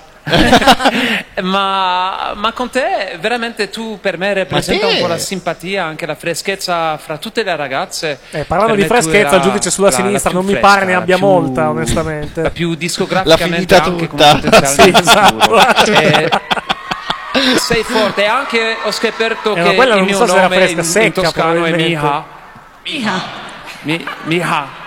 ma con te veramente tu per me rappresenta un po' la simpatia, anche la freschezza fra tutte le ragazze. Parlando Per di me tu freschezza, era il giudice sulla la sinistra più non mi fresca, pare ne la abbia più- molta, onestamente. la più discograficamente L'ha anche finita come tutta. potenziale Sì, di esatto. futuro. Sei forte, e anche ho scoperto ma che quella il non mio so se era nome fresca, in secca, toscano è probabilmente. Miha.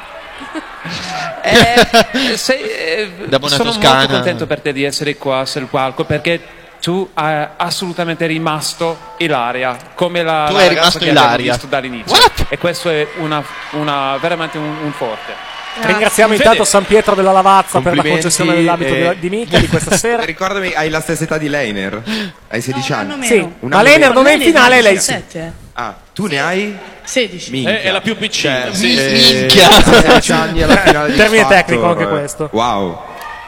Da buona Sono toscana. molto contento per te di essere qua sul palco, perché tu hai assolutamente rimasto Ilaria, come la Tu la hai ragazza rimasto che abbiamo Ilaria. visto dall'inizio. E questo è veramente un forte. Ringraziamo Fede. intanto San Pietro della Lavazza per la Complimenti, concessione dell'abito di Mica di questa sera. Ricordami, hai la stessa età di Leiner? Hai 16 anni? Sì, Un ma anno Leiner meno. non è in finale, lei sì. Ah, tu ne hai? 16. Minchia. È la più piccina. Cioè, Sì. Minchia. 16 anni alla finale di Termine X Factor. tecnico anche questo. Wow.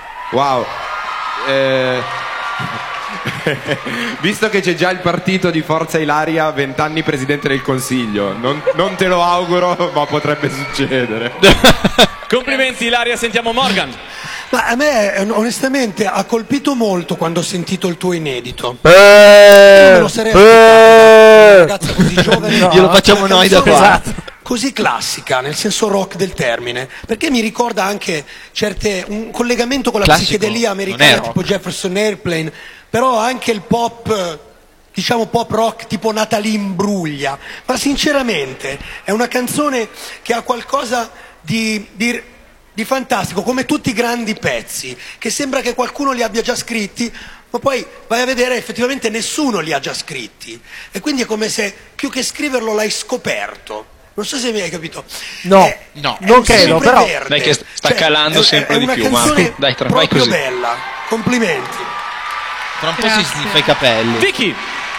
Visto che c'è già il partito di Forza Ilaria, 20 anni presidente del Consiglio, non te lo auguro, ma potrebbe succedere. Complimenti Ilaria, sentiamo Morgan. Ma a me onestamente ha colpito molto quando ho sentito il tuo inedito. Non me lo sarei aspettato da una ragazza così giovane. Glielo facciamo Una noi da canzone qua. Così classica, nel senso rock del termine, perché mi ricorda anche un collegamento con la Classico, psichedelia non è americana rock. tipo Jefferson Airplane, però anche il pop, diciamo pop rock tipo Natalie Imbruglia. Ma sinceramente è una canzone che ha qualcosa di fantastico, come tutti i grandi pezzi, che sembra che qualcuno li abbia già scritti, ma poi vai a vedere effettivamente nessuno li ha già scritti, e quindi è come se più che scriverlo l'hai scoperto. Non so se mi hai capito. No, non un credo, però. sempreverde. Dai che sta calando sempre è di una più, canzone Marco. Dai, vai proprio così. bella. Complimenti. Tra un po' si sniffa i capelli. Vicky.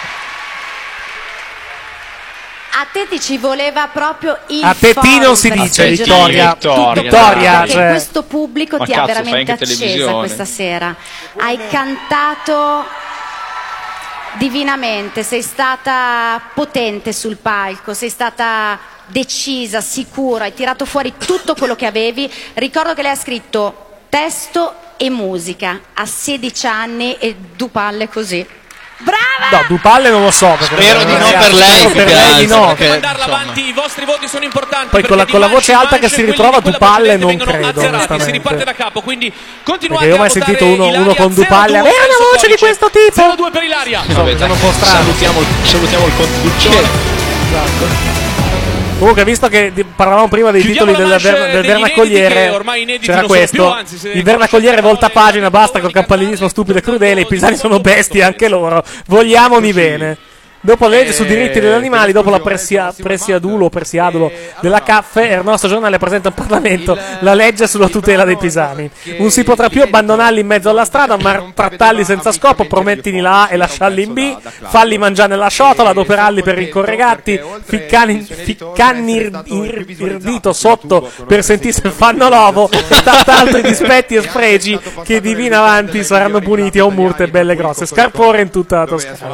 A te ti ci voleva proprio il A te T non si foro per dice, spingere Vittoria. Vittoria, perché cioè. questo pubblico Ma ti ha cazzo, fai veramente anche accesa televisione. questa sera. Hai cantato divinamente, sei stata potente sul palco, sei stata decisa, sicura, hai tirato fuori tutto quello che avevi. Ricordo che lei ha scritto testo e musica a 16 anni e due palle così. Brava! No, Dupalle non lo so. Spero di no per lei, spero per lei di no. Potete mandarla avanti, i vostri voti sono importanti. Poi con perché la di voce manche alta che manche si quelli ritrova di quella Dupalle precedente non vengono credo, azzerati, si riparte onestamente. da capo, quindi continuate Perché io ho mai a votare sentito uno Ilaria, con Dupalle. 0-2 Aveva una voce di codice. questo tipo. 0-2 per Ilaria. Vabbè, sono un po' strano. salutiamo il conduttore. Comunque, visto che parlavamo prima dei Chiudiamo titoli la del manche degli Vernacoliere, inediti, che ormai inediti c'era non sono questo: più, anzi, se il Vernacoliere volta pagina, basta col campanilismo stupido e crudele. I pisani sono bestie anche loro. Vogliamoli bene. Dopo la legge su diritti degli animali, dopo la presiadulo o presiadulo della CAFFE, il nostro giornale presenta in Parlamento la legge sulla tutela dei pisani. Non si potrà più abbandonarli in mezzo alla strada, ma trattarli senza scopo, promettili la A e lasciarli in B, falli mangiare nella ciotola, adoperarli per rincorrere gatti, ficcanni il dito sotto per sentirsi il fanno l'ovo e tanti altri dispetti e sfregi che di vino avanti saranno puniti a un multe belle grosse. Scarpore in tutta la Toscana.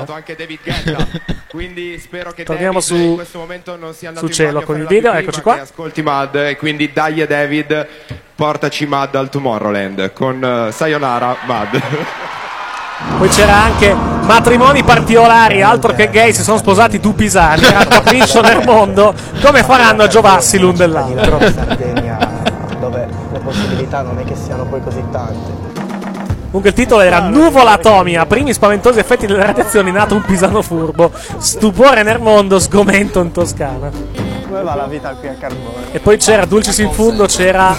Quindi spero che Torniamo David su- in questo momento non sia andato sul in cielo bagno a con fare il la video, pipì, eccoci ma qua. che ascolti Mad, e quindi dai David, portaci Mad al Tomorrowland con Sayonara Mad. Poi c'era anche matrimoni particolari, altro che gay, si sono sposati due pisani, a capriccio nel mondo, come faranno a giovarsi l'un dell'altro. Dove le possibilità non è che siano poi così tante. Comunque il titolo era Nuvola atomica, primi spaventosi effetti delle radiazioni, nato un pisano furbo, stupore nel mondo, sgomento in Toscana. Come va la vita qui a Carbone? E poi c'era Dulcis in fondo, c'era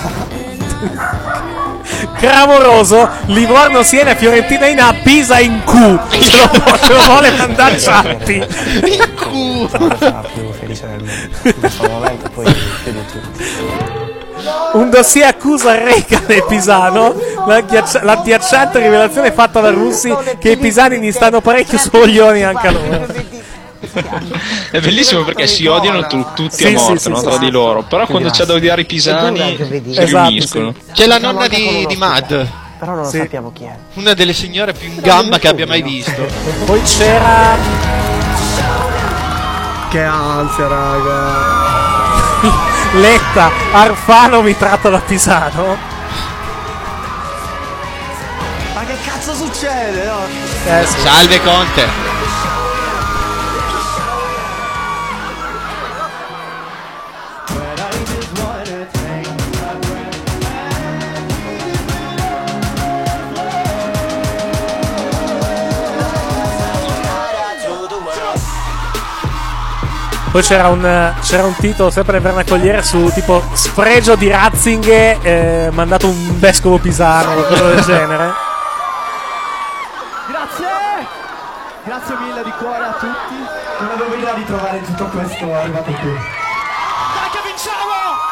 clamoroso, Livorno, Siena, Fiorentina in A, Pisa in Q. Ce lo vuole mandare Ciatti. In Q. La persona più felice del mondo. In questo momento poi più di tutti. Un dossier accusa Reca del Pisano, l'agghiacciante rivelazione fatta da russi che i pisani gli stanno parecchio spoglioni anche a loro. È bellissimo perché si odiano tutti Sì, a morte, sì, no, sì, tra sì. di loro. Però quando c'è da odiare i pisani si Esatto, riuniscono. C'è la nonna di Mad. Però non Sì. sappiamo chi è. Una delle signore più in gamba che abbia mai visto. Poi c'era Che ansia, raga. Letta, Arfano mi tratta da Pisano. Ma che cazzo succede? No? Sì. Salve Conte. Poi c'era un titolo sempre nel vernaccoliere su tipo sfregio di Ratzinger mandato un vescovo pisano o qualcosa del genere. Grazie mille di cuore a tutti. Non avevo idea di trovare tutto questo arrivato qui. Dai che vinciamo!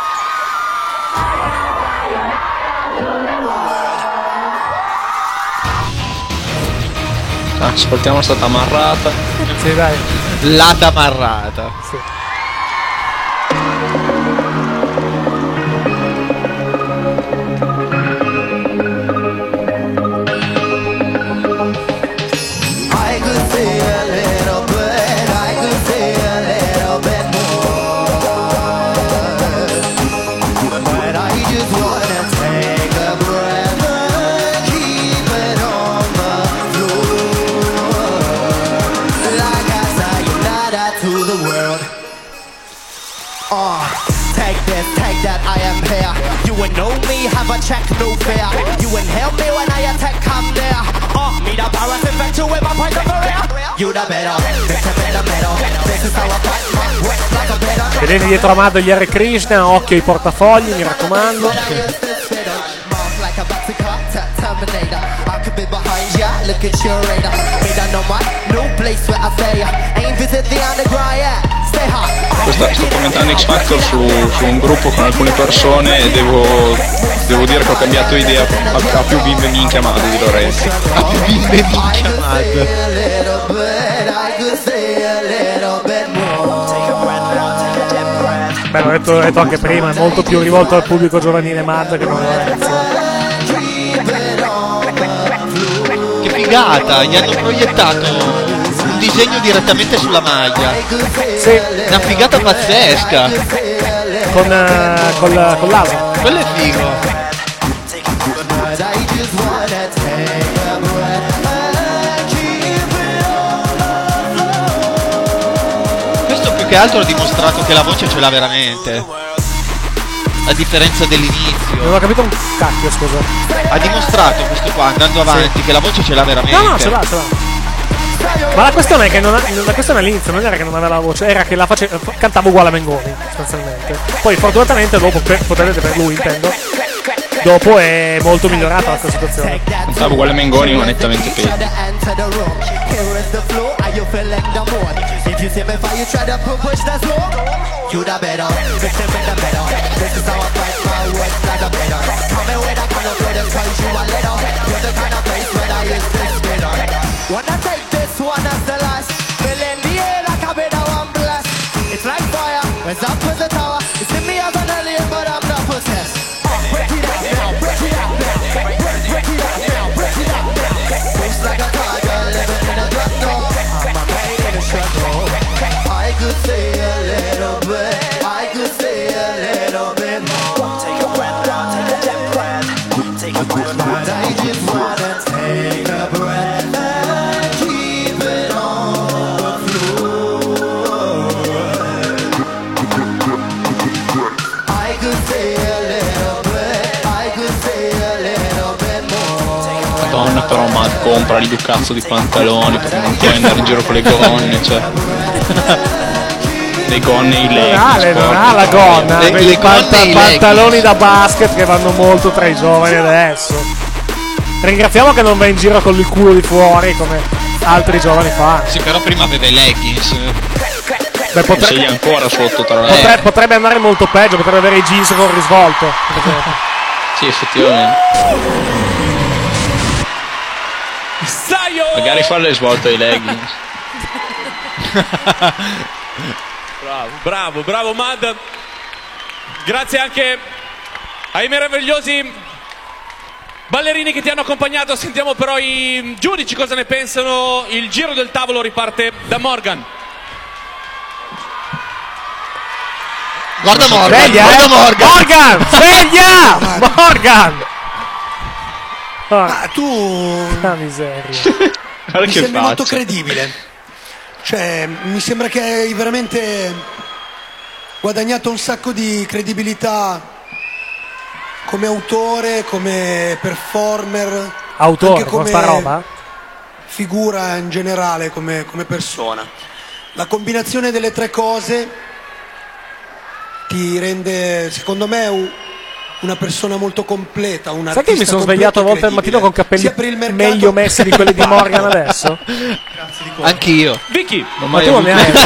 Ascoltiamo Stata Amarrata. Sì, dai. Lata amarrata. Sì. I could say a little bit, I could say a little bit more, but I just wanna take a breath and keep it on the floor, like I sayonara to the world. Take this, take that, I am here. You would know me, have a check, no fear. You would help me when I attack, come there. Me the powers infatuate my point of career. You the better, victim in the middle. This is how I fight my way like a better. Vedete dietro a Mado gli Hare Krishna, occhio ai portafogli, mi raccomando. Like a boxing car, Terminator. I could be behind ya, look at your radar. Me don't know my no place where I stay. Ain't visit the underground yet. Stay hot. Sto commentando X Factor su un gruppo con alcune persone e devo dire che ho cambiato idea a più bimbe minchia Mado di Lorenzi. A più bimbe minchia Mado. Beh, l'ho detto anche prima, è molto più rivolto al pubblico giovanile Mad che non Lorenzo. Che figata, gli hanno proiettato un disegno direttamente sulla maglia. Sì. Una figata pazzesca. Con l'asa. Quello è figo. Questo più che altro ha dimostrato che la voce ce l'ha veramente. A differenza dell'inizio. Non ho capito un cacchio, scusa. Ha dimostrato questo qua, andando avanti, che la voce ce l'ha veramente. No, ce l'ha. Ma la questione è che la questione all'inizio non era che non aveva la voce, era che cantava uguale a Mengoni, sostanzialmente. Poi fortunatamente dopo, potete per lui intendo, dopo è molto migliorata la sua situazione. Cantava uguale a Mengoni ma nettamente peggio. Wanna take this one as the last, feeling the air like a bit of one blast. It's like fire, where's up with the tower? You see me as an alien, but I'm not possessed. Break it up now, break it up now, break it up now, break it up now. It's like a tiger living in a jungle. I'm a man in a struggle. I could say a little bit, I could say a little bit more. Take a breath, now take a deep breath. Take a breath, but I just wanna take a breath. Madonna, però Matt compra lì due cazzo di pantaloni perché non puoi andare in giro con le gonne, cioè. Le gonne e i leggings. Non ha la gonna, le pantaloni da basket che vanno molto tra i giovani adesso. Ringraziamo che non va in giro con il culo di fuori come altri giovani fanno. Sì, però prima aveva i leggings. Beh, sei ancora sotto tra l'altro. Potrebbe andare molto peggio, potrebbe avere i jeans con risvolto. Sì, effettivamente. Magari farle svolte ai leggings. Bravo Mad. Grazie anche ai meravigliosi ballerini che ti hanno accompagnato. Sentiamo però i giudici cosa ne pensano. Il giro del tavolo riparte da Morgan. Guarda Morgan, sveglia, guarda Morgan. Morgan, sveglia! Morgan! Ma tu miseria. mi sembri molto credibile. Cioè, mi sembra che hai veramente guadagnato un sacco di credibilità come autore, come performer, Autore, anche con sta roba? figura in generale, come persona. La combinazione delle tre cose ti rende, secondo me, una persona molto completa. Un Sai che mi sono svegliato a volte al mattino con capelli meglio messi di quelli di Morgan adesso? Anch'io. Vicky! Ma tu non ne hai.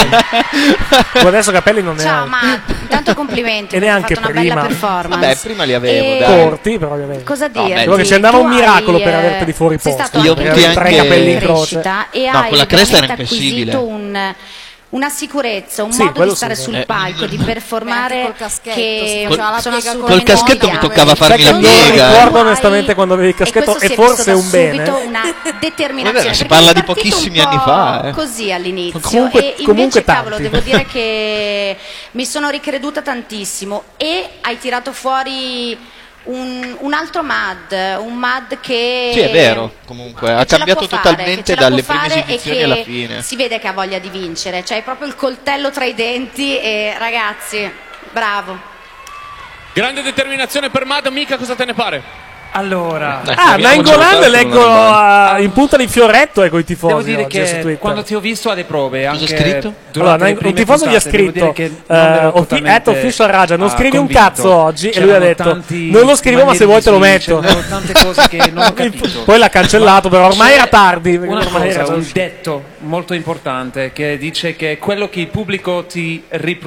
Tu adesso capelli non ne Ciao, hai. ma tanto complimenti. E hai neanche fatto una prima. bella performance. Vabbè, prima li avevo, E- dai. Corti, però li avevi. Cosa No, dirti? beh, Quello che ci andava un Tu miracolo hai, per averteli fuori sei posto. stato Li ho anche avuti tre anche- capelli in croce. crescita e No, hai con la cresta era veramente impossibile. acquisito una sicurezza, un Sì, modo quello di stare sì. sul palco, di performare col caschetto, che col- c'ha la sono piega assolutamente Col caschetto mi toccava farmi Sai la che non piega. ricordo onestamente quando avevi il caschetto questo e si è forse è visto un da bene. subito una determinazione. Vabbè, si perché parla è di partito pochissimi un anni po' fa, così all'inizio Comunque- e invece comunque cavolo tanti. devo dire che mi sono ricreduta tantissimo e hai tirato fuori un altro Mad, un Mad che Sì, è vero, comunque. Ha che ce la cambiato può fare, totalmente che ce la dalle può prime fare e esibizioni che alla fine. si vede che ha voglia di vincere, cioè hai proprio il coltello tra i denti e ragazzi, bravo. Grande determinazione per Mad, Mica, cosa te ne pare? Allora, Nainggolan leggo in punta di fioretto e coi tifosi. devo dire oggi su che Twitter. quando ti ho visto alle prove, anche scritto? durante le un prime tifoso gli ha puntate, devo dire scritto che non ero totalmente, Official Raja, non scrivi un convinto. cazzo oggi, e lui ha C'erano detto tanti non lo scrivo ma se vuoi te lo manierismi, metto. c'erano tante cose che non ho capito. Poi l'ha cancellato, però ormai C'è era tardi. Una ormai era cosa, già un detto molto importante che dice che quello che il pubblico ti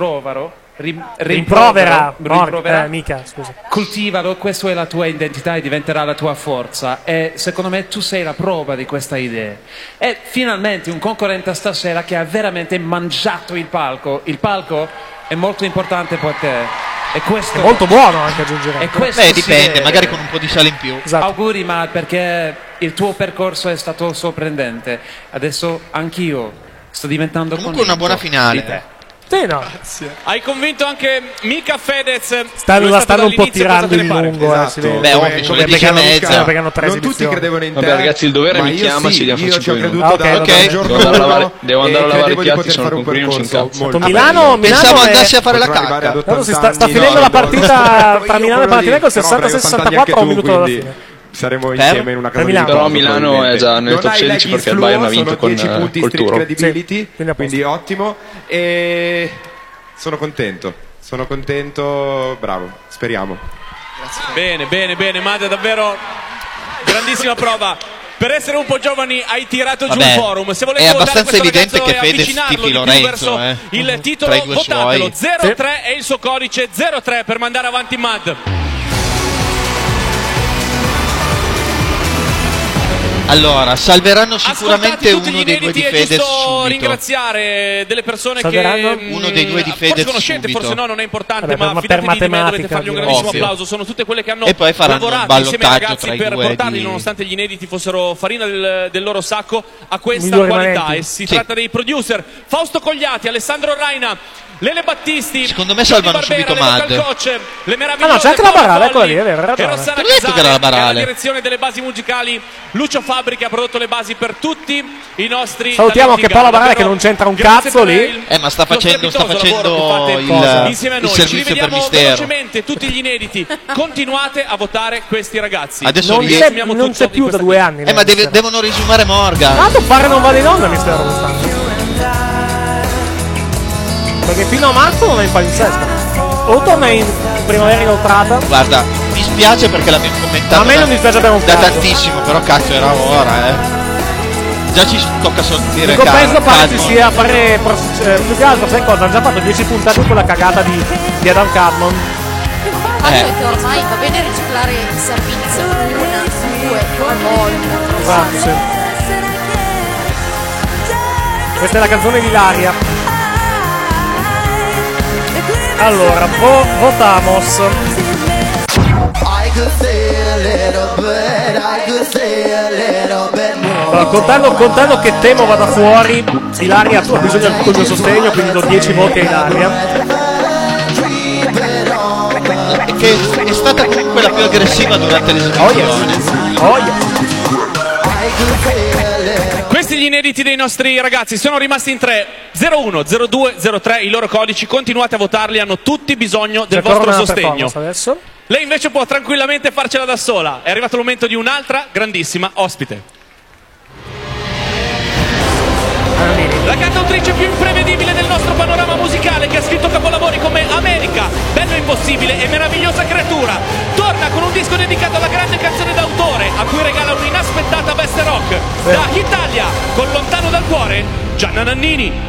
rimprovera, rimprovera, mica, scusa. coltivalo, questa è la tua identità e diventerà la tua forza e secondo me tu sei la prova di questa idea e finalmente un concorrente stasera che ha veramente mangiato il palco è molto importante per te e questo È molto buono anche aggiungere. e questo Beh, si dipende, vede. magari con un po' di sale in più. Esatto. Auguri Matt perché il tuo percorso è stato sorprendente adesso anch'io sto diventando Comunque una buona convinto finale. di te. Sì, no. Hai convinto anche Mika Fedez. La Lui è stato stanno un po' dall'inizio, tirando cosa te in ne pare? lungo. Esatto. Si vede. Beh, ovvio, sono le 10:30. Perché hanno tre Non tutti esibizioni. credevano in te. Vabbè, ragazzi, il dovere ma mi io chiama, sì, ci diamo io ci ho 5 creduto minuti. da Ok, dal ok. giorno Devo andare a uno lavare- devo andare a e lavare i credevo di piatti, poter sono fare un con cui non ci percorso incazzo. molto Milano Pensavo è- andassi a fare la Potrò arrivare ad cacca. 80 Allora, sta anni, finendo la no, partita no, tra io Milano e quello Panathinaikos, lì, però avrai 60-64 80 un minuto dalla quindi fine. saremo insieme in una casa di Milano. Però riposo, Milano probabilmente. è già nel Non top hai 16 leggi perché il Bayern ha fluo, vinto sono con 10 punti col street Turo. credibility, quindi a posto. quindi ottimo e sono contento, bravo, speriamo. Bene, Mad, davvero grandissima prova. Per essere un po' giovani hai tirato giù Vabbè, un forum. Se volete è votare abbastanza questo evidente ragazzo che e Fedez avvicinarlo tifi di più Lorenzo, verso il titolo, tra i due votatelo. suoi. 03 è il suo codice, 03 per mandare avanti Mad. Allora, salveranno sicuramente Ascoltati tutti uno gli dei due di inediti, è Fedez giusto subito. ringraziare delle persone Salveranno? che Uno dei due di forse Fedez conoscete, subito. forse no, non è importante, Vabbè, ma per fidatevi di me, dovete matematica, fargli un direi. grandissimo Ovvio. applauso. Sono tutte quelle che hanno E poi faranno un lavorato insieme ai ballottaggio ragazzi tra i per due portarli, di- nonostante gli inediti fossero farina del loro sacco, a questa Migliori qualità. rimanenti. E si Sì. tratta dei producer Fausto Cogliati, Alessandro Raina, Lele Battisti. Secondo me Gianni salvano Barbera, subito le Mad. vocal coach, le Ah no, meravigliose c'è anche la Paola Barale, eccola Folli lì, è vero, hai e ragione. Rossana Te l'ho detto che era la Casale, Barale. e alla direzione delle basi musicali Lucio Fabri, che ha prodotto le basi per tutti i nostri Salutiamo talenti anche Paola in gara. Barale, che Davvero non c'entra un grazie cazzo per lì. il- Ma sta lo facendo strepitoso lavoro che fate Cosa? insieme a il noi. Ci servizio per rivediamo mistero. velocemente tutti gli inediti. Continuate a votare questi ragazzi. Adesso Non li- c'è, Riassumiamo non tutto c'è di più da questa 2 anni. ma devono risumare Morgan. Tanto fare non va in onda Mistero quest'anno. Perché fino a marzo non è in palinsesto. O torna in primavera inoltrata. Guarda, mi spiace perché l'abbiamo commentato A me non mi spiace per un da cazzo. tantissimo, però cazzo era ora, Già ci tocca dire Dico, penso farci Cadmon. sia fare più che altro, sai cosa? Hanno già fatto 10 puntate con quella cagata di Adam Cadmon. Il fatto è che ormai va bene riciclare il servizio una, due, tre volte. Esatto, sì. Questa è la canzone di Ilaria. Allora, votamos. Allora, contando che Temo vada fuori, Ilaria ha bisogno del mio sostegno, quindi do 10 voti a Ilaria. Che è stata comunque la più aggressiva durante l'esibizione. Questi gli inediti dei nostri ragazzi, sono rimasti in 3, 01, 02, 03, i loro codici, continuate a votarli, hanno tutti bisogno del vostro sostegno. Adesso. Lei invece può tranquillamente farcela da sola, è arrivato il momento di un'altra grandissima ospite. La cantautrice più imprevedibile del nostro panorama musicale, che ha scritto capolavori come America, Bello Impossibile e Meravigliosa Creatura, torna con un disco dedicato alla grande canzone d'autore, a cui regala un'inaspettata veste rock. Da Italia, con Lontano dal cuore, Gianna Nannini.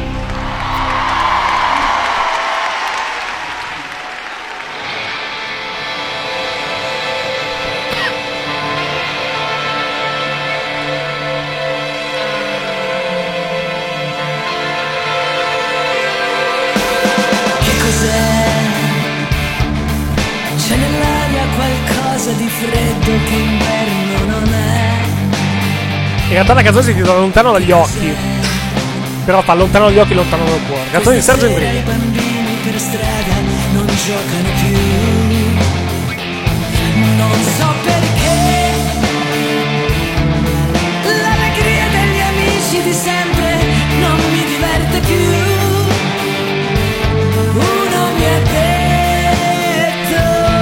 C'è nell'aria qualcosa di freddo che inverno non è. In realtà la canzone si titola Lontano dagli occhi, però fa lontano dagli occhi, lontano dal cuore. Canzone di Sergio Endrigo. I bambini per strada non giocano più. Non so perché. L'allegria degli amici di sempre non mi diverte più. Uno mi ha detto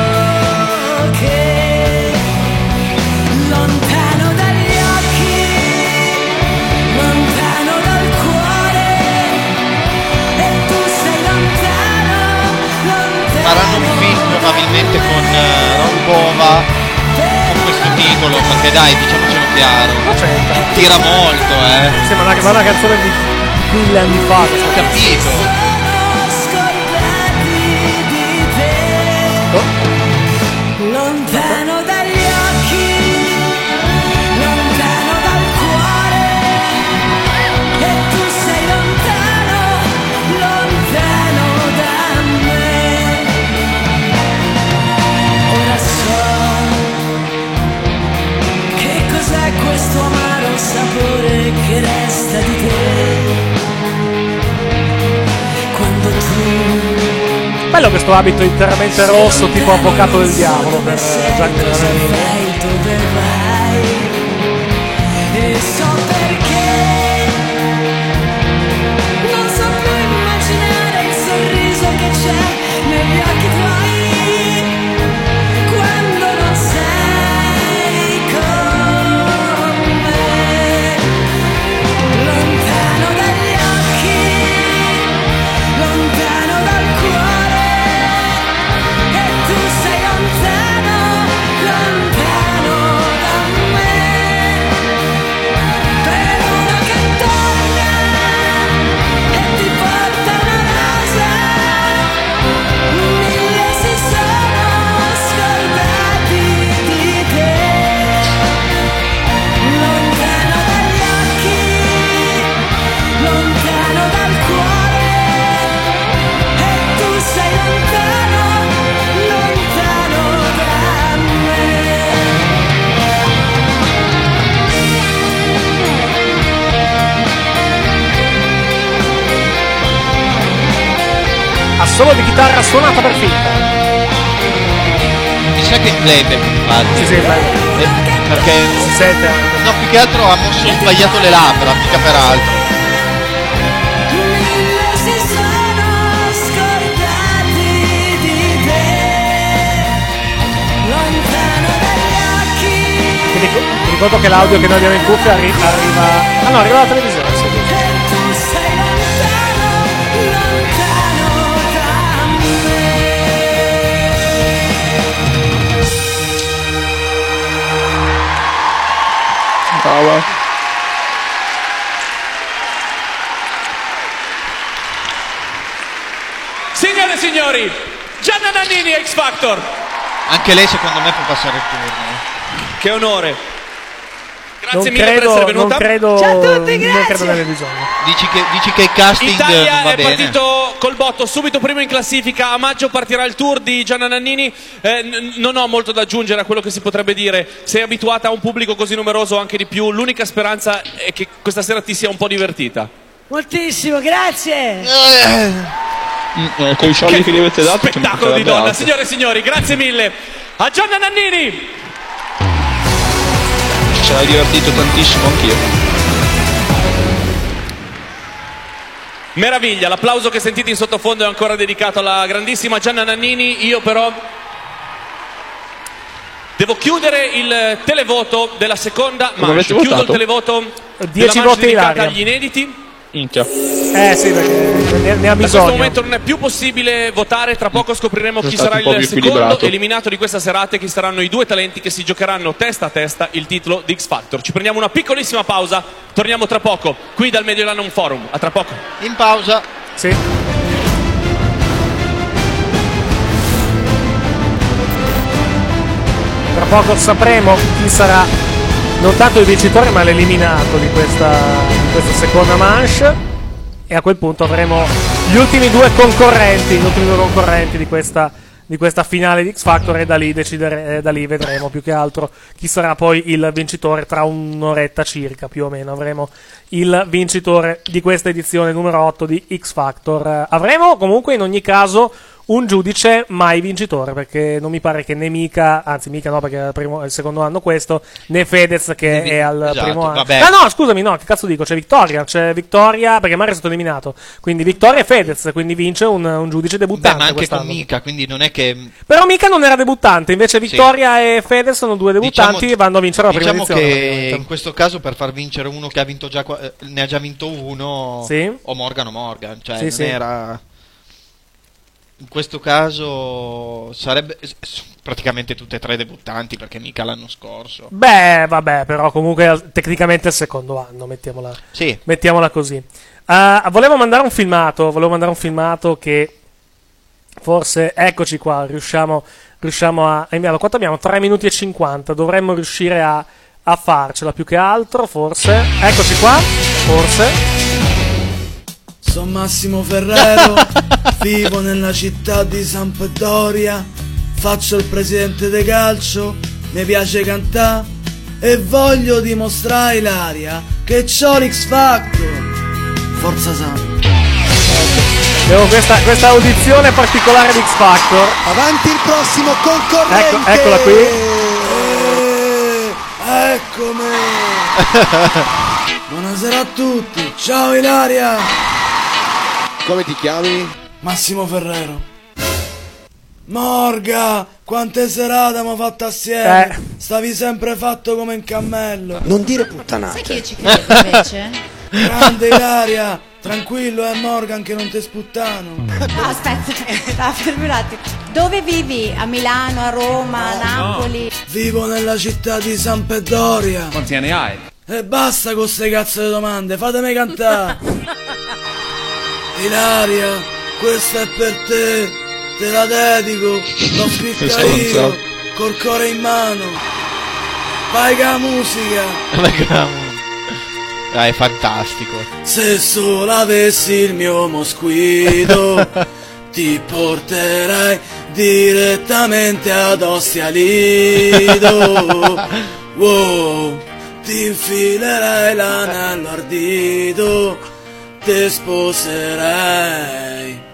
che lontano dagli occhi, lontano dal cuore, e tu sei lontano, lontano. Faranno un film probabilmente con Ron Bova con questo titolo, perché dai, diciamocelo chiaro, tira molto, Sì, ma una canzone di 1000 anni fa. Ho capito. Lontano dagli occhi, lontano dal cuore, e tu sei lontano, lontano da me. Ora so che cos'è questo amaro sapore che resta di te. Quando tu Bello questo abito interamente rosso, tipo avvocato del diavolo per Gianni Nannini. dove vai, e so perché non so più immaginare il sorriso che c'è negli occhi tuoi quando non sei con me. Lontano dagli occhi, lontano dal cuore, e tu sei lontano, lontano da me. Per uno che torna e ti porta una rosa, mille si sono scordati di te. Lontano dagli occhi, lontano dal cuore, e tu sei lontano, lontano da me. Assolo di chitarra suonata per finta. Mi sa che è in playback, infatti. Sì, perché si sente. No, più che altro ha mosso sbagliato le labbra, mica per altro. Mille si sono scordati di te. Lontano dagli occhi, Ti ricordo che l'audio che noi abbiamo in cuffia arriva. Ah no, arriva alla televisione. Sì. e tu sei lontano, lontano da me. Brava. Signore e signori, Gianna Nannini, X Factor. Anche lei secondo me può passare il turno. Che onore. Grazie Non mille per credo, essere non venuta. credo, Ciao a tutti, non grazie. credo ne abbia bisogno. Dici che il casting Italia non va è bene. partito col botto, subito primo in classifica. A maggio partirà il tour di Gianna Nannini. Non ho molto da aggiungere a quello che si potrebbe dire. Sei abituata a un pubblico così numeroso, anche di più. L'unica speranza è che questa sera ti sia un po' divertita. Moltissimo, grazie. Con i soldi che gli avete dato, che Spettacolo di donna. altro. Signore e signori, grazie mille a Gianna Nannini. sono divertito tantissimo anch'io. Meraviglia, l'applauso che sentite in sottofondo è ancora dedicato alla grandissima Gianna Nannini. Io però devo chiudere il televoto della seconda manche. Chiudo il televoto 10 della manche voti dedicata Ilaria. agli inediti. Minchia. Sì, perché ne ha Da questo bisogno. momento non è più possibile votare, tra poco scopriremo Sono chi stato sarà un po' il più secondo equilibrato. eliminato di questa serata e chi saranno i due talenti che si giocheranno testa a testa il titolo di X Factor. Ci prendiamo una piccolissima pausa, torniamo tra poco qui dal Mediolanum Forum. A tra poco. In pausa. Sì. Tra poco sapremo chi sarà non tanto il vincitore ma l'eliminato di questa seconda manche, e a quel punto avremo gli ultimi due concorrenti di questa finale di X Factor, e da lì vedremo più che altro chi sarà poi il vincitore. Tra un'oretta circa più o meno avremo il vincitore di questa edizione numero 8 di X Factor. Avremo comunque in ogni caso un giudice mai vincitore, perché non mi pare che né Mika, anzi Mika no perché è il secondo anno questo, né Fedez che è al primo anno. vabbè. Ah no, scusami, no, che cazzo dico, c'è Vittoria perché Mario è stato eliminato, quindi Vittoria e Fedez, quindi vince un giudice debuttante. Ma anche quest'anno. con Mika, quindi non è che... Però Mika non era debuttante, invece Vittoria e Fedez sono due debuttanti e vanno a vincere la prima Diciamo edizione. che praticamente. in questo caso per far vincere uno che ha vinto già ne ha già vinto uno, Sì. o Morgan, cioè Sì, non sì. era... In questo caso sarebbe praticamente tutte e tre debuttanti, perché mica l'anno scorso. Beh, vabbè, però comunque tecnicamente è il secondo anno, mettiamola così. Volevo mandare un filmato che forse, eccoci qua, riusciamo a inviarlo. Quanto abbiamo? 3 minuti e 50, dovremmo riuscire a farcela più che altro, forse. Eccoci qua, forse. Sono Massimo Ferrero, vivo nella città di Sampdoria, faccio il presidente de calcio, mi piace cantare e voglio dimostrare a Ilaria che c'ho l'X Factor. Forza Samp. Abbiamo questa audizione particolare di X Factor. Avanti il prossimo concorrente. Eccola qui. Eccomi. Buonasera a tutti. Ciao Ilaria. Come ti chiami? Massimo Ferrero. Morga, quante serate abbiamo fatto assieme. Stavi sempre fatto come un cammello. Non dire puttanate. Sai che io ci credo invece? Grande Ilaria, tranquillo Morgan che non te sputtano. Aspetta, fermi un attimo. Dove vivi? A Milano, a Roma, a Napoli? Vivo nella città di Sampdoria. Quanti anni hai? E basta con ste cazzo di domande, fatemi cantare. Ilaria, questa è per te, te la dedico, l'ho scritta io, col cuore in mano. Vai che la musica. È fantastico. Se solo avessi il mio mosquito, ti porterei direttamente ad Ostia Lido. Wow, ti infilerei l'anello ardito. Te sposerei,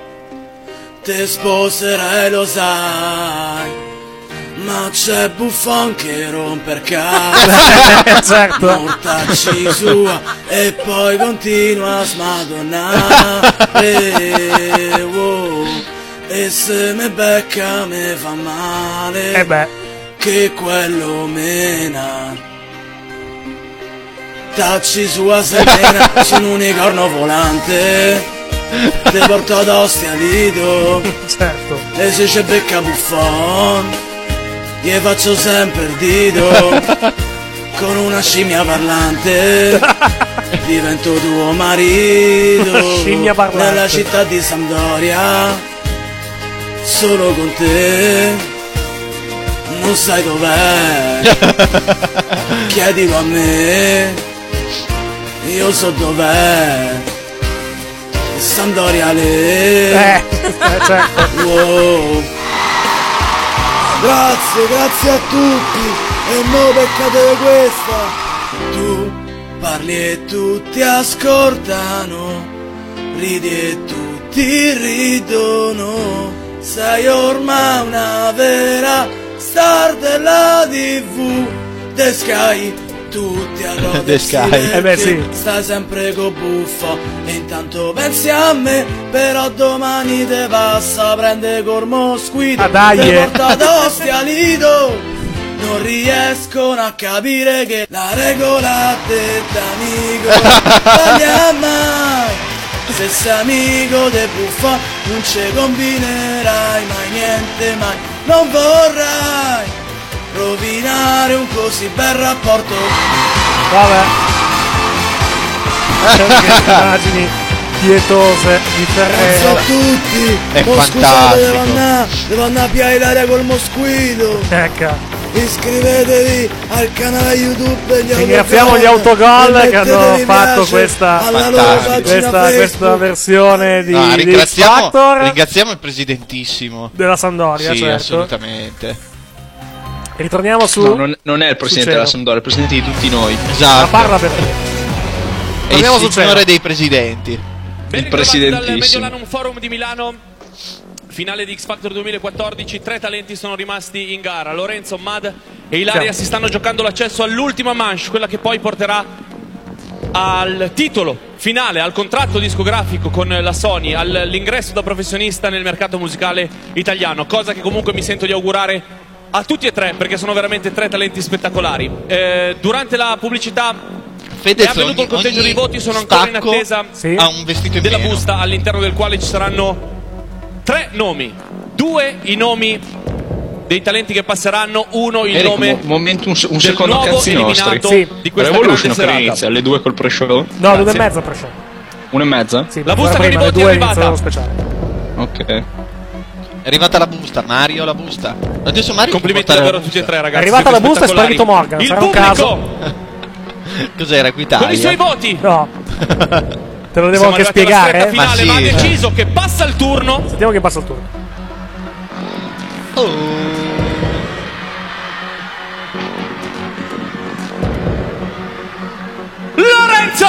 lo sai, ma c'è Buffon che rompe il cazzo, certo. mortacci sua e poi continua a smadonnare, wow, e se me becca me fa male, che quello mena. Tacci sua serena, sono un unicorno volante, te porto ad Ostia Lido, certo. E se c'è becca Buffon, gli faccio sempre il dito, con una scimmia parlante, divento tuo marito, Scimmia parlante. Nella città di Sampdoria, solo con te, non sai dov'è, chiedilo a me. Io so dov'è, Sampdoria lì. Certo. Wow. Grazie a tutti. E mo peccate questa. Tu parli e tutti ascoltano, ridi e tutti ridono. Sei ormai una vera star della TV. The Sky, tutti a roda The Sky. Beh, sì. Stai sempre co buffo e intanto pensi a me, però domani te passa, prende col mosquito, dai, te porta da Ostia a Lido. Non riescono a capire che la regola dell'amico sbaglia mai. Se sei amico del buffo non ci combinerai mai niente, mai. Non vorrai rovinare un così bel rapporto. Vabbè. Immagini pietose di Ferrero. Non so tutti. È Oh, scusate, fantastico. devo andare a piare l'aria col mosquito. Ecco. Iscrivetevi al canale YouTube degli Ringraziamo gli Autogol che hanno fatto questa versione di, No, di X ringraziamo, Factor ringraziamo il presidentissimo della Sampdoria. Sì, certo. assolutamente. Ritorniamo su. No, non è il presidente della Sampdoria, è il presidente di tutti noi. Esatto. Ma parla per te. È il Torniamo su signore Cielo. dei presidenti. Ben ritrovati dal Mediolanum Forum di Milano. Finale di X Factor 2014, 3 talenti sono rimasti in gara. Lorenzo, Mad e Ilaria si stanno giocando l'accesso all'ultima manche, quella che poi porterà al titolo finale, al contratto discografico con la Sony, all'ingresso da professionista nel mercato musicale italiano, cosa che comunque mi sento di augurare a tutti e tre, perché sono veramente 3 talenti spettacolari. Durante la pubblicità Fedez, è avvenuto il conteggio ogni dei voti, sono ancora in stacco attesa ha un vestito in della meno. busta all'interno del quale ci saranno 3 nomi, 2 i nomi dei talenti che passeranno, 1 il Eric, nome un del secondo, nuovo cazzi nostri. eliminato Sì. di questa Revolution grande che serata. inizia alle 2 col pre-show. No, 2:30 per show. 1:30? Sì, La busta prima, con i voti alle è 2 inizia arrivata. lo speciale. Ok. È arrivata la busta, Mario, la busta. Adesso Mario Complimenti può portare davvero la a tutti e tre, busta. ragazzi. È arrivata siete la busta e è spettacolari. sparito Morgan, Il sarà un pubblico caso. Cos'era, Equitalia? con i suoi voti. No. Te lo devo Siamo anche arrivati alla spiegare. stretta finale, Ma ma sì. ha deciso che passa il turno. Sentiamo che passa il turno. Lorenzo!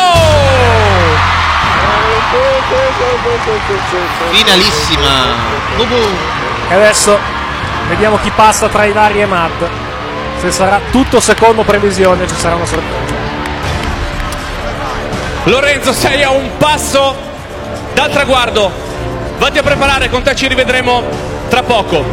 Finalissima. E adesso vediamo chi passa tra Ilaria e Mad. Se sarà tutto secondo previsione ci sarà una sorpresa. Lorenzo, sei a un passo dal traguardo. Vatti a preparare, con te ci rivedremo tra poco.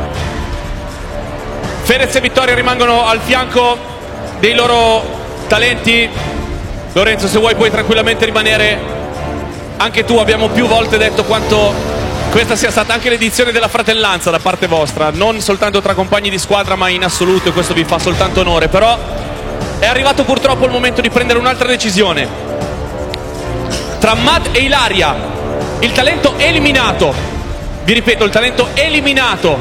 Fedez e Vittoria rimangono al fianco dei loro talenti. Lorenzo, se vuoi puoi tranquillamente rimanere anche tu. Abbiamo più volte detto quanto questa sia stata anche l'edizione della fratellanza da parte vostra, non soltanto tra compagni di squadra ma in assoluto, e questo vi fa soltanto onore. Però è arrivato purtroppo il momento di prendere un'altra decisione. Tra Mad e Ilaria, il talento eliminato, vi ripeto, il talento eliminato,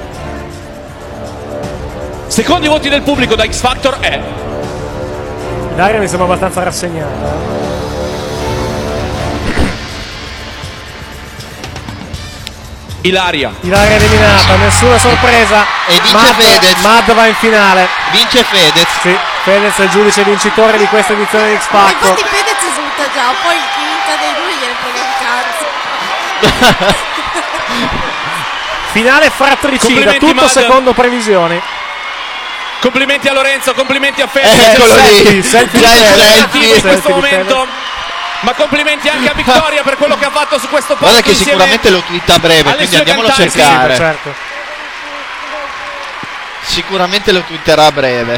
secondo i voti del pubblico da X Factor, è Ilaria mi sembra abbastanza rassegnata. Ilaria. Ilaria eliminata, nessuna sorpresa. E vince Fedez. Mad va in finale. Vince Fedez. Sì, Fedez è il giudice vincitore di questa edizione di X Factor. Infatti Fedez esulta già, poi chi vinta dei due gliene frega un cazzo. Finale fratricida, Complimenti, tutto Mad. secondo previsioni. Complimenti a Lorenzo, complimenti a Fedez. Eccolo lì. Selfie Già il di Fedez. selfie. In questo Selfie di momento. Ma complimenti anche a Vittoria per quello che ha fatto su questo palco. Guarda che insieme sicuramente lo twitta a breve, alle quindi sue andiamolo a cantanti. cercare. Certo. Sicuramente lo twitterà a breve.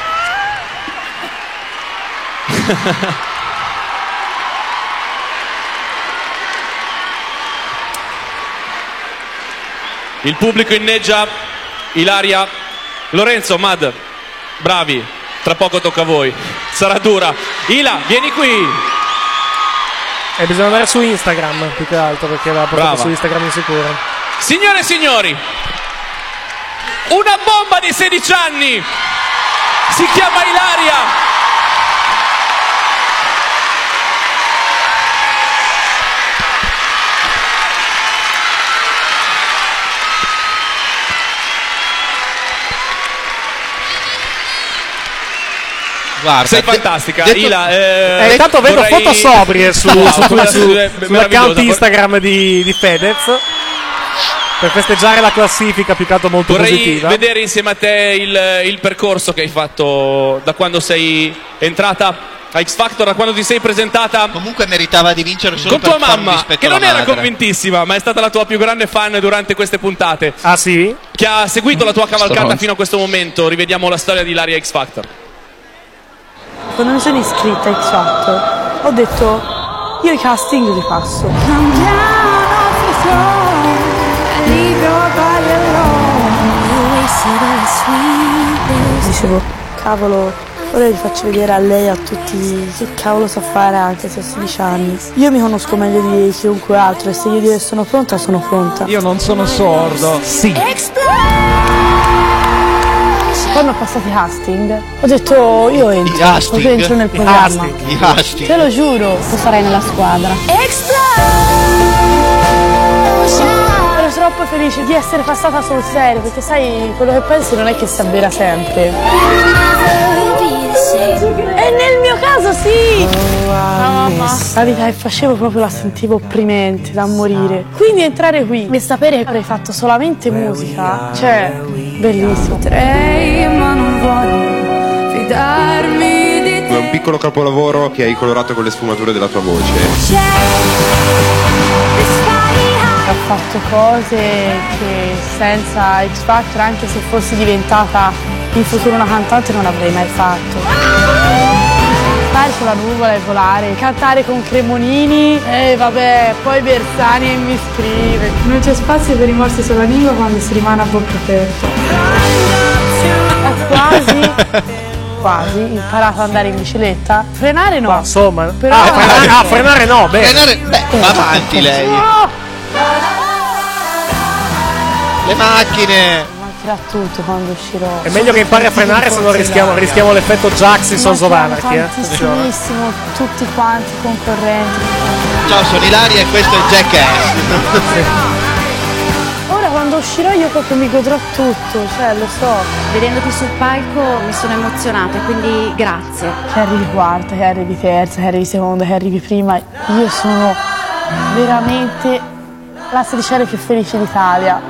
Il pubblico inneggia Ilaria. Lorenzo, Mad, bravi, tra poco tocca a voi. Sarà dura. Ila, vieni qui. E bisogna andare su Instagram più che altro perché l'ha portato Brava. su Instagram di sicuro. Signore e signori, una bomba di 16 anni. Si chiama Ilaria. Guarda, Sei fantastica, detto- Ila. Intanto vedo vorrei- foto sobrie Wow, sull'account meravigliosa. Instagram di Fedez. Per festeggiare la classifica, più che altro molto Vorrei positiva. vedere insieme a te il percorso che hai fatto da quando sei entrata a X Factor, da quando ti sei presentata. Comunque meritava di vincere solo con per tua fare un mamma, rispetto che alla non era madre. convintissima, ma è stata la tua più grande fan durante queste puntate. Ah sì? Che ha seguito la tua cavalcata Stronzo. fino a questo momento. Rivediamo la storia di Ilaria X Factor. Quando mi sono iscritta a X Factor ho detto io i casting li passo. Dicevo, cavolo, ora li faccio vedere a lei, a tutti, che cavolo sa fare anche se ho 16 anni. Io mi conosco meglio di chiunque altro e se io dico che sono pronta, sono pronta. Io non sono sordo. Sì. Quando ho passato i casting, ho detto io entro, casting? proprio entro nel programma. I casting. Te lo giuro, lo sarai nella squadra. Ero troppo felice di essere passata sul serio, perché sai, quello che pensi non è che si avvera sempre. E nel mio caso sì! Mamma. La vita che facevo proprio la sentivo opprimente, da morire. Quindi entrare qui e sapere che avrei fatto solamente musica, cioè, bellissimo. Ma non voglio fidarmi di È un piccolo capolavoro che hai colorato con le sfumature della tua voce. Ho fatto cose che senza X Factor, anche se fossi diventata in futuro una cantante, non avrei mai fatto. Stare sulla nuvola e volare, cantare con Cremonini e vabbè, poi Bersani e mi scrive. Non c'è spazio per i morsi sulla lingua quando si rimane a bocca aperta. Ho quasi imparato ad andare in bicicletta. Frenare no. Ma insomma. Però frenare no, bene. Frenare, beh, va avanti lei. Le macchine. mancherà tutto quando uscirò. È meglio che impari a frenare, se no rischiamo l'effetto Jax in Sons of Anarchy. Attenzione. Tantissimo, tutti quanti concorrenti. Ciao, sono Ilaria e questo è Jackass. Ora quando uscirò io proprio mi godrò tutto, cioè lo so. Vedendoti sul palco mi sono emozionata, quindi grazie. Che arrivi quarta, che arrivi terza, che arrivi seconda, che arrivi prima. Io sono veramente la sedicenne più felice d'Italia.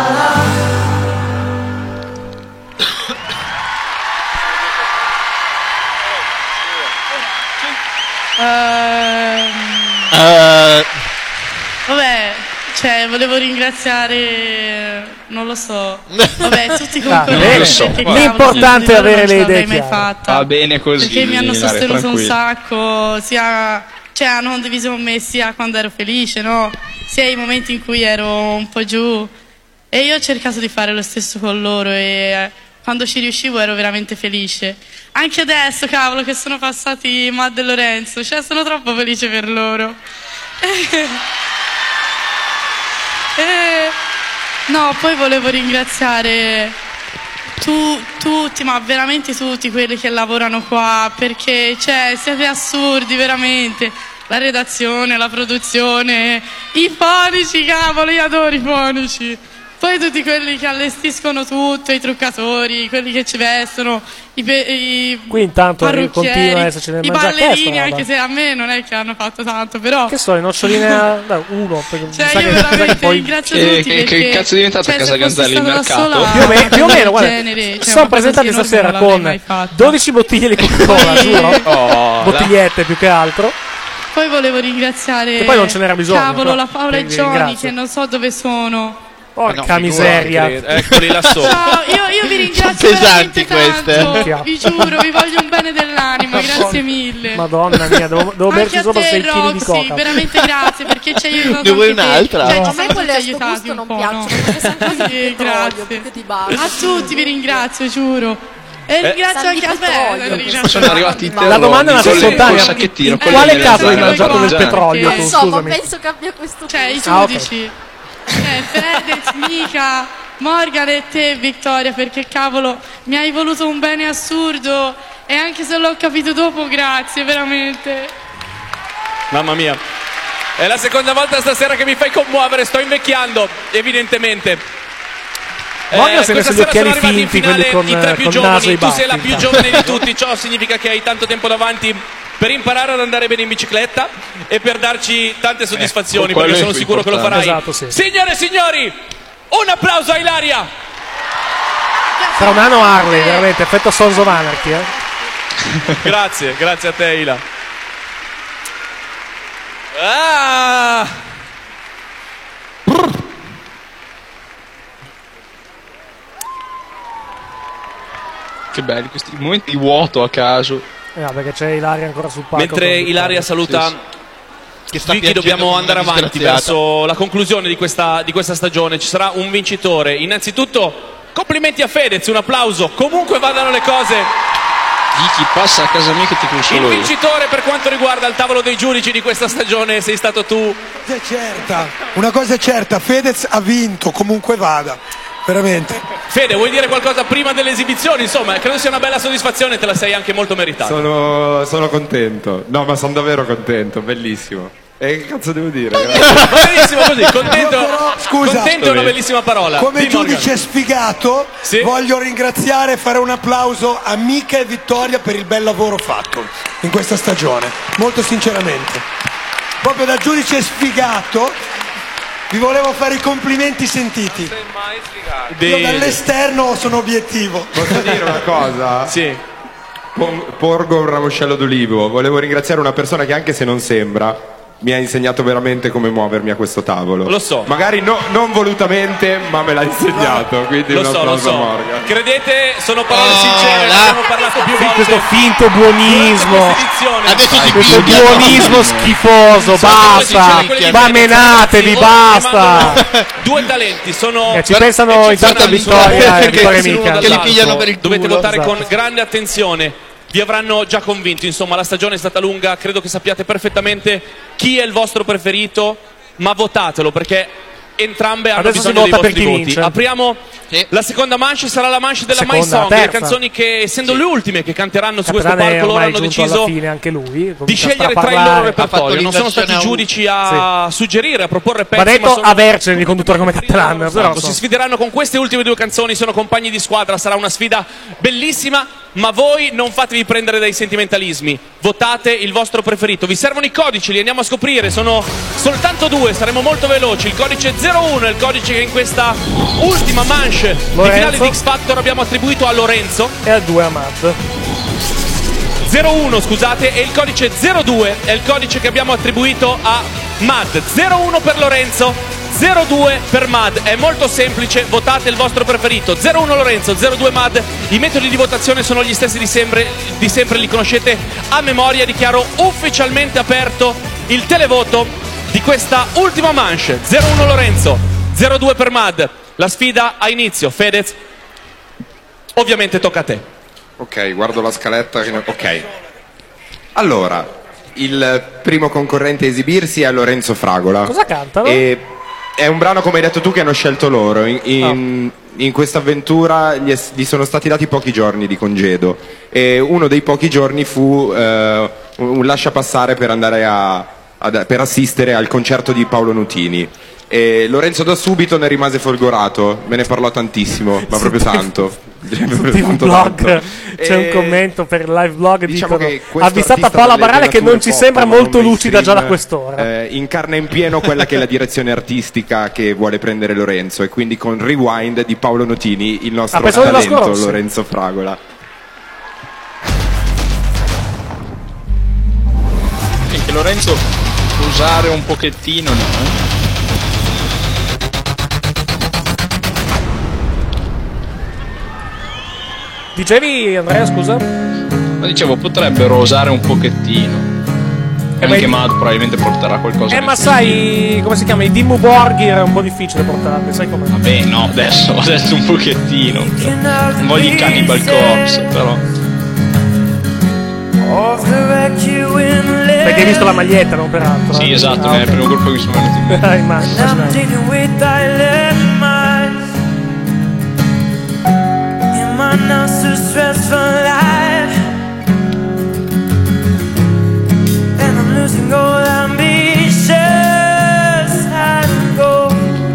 Vabbè, cioè volevo ringraziare, non lo so, vabbè, tutti i concorrenti. L'importante è avere le idee mai chiare. fatta. Va bene così. Perché mi hanno Ilaria, sostenuto un tranquilla. sacco, sia, cioè hanno condiviso con me sia quando ero felice, no? Sia i momenti in cui ero un po' giù. E io ho cercato di fare lo stesso con loro e quando ci riuscivo ero veramente felice. Anche adesso, cavolo, che sono passati Matt e Lorenzo, cioè sono troppo felice per loro. No, poi volevo ringraziare tutti, ma veramente tutti quelli che lavorano qua, perché cioè, siete assurdi, veramente. La redazione, la produzione, i fonici, cavolo, io adoro i fonici. Poi tutti quelli che allestiscono tutto, i truccatori, quelli che ci vestono, i Qui intanto parrucchieri, continua a esserci nel i mangiare. Che è ballerini, sta roba? anche se a me non è che hanno fatto tanto, però... Che so, le noccioline da uno. Perché Cioè, mi sa io che- mi sa che veramente poi... ringrazio Che- tutti che perché, cazzo è diventata cioè, Casa se fossi Ganzelli, il stata da mercato? sola, Più o meno, guarda, genere, cioè, sono una presentati cosa stasera non l'avrei con mai fatta. 12 bottiglie di Coca-Cola, giuro. Oh, Bottigliette più che altro. Poi volevo ringraziare E poi non ce n'era bisogno, cavolo, però. la Paola e Quindi Johnny ringrazio. che non so dove sono. Porca miseria. Eccoli là sopra. Ciao, io vi ringrazio pesanti veramente tanto. queste. Vi giuro, vi voglio un bene dell'anima, grazie mille. Madonna mia, devo berci Anche a sopra te 6 kg di Roxy, coca. veramente grazie perché ci hai aiutato Ne vuoi anche te. un'altra? Cioè, No, ci a me siamo quelle a tutti sto aiutati gusto un non po', piacciono, no? perché sono quasi di petrolio, Grazie. più che di base. A tutti vi ringrazio, giuro. E ringrazio Sanno di anche a petrolio. te. ringrazio Sono arrivati i La domanda è una terroni cosa col spontanea. sacchettino, In quelli quale nelle caso hai zaine mangiato del mangiare. petrolio? Non tu, so, ma scusami. penso che abbia questo Cioè, i Ah, ok. giudici. Fedez, Mica, Morgan e te, Vittoria, perché cavolo, mi hai voluto un bene assurdo. E anche se l'ho capito dopo, grazie, veramente. Mamma mia. È la seconda volta stasera che mi fai commuovere, sto invecchiando, evidentemente. Morgan si è messo questa gli sera occhiali sono arrivati in finti, finale quelli i tre più con giovani, naso e tu sei la baffi. più giovane di tutti, ciò significa che hai tanto tempo davanti per imparare ad andare bene in bicicletta e per darci tante soddisfazioni, quello perché è sono più sicuro che lo farai. Esatto, sì. Signore e signori, Un applauso a Ilaria. Tra un anno Harley, veramente, effetto Sons of Anarchy, Grazie a te Ila. Ah! Che belli questi momenti di vuoto a caso. Perché c'è Ilaria ancora sul palco. Mentre Ilaria saluta Vicky, dobbiamo andare avanti verso la conclusione di questa stagione. Ci sarà un vincitore. Innanzitutto complimenti a Fedez, un applauso. Comunque vadano le cose, Vicky, passa a casa mia che ti consolo il io. vincitore per quanto riguarda il tavolo dei giudici di questa stagione sei stato tu. Una cosa è certa, Fedez ha vinto, comunque vada. Veramente. Fede, vuoi dire qualcosa prima delle esibizioni? Insomma, credo sia una bella soddisfazione, te la sei anche molto meritata. Sono contento. No, ma sono davvero contento, bellissimo. E che cazzo devo dire? Va benissimo così, contento. Scusa, Contento è una bellissima parola. Come Di giudice Morgan. sfigato, voglio ringraziare e fare un applauso a Mica e Vittoria per il bel lavoro fatto in questa stagione. Molto sinceramente. Proprio da giudice sfigato vi volevo fare i complimenti sentiti. Io dall'esterno sono obiettivo. Posso dire una cosa? Sì. Porgo un ramoscello d'olivo. Volevo ringraziare una persona che, anche se non sembra, mi ha insegnato veramente come muovermi a questo tavolo. Lo so. Magari non volutamente, ma me l'ha insegnato. Quindi Lo un so, applauso a Morgan. Credete, sono parole sincere, ne abbiamo parlato più volte. Questo finto buonismo. Adesso ti Questo buonismo schifoso, basta. Ma menatevi, basta. Due talenti sono Ci pensano intanto a Vittoria e Vittoria Mica. Che li pigliano per il Dovete culo. votare Esatto. con grande attenzione. Vi avranno già convinto, insomma, la stagione è stata lunga, credo che sappiate perfettamente chi è il vostro preferito, ma votatelo perché entrambe hanno Adesso si bisogno dei vota per vostri chi voti. vince. Apriamo la seconda manche, sarà la manche della My Seconda, Song, le terza. canzoni che, essendo le ultime che canteranno su questo Caprane è palco, loro ormai hanno giunto deciso alla fine anche lui. di scegliere tra il loro repertorio. Non sono stati i giudici a suggerire, a proporre pezzi. Va detto ma sono avercene di conduttore come Catalan. Però Esatto, insomma. si sfideranno con queste ultime due canzoni, sono compagni di squadra, sarà una sfida bellissima, ma voi non fatevi prendere dai sentimentalismi, votate il vostro preferito, vi servono i codici, li andiamo a scoprire, sono soltanto due, saremo molto veloci, il codice 01 è il codice che in questa ultima manche di finale di X Factor abbiamo attribuito a Lorenzo e a 2 a Mad. 01 scusate, e il codice 02 è il codice che abbiamo attribuito a Mad. 01 per Lorenzo, 02 per Mad. È molto semplice, votate il vostro preferito. 01 Lorenzo, 02 Mad. I metodi di votazione sono gli stessi di sempre, li conoscete a memoria. Dichiaro ufficialmente aperto il televoto di questa ultima manche. 01 Lorenzo, 02 per Mad. La sfida ha inizio. Fedez, ovviamente tocca a te. Ok, guardo la scaletta. Ok. Allora, il primo concorrente a esibirsi è Lorenzo Fragola. Cosa cantano? E è un brano, come hai detto tu, che hanno scelto loro. In questa avventura gli sono stati dati pochi giorni di congedo. E uno dei pochi giorni fu un lasciapassare per andare per assistere al concerto di Paolo Nutini. E Lorenzo da subito ne rimase folgorato, me ne parlò tantissimo, ma proprio tanto. TV blog, c'è un commento per il live blog, Diciamo dicono che questo avvistata artista Paola dalle Barale che non ci pop, sembra ma non molto lucida già da mainstream, quest'ora. incarna in pieno quella che è la direzione artistica che vuole prendere Lorenzo, e quindi con Rewind di Paolo Nutini il nostro pensavo di Vasco talento Rossi. Lorenzo Fragola. E che Lorenzo usare un pochettino, no? Dicevi Andrea, scusa? Ma dicevo, potrebbero osare un pochettino. E anche Mad probabilmente porterà qualcosa. Ma sai come si chiama? I Dimmu Borgir è un po' difficile portarli, sai com'è? Vabbè, no, adesso ho detto un pochettino. Non voglio i Cannibal Corpse, però. Perché hai visto la maglietta, non per altro. Sì, esatto, è il primo gruppo che mi sono venuto in mente. Immagino. My not so stressful life, and I'm losing all ambitions and goals.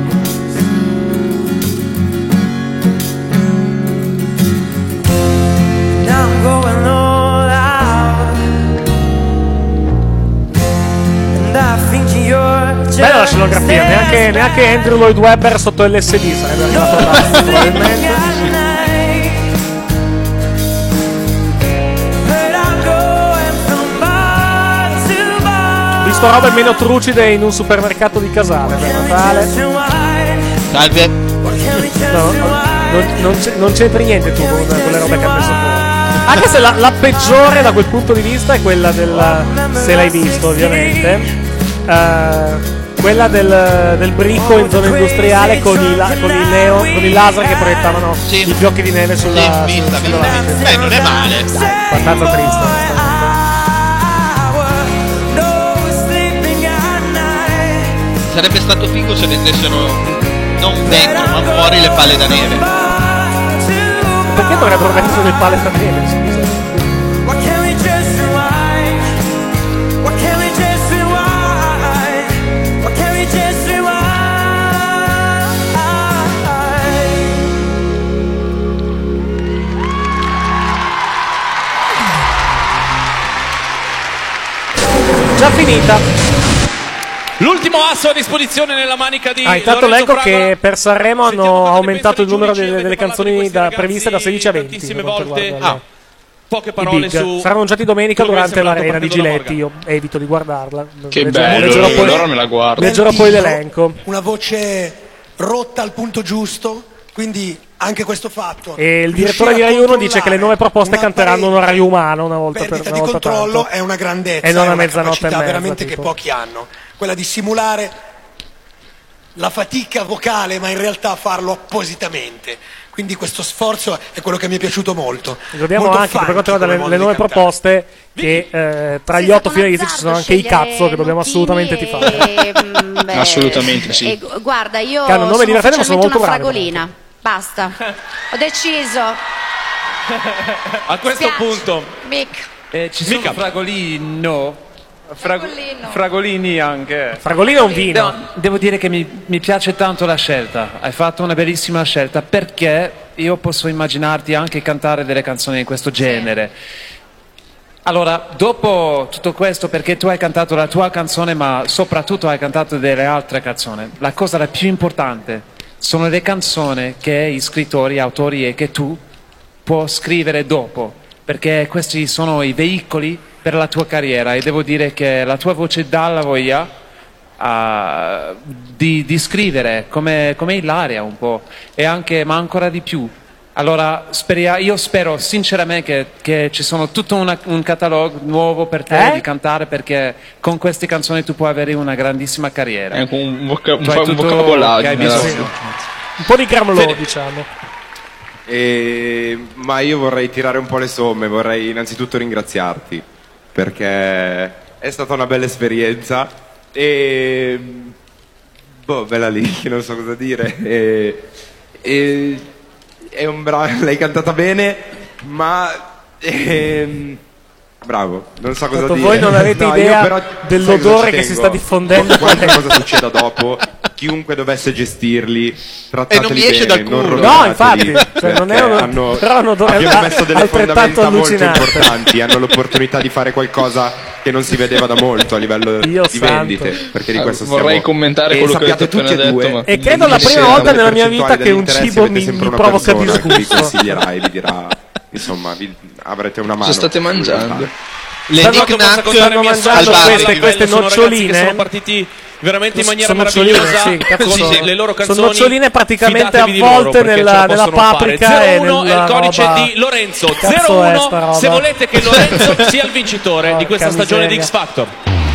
Now I'm going all out, and I think you're just Bella la scenografia, neanche Andrew Lloyd Webber sotto LSD sarebbe arrivato là, probabilmente. Ho visto robe meno trucide in un supermercato di Casale per Natale. Salve. No, non c'entri niente tu con le robe che ha messo fuori. Anche se la peggiore da quel punto di vista è quella del, se l'hai visto ovviamente, quella del bricco in zona industriale con i laser che proiettavano i fiocchi di neve sulla vista. Beh, non è male. Abbastanza triste. Sarebbe stato figo se vendessero non dentro ma fuori le palle da neve. Perché dovrebbero mettere le palle da neve, scusa? Già finita. L'ultimo asso a disposizione nella manica di intanto Lorenzo leggo Fragola. che per Sanremo hanno aumentato il numero delle canzoni previste da 16 a 20. Tantissime volte. Poche I parole big. su. Saranno anunciati domenica come durante sembra l'arena di partito da Giletti. Io evito di guardarla. Che bello, allora me la guardo. Leggerò poi l'elenco. Una voce rotta al punto giusto, quindi anche questo fatto. E il direttore di Rai 1 dice che le nuove proposte canteranno un orario umano una volta per perdita di controllo tanto. È una grandezza, E non è a una mezzanotte capacità e mezza, veramente tipo. che pochi hanno, quella di simulare la fatica vocale ma in realtà farlo appositamente, quindi questo sforzo è quello che mi è piaciuto molto. Ricordiamo Molto anche che per quanto funky riguarda come le modo nuove di cantare. proposte che tra gli 8 finalisti ci sono anche i cazzo che dobbiamo assolutamente tifare. Assolutamente sì. E guarda, io Che hanno un nome sono divertente, ma sono ufficialmente molto una bravi, fragolina. Basta. Ho deciso. A questo Spiace. punto. Mick. Ci sono fragolino. Fragolini anche. Fragolino è un vino. No, devo dire che mi piace tanto la scelta. Hai fatto una bellissima scelta perché io posso immaginarti anche cantare delle canzoni di questo genere. Allora, dopo tutto questo, perché tu hai cantato la tua canzone, ma soprattutto hai cantato delle altre canzoni, la cosa la più importante sono le canzoni che gli scrittori, autori e che tu puoi scrivere dopo, perché questi sono i veicoli per la tua carriera e devo dire che la tua voce dà la voglia di scrivere come Ilaria un po' e anche, ma ancora di più. Allora io spero sinceramente che ci sono tutto un catalogo nuovo per te di cantare, perché con queste canzoni tu puoi avere una grandissima carriera. È un Tu hai tutto vocabolario. che hai bisogno. Un po' di Gramlow, diciamo. Ma io vorrei tirare un po' le somme, vorrei innanzitutto ringraziarti perché è stata una bella esperienza e bella lì, non so cosa dire. È un bravo, l'hai cantata bene, ma bravo, non so cosa dire. Voi non avete idea io però, dell'odore sai cosa che ci si tengo? sta diffondendo. Qualche cosa succeda dopo, chiunque dovesse gestirli, trattateli E non mi esce bene, dal non culo. No, rovinateli, infatti, cioè, non è perché però è un odore abbiamo messo delle altrettanto fondamenta molto allucinante. importanti, hanno l'opportunità di fare qualcosa che non si vedeva da molto a livello Dio di santo. vendite, perché di questo Vorrei stiamo... commentare e quello che sappiate avete appena tutti e due, detto, ma- E credo la se prima volta avete nella mia vita percentuali che un dell'interesse, cibo avete mi sempre una provoca persona a cui disgusto. consiglierà e vi dirà, insomma, avrete una mano. Cosa state mangiando? Le Stanno knick-knack mangiando queste noccioline. Sono partiti veramente in maniera Sono noccioline, meravigliosa. sì, cazzo, Sì, sono- le loro canzoni, sono noccioline praticamente fidatevi di loro, avvolte perché ce la nella possono fare. paprika e 01 è nella il codice roba. di Lorenzo. Cazzo è sta 01 roba? se volete che Lorenzo sia il vincitore di questa Porca stagione di miseria. X Factor.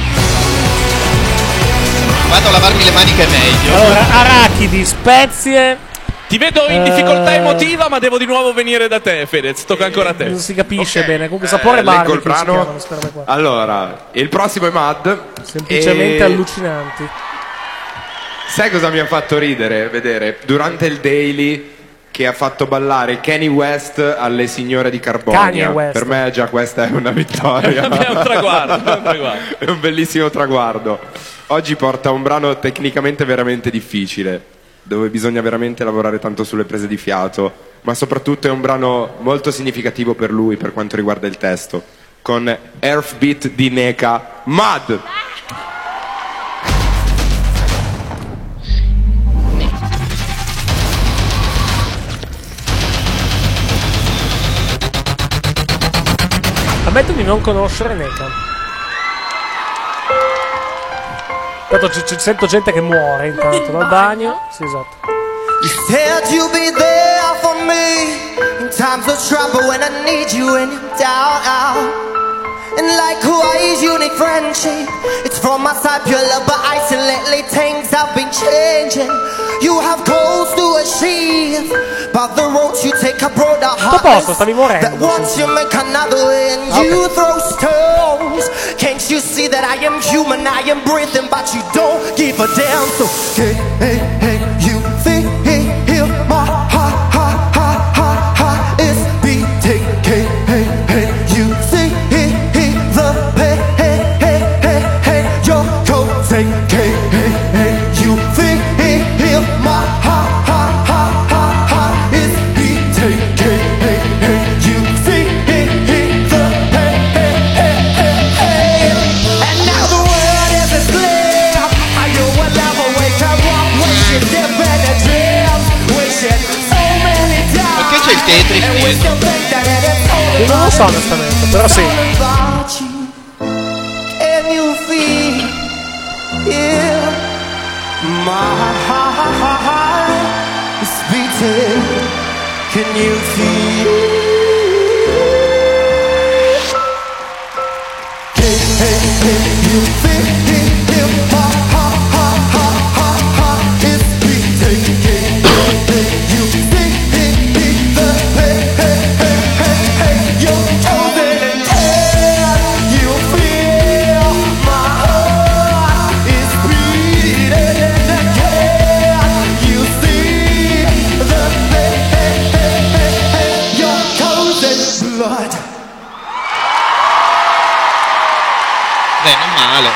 Vado a lavarmi le maniche meglio. Allora, arachidi, spezie. Ti vedo in difficoltà emotiva, ma devo di nuovo venire da te, Fedez. Tocca ancora a te. Non si capisce bene. Comunque, sapore leggo barbecue il brano. si chiamano queste robe qua. Allora, il prossimo è Mad. Semplicemente e- allucinanti. Sai cosa mi ha fatto ridere? Vedere durante il Daily che ha fatto ballare Kanye West alle signore di Kanye Carbonia. West. Per me già questa è una vittoria. È un traguardo, è un traguardo. È un bellissimo traguardo. Oggi porta un brano tecnicamente veramente difficile, dove bisogna veramente lavorare tanto sulle prese di fiato, ma soprattutto è un brano molto significativo per lui per quanto riguarda il testo, con Earthbeat di Neka, Mad. Ammetto di non conoscere Neca. Intanto sento gente che muore intanto dal bagno. Sì, esatto. You said you'll be there for me in times of trouble when I need you and you're down. And likewise you need friendship. It's from my side pure love, but lately things have been changing. You have goals to achieve, but the roads you take are broader heartless. That once you make another way and you throw stones. Can't you see that I am human, I am breathing, but you don't give a damn. So hey, you feel my heart is beating. Hey, you see the pain, your coat take. Hey, you feel my heart is beating. Hey, you see the pain, and now the world is asleep. Are you will never wake up? Wishing different dreams, wishing so many times. Perché c'è il Tetris? Non lo so onestamente, però sì. And you feel my heart is beating. Can you feel? Hey, you feel my heart is beating. You see the pain, you're chosen and you feel my heart is beating again. You see the pain, your chosen blood. Beh, non male.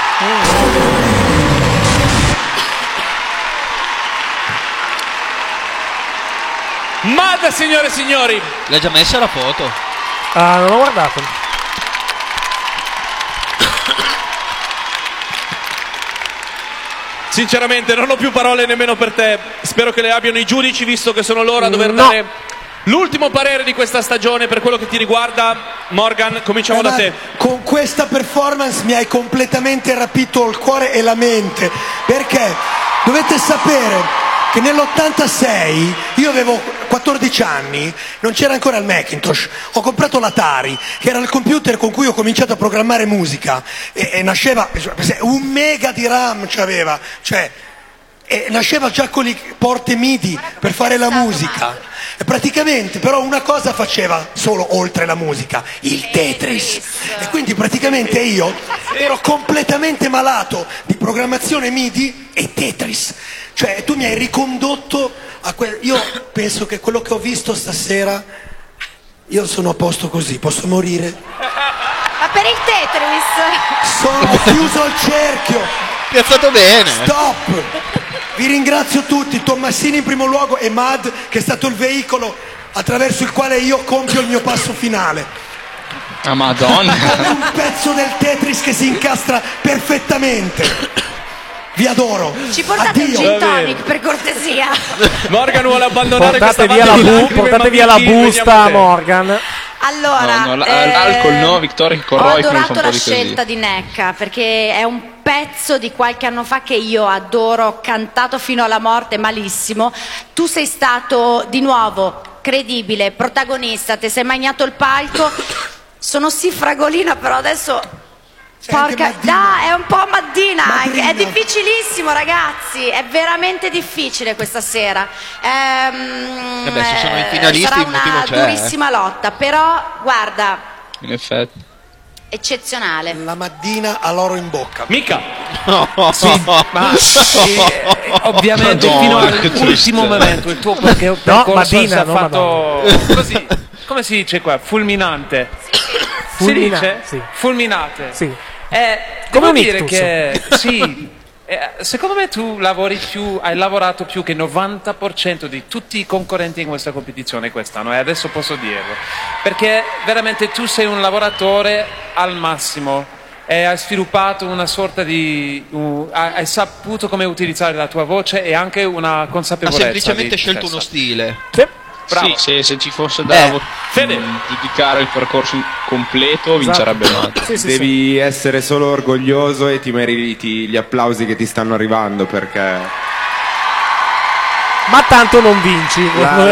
Mad, signore e signori. L'hai già messa la foto? Ah, non ho guardato. Sinceramente non ho più parole nemmeno per te. Spero che le abbiano i giudici, visto che sono loro a dover dare l'ultimo parere di questa stagione per quello che ti riguarda. Morgan, cominciamo da te. Con questa performance mi hai completamente rapito il cuore e la mente, perché dovete sapere che nell'86 io avevo 14 anni, non c'era ancora il Macintosh, ho comprato l'Atari, che era il computer con cui ho cominciato a programmare musica, e nasceva, 1 mega di RAM c'aveva, cioè, e nasceva già con le porte MIDI per fare la musica. E praticamente però una cosa faceva solo oltre la musica, il Tetris, e quindi praticamente io ero completamente malato di programmazione MIDI e Tetris. Cioè tu mi hai ricondotto a io penso che quello che ho visto stasera, io sono a posto così, posso morire. Ma per il Tetris Ho chiuso il cerchio. Piazzato bene. Stop. Vi ringrazio tutti, Tommasini in primo luogo e Mad, che è stato il veicolo attraverso il quale io compio il mio passo finale. Ah, Madonna. Come un pezzo del Tetris che si incastra perfettamente. Vi adoro. ci portate un Addio. gin tonic per cortesia. Morgan vuole abbandonare Portate questa via valle la, di lacrime, portate ma via la veniamo busta a te. Morgan. Allora, No, alcol no, Vittoria ho Corroi fa un adorato po' la di così. scelta di Necca, perché è un pezzo di qualche anno fa che io adoro, ho cantato fino alla morte malissimo. Tu sei stato di nuovo credibile, protagonista, ti sei magnato il palco. Sono sì fragolina, però adesso porca, dai, è un po' maddina anche. È difficilissimo, ragazzi, è veramente difficile questa sera. Vabbè, se sono i finalisti sarà il motivo una c'è. durissima lotta, però guarda, In effetti. eccezionale. La maddina a l'oro in bocca. Mica. Sì, ma ovviamente Madonna, fino che all'ultimo tristezza. momento il tuo percorso Madina, ha no, fatto così, come si dice qua, fulminante. Si dice? Sì. Fulminate. Sì. Devo Come dire un ictus. che sì, secondo me tu lavori più, hai lavorato più che il 90% di tutti i concorrenti in questa competizione quest'anno, e adesso posso dirlo, perché veramente tu sei un lavoratore al massimo e hai sviluppato una sorta di hai saputo come utilizzare la tua voce e anche una Ha consapevolezza semplicemente di scelto stessa. uno stile. Bravo. Sì, se ci fosse da giudicare il percorso completo, vincerebbe Matt. Devi essere solo orgoglioso e ti meriti gli applausi che ti stanno arrivando, perché Ma tanto non vinci.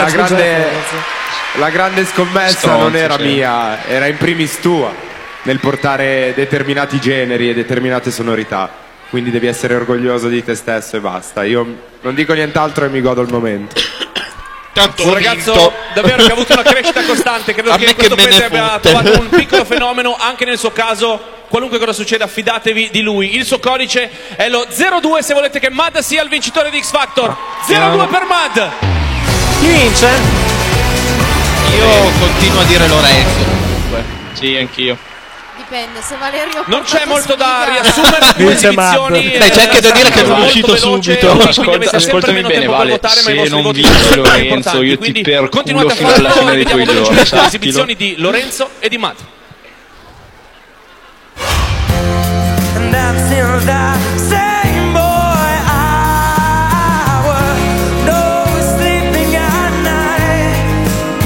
la grande scommessa Stronzo, non era sì. mia, era in primis tua nel portare determinati generi e determinate sonorità. Quindi devi essere orgoglioso di te stesso e basta. Io non dico nient'altro e mi godo il momento. Tanto Un ragazzo davvero che ha avuto una crescita costante, credo che in questo paese abbia trovato un piccolo fenomeno, anche nel suo caso, qualunque cosa succeda fidatevi di lui. Il suo codice è lo 02 se volete che Mad sia il vincitore di X Factor. 02 per Mad. Chi vince? Io continuo a dire Lorenzo comunque. Sì, anch'io. Dipende, se Valerio Non c'è porta molto da sfiga- riassumere due esibizioni. Beh, c'è anche da dire che non è molto uscito veloce, subito. quindi avete sempre Ascoltami meno bene, tempo per Vale. votare, ma i Se vostri non voti vince sono Lorenzo, importanti, io ti quindi perculo continuate a fino farlo alla fine e dei tuoi vediamo giorni. velocemente le Sappilo. esibizioni di Lorenzo e di Matt. And until that same boy hour, no sleeping at night.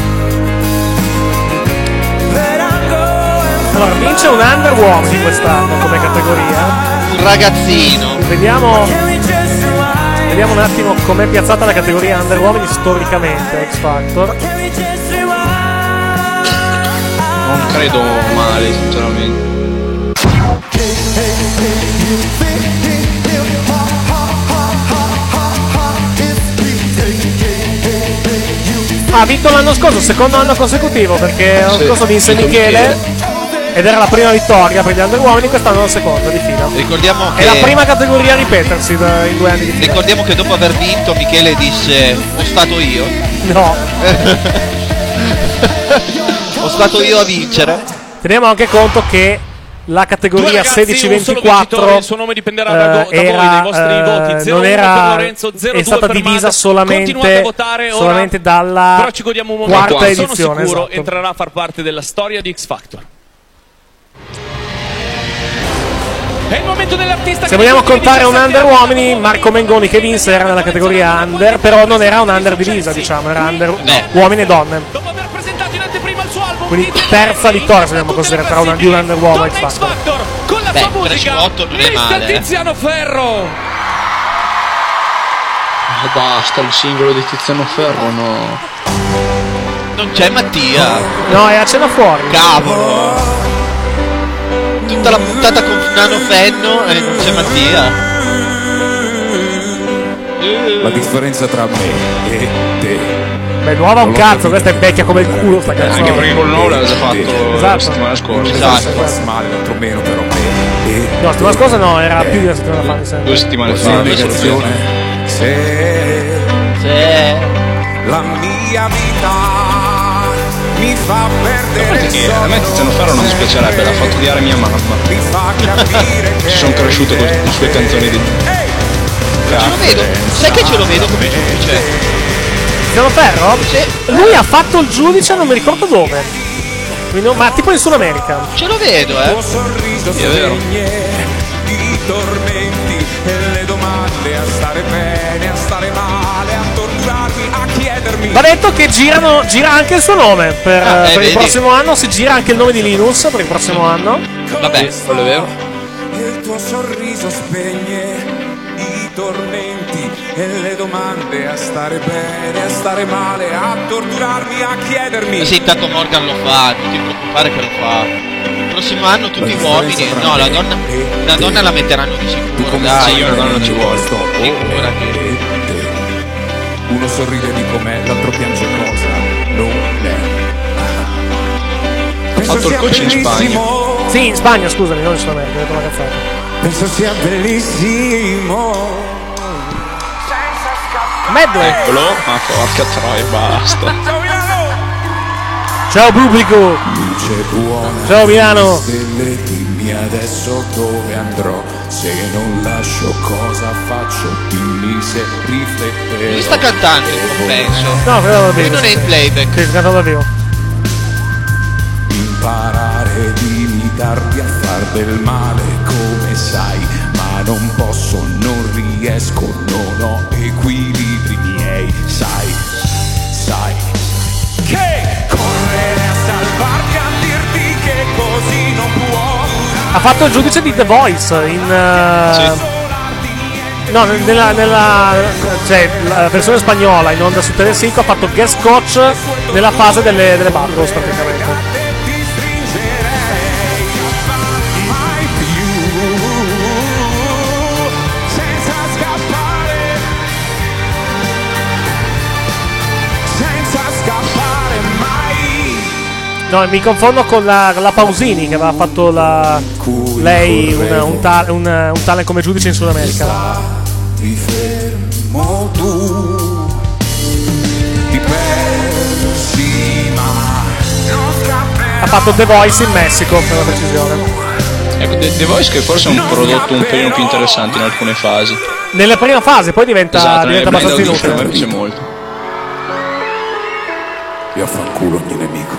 But I'm going Allora, vince un Under Uomini quest'anno come categoria. Un ragazzino. Vediamo un attimo com'è piazzata la categoria Under Uomini storicamente, X Factor. Non credo male, sinceramente. Ha vinto l'anno scorso, secondo anno consecutivo, perché l'anno Sì, scorso vinse vinto Michele ed era la prima vittoria per gli Under Uomini, quest'anno la seconda di fila. Ricordiamo È che la prima categoria a ripetersi in 2 anni di fila. Ricordiamo che dopo aver vinto Michele disse: "Ho stato io". No. Ho stato io a vincere. Teniamo anche conto che la categoria Due ragazzi, un solo 16-24 vincitore, il suo nome dipenderà da voi, dai vostri voti. 0-1 non era, per Lorenzo, 0-2 è stata per divisa Mad. Continuate a solamente, votare ora, solamente dalla però ci godiamo un momento. quarta Sono edizione. sicuro Esatto. entrerà a far parte della storia di X Factor. È il momento dell'artista. Se vogliamo contare un Under Uomini, Marco Mengoni che vinse era nella categoria Under, però non era un Under divisa, diciamo, era Under uomini e donne. Quindi terza vittoria se vogliamo considerare tra di un Under Uomo e X Factor. Con la sua musica, non è Mr. male. Tiziano Ferro. Basta, il singolo di Tiziano Ferro, no. Non c'è Mattia. No, è a cena fuori. Cavolo. Tutta la puntata con Nano Fenno e non c'è Mattia. La differenza tra me e te. Beh, nuova un cazzo, questa è vecchia come il culo sta canzone. Anche perché col nuovo l'aveva già fatto la Esatto. settimana scorsa. Esatto. Male, l'altro meno, però me e No, la settimana scorsa no, era più di una settimana fa, mi sembra. 2 settimane la fa. negazione. Se la mia vita mi fa perdere il Perché a me Tiziano sonno, Ferro non dispiacerebbe, l'ha fatto odiare mia mamma. mi fa capire che Ci sono cresciuto con le sue canzoni di Ce lo vedo. Sai che ce lo vedo come giudice? Tiziano Ferro? Lui ha fatto il giudice, non mi ricordo dove. Quindi, ma tipo in Sud America. Ce lo vedo, tuo sorriso Sì, è vero. spegne i tormenti e le domande, a stare bene, a stare male, a torturarmi, a chiedermi. Va detto che gira anche il suo nome. Per il vedi. prossimo anno si gira anche il nome di Linus per il prossimo anno. Vabbè, quello è vero. Il tuo sorriso spegne i tormenti e le domande, a stare bene, a stare male, a torturarmi, a chiedermi. sì, intanto Morgan lo fa, non ti preoccupare che lo fa. Il prossimo anno tutti uomini. No, la donna la metteranno di sicuro. Dai, io non ci vuole. Figurati. Uno sorride di com'è, l'altro piange cosa non è. Ha fatto il coach in Spagna. Sì, in Spagna, scusami, non in Sud America, ho detto una cazzata. Penso sia bellissimo. Medley. Eccolo, ma porca troia, basta. Ciao pubblico. Luce buona. Ciao Milano. Stelle, dimmi adesso dove andrò. Se non lascio cosa faccio. Dimmi se rifletterò. Lui sta cantando in compenso. No, credo da Lui vivo. non è in playback. Che canta da vivo. Imparare di imitarti a far del male come sai, ma non posso, non riesco, non ho equilibri miei, sai, Ha fatto il giudice di The Voice in... No, cioè, la versione spagnola in onda su Telecinco ha fatto guest coach nella fase delle battles praticamente. No, mi confondo con la Pausini che aveva fatto lei un talent come giudice in Sud America. Ti fermo tu, ti persi, ma non scapperò. Ha fatto The Voice in Messico, per la precisione. Ecco, The Voice che forse è un prodotto un pelino più interessante in alcune fasi. Nella prima fase, poi diventa abbastanza inutile. A me piace molto. Io affanculo ogni nemico.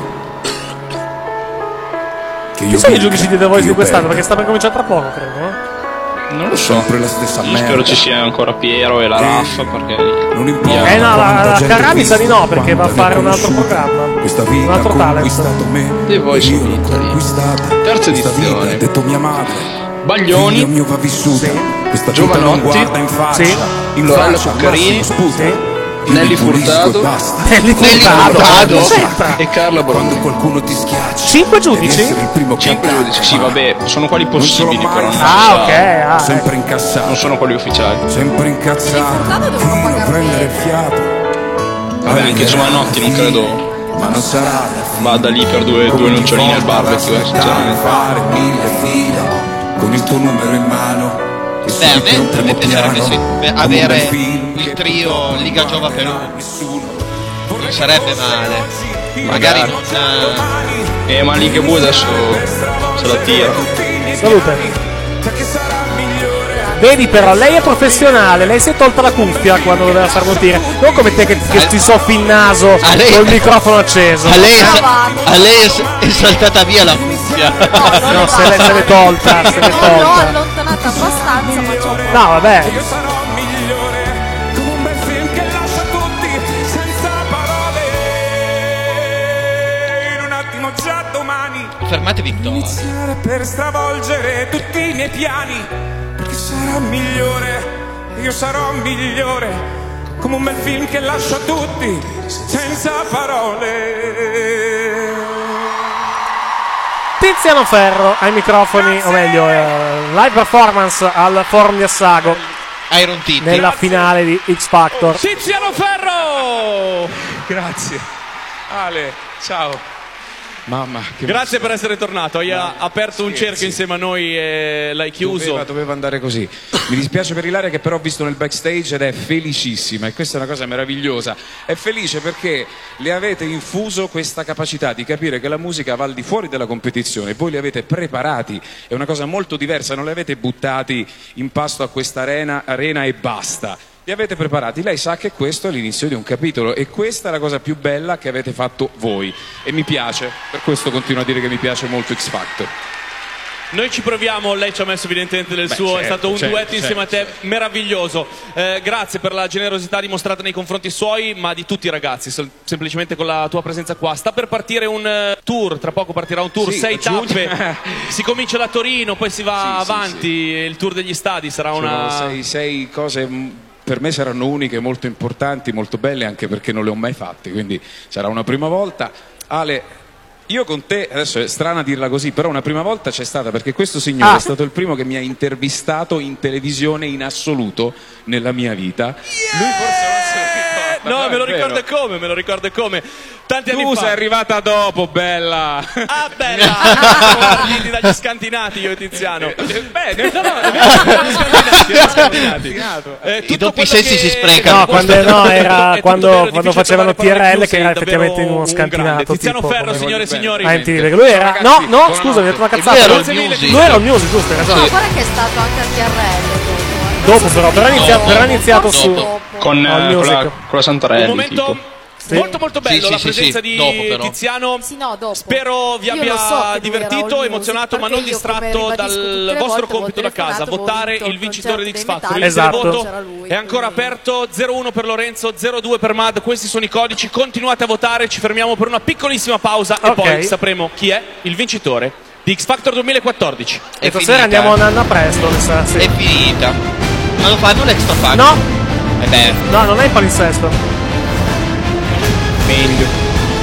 Chi sono i giudici di The Voice di quest'anno? Perché sta per cominciare tra poco, credo. Non lo so. Sempre la stessa Io merda. spero ci sia ancora Piero e la Raffa perché non importa. No, la gente Carrani sa di no, perché va a quanta fare ne un altro conosciuta. programma. Questa Un vita altro ha conquistato talent. me. The Voice Io of l'ho Italy. conquistata. Terza Questa vita, edizione. ha detto mia madre. Baglioni. Figlio mio va vissuta. Questa vita non Giovanotti. guarda in faccia. Sì. In Lorella faccia, al Cuccarini. massimo sputa. Sì. Nelly Pulisco Furtado. e basta. Nelly Furtado. C'entra. E Carla Bruni. Quando qualcuno ti schiaccia. 5 giudici? Devi essere il primo che 5 attacca. giudici. Sì, vabbè, sono quali Non ce l'ho possibili, mai però non Ah, ufficiali. ok. Sempre incazzato. Non sono quelli ufficiali. Sempre incazzato. Fino a prendere il fiato. Vabbè, anche Giovanotti non credo Ma non sarà vada lì per due noccioline al barbecue, sinceramente. fare 1000 file con il tuo numero in mano. E Beh, a subito me un primo piacerebbe piano, avere come un film il che trio ti Liga Giova Perù. nessuno. Non sarebbe male. Magari non. Ma lì che vuoi adesso se la tira. Salute. Vedi però, lei è professionale, lei si è tolta la cuffia quando doveva starnutire. Non come te che ti soffi il naso col microfono acceso. A lei è saltata via la cuffia. No, se l'è tolta, se l'è L'ho tolta. allontanata abbastanza, ma c'ho No, vabbè. Io sarò migliore come un bel film che lascia tutti senza parole. In un attimo già domani Fermatevi, Vittorio. iniziare per stravolgere tutti i miei piani. Perché sarà migliore, io sarò migliore come un bel film che lascia tutti senza parole. Tiziano Ferro ai microfoni, o meglio, live performance al Forum di Assago. Iron Titti. Nella finale di X Factor. Tiziano Ferro! Grazie. Ale, ciao. Mamma, che Grazie per essere tornato. Hai aperto un cerchio insieme a noi e l'hai chiuso. Doveva andare così. Mi dispiace per Ilaria che però ho visto nel backstage ed è felicissima e questa è una cosa meravigliosa. È felice perché le avete infuso questa capacità di capire che la musica va al di fuori della competizione. Voi li avete preparati, è una cosa molto diversa, non li avete buttati in pasto a questa arena e basta. Li avete preparati, lei sa che questo è l'inizio di un capitolo e questa è la cosa più bella che avete fatto voi e mi piace, per questo continuo a dire che mi piace molto X Factor. Noi ci proviamo, lei ci ha messo evidentemente del suo, certo, è stato un certo, duetto insieme a te certo. Meraviglioso. Grazie per la generosità dimostrata nei confronti suoi, ma di tutti i ragazzi, semplicemente con la tua presenza qua. Sta per partire un tour, tra poco partirà un tour, Sì, 6 a giugno. tappe, si comincia da Torino, poi si va Sì, avanti, il tour degli stadi sarà una... Sono sei cose per me saranno uniche, molto importanti, molto belle anche perché non le ho mai fatte, quindi sarà una prima volta. Ale, io con te, adesso è strana dirla così, però una prima volta c'è stata perché questo signore è stato il primo che mi ha intervistato in televisione in assoluto nella mia vita. Lui forse non se lo ricorda. No, però me lo è vero. ricordo come. Tanti anni Tu fa. sei arrivata dopo, bella. Ah, bella! Siamo partiti dagli scantinati io e Tiziano. Bene, I doppi sensi si sprecano. No, quando facevano TRL che era effettivamente in uno scantinato. Tiziano tipo, Ferro, come signore e signori. a MTV. Lui era. No, scusa, mi ho detto una cazzata. Lui era il music. Lui era il music, giusto, hai ragione. No, guarda che è stato anche al TRL. Dopo però ha iniziato su Con al music. la Santarelli. Un momento molto bello, Sì, la sì, presenza sì, di dopo, però. Tiziano. Sì, no, dopo. Spero vi Io abbia lo so che lui divertito, era all emozionato, music, ma non perché io, come distratto ribadisco tutte dal le vostro volte, avevo compito da casa, telefonato, avevo votare vinto il vincitore di X concerto Factor. dei Il metalli, voto c'era lui, è ancora quindi- aperto, 0-1 per Lorenzo, 0-2 per Mad, questi sono i codici, continuate a votare, ci fermiamo per una piccolissima pausa e Ok. poi sapremo chi è il vincitore di X Factor 2014. E stasera andiamo a Nanna Presto, mi sa. Sì. È finita. Ma lo fanno l'Extra Factor? No. Beh. No, non è il palinsesto. Meglio.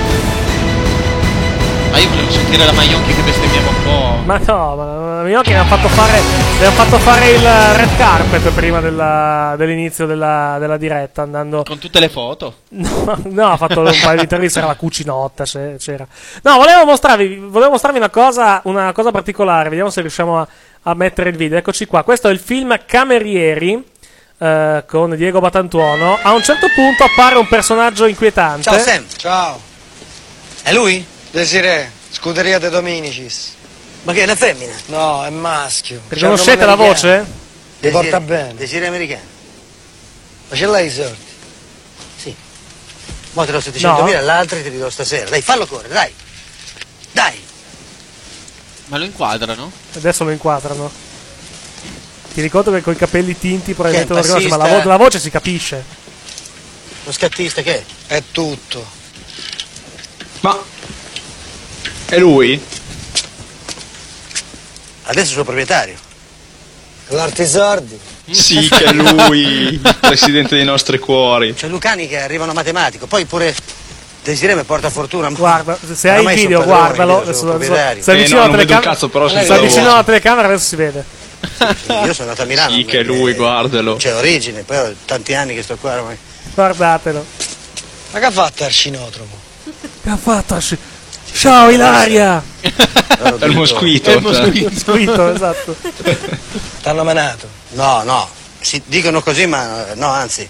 Ma io volevo sentire la Maionchi che bestemmiava un po'. Ma no, ma Maionchi mi ha fatto fare il red carpet prima dell'inizio della diretta, andando con tutte le foto. No, ha fatto un paio di interviste, era la cucinotta, c'era. No, volevo mostrarvi una cosa particolare, vediamo se riusciamo a mettere il video. Eccoci qua. Questo è il film Camerieri con Diego Batantuono. A un certo punto appare un personaggio inquietante. Ciao Sam. Ciao. È lui? Desiree, Scuderia De Dominicis. Ma che è una femmina? No, è maschio. Riconoscete la voce? Ti porta bene. Desiree americano. Ma ce l'hai i soldi? Sì. Mo te lo 700.000, l'altro te li do stasera. Dai, fallo correre, dai. Dai. Ma lo inquadrano? Adesso lo inquadrano. Ti ricordo che con i capelli tinti probabilmente Che non riconosci, ma passista? la voce si capisce. Lo scattista che è? È tutto. Ma è lui? Adesso è il suo proprietario. L'artisordi. Sì, che è lui, il presidente dei nostri cuori. C'è Lucani che arriva a matematico, poi pure Desiree mi porta fortuna. Guarda, se hai il video, guardalo. Adesso sei vicino alla telecamera. telecamera, adesso si vede. Io sono andato a Milano. Sì, che è lui, guardalo. C'è origine, poi ho tanti anni che sto qua ormai. Guardatelo. Ma che ha fatto Arcinotropo? Che ha fatto Ciao Ilaria! È il mosquito. È il mosquito, esatto. T'hanno menato? No, si dicono così, ma no, anzi.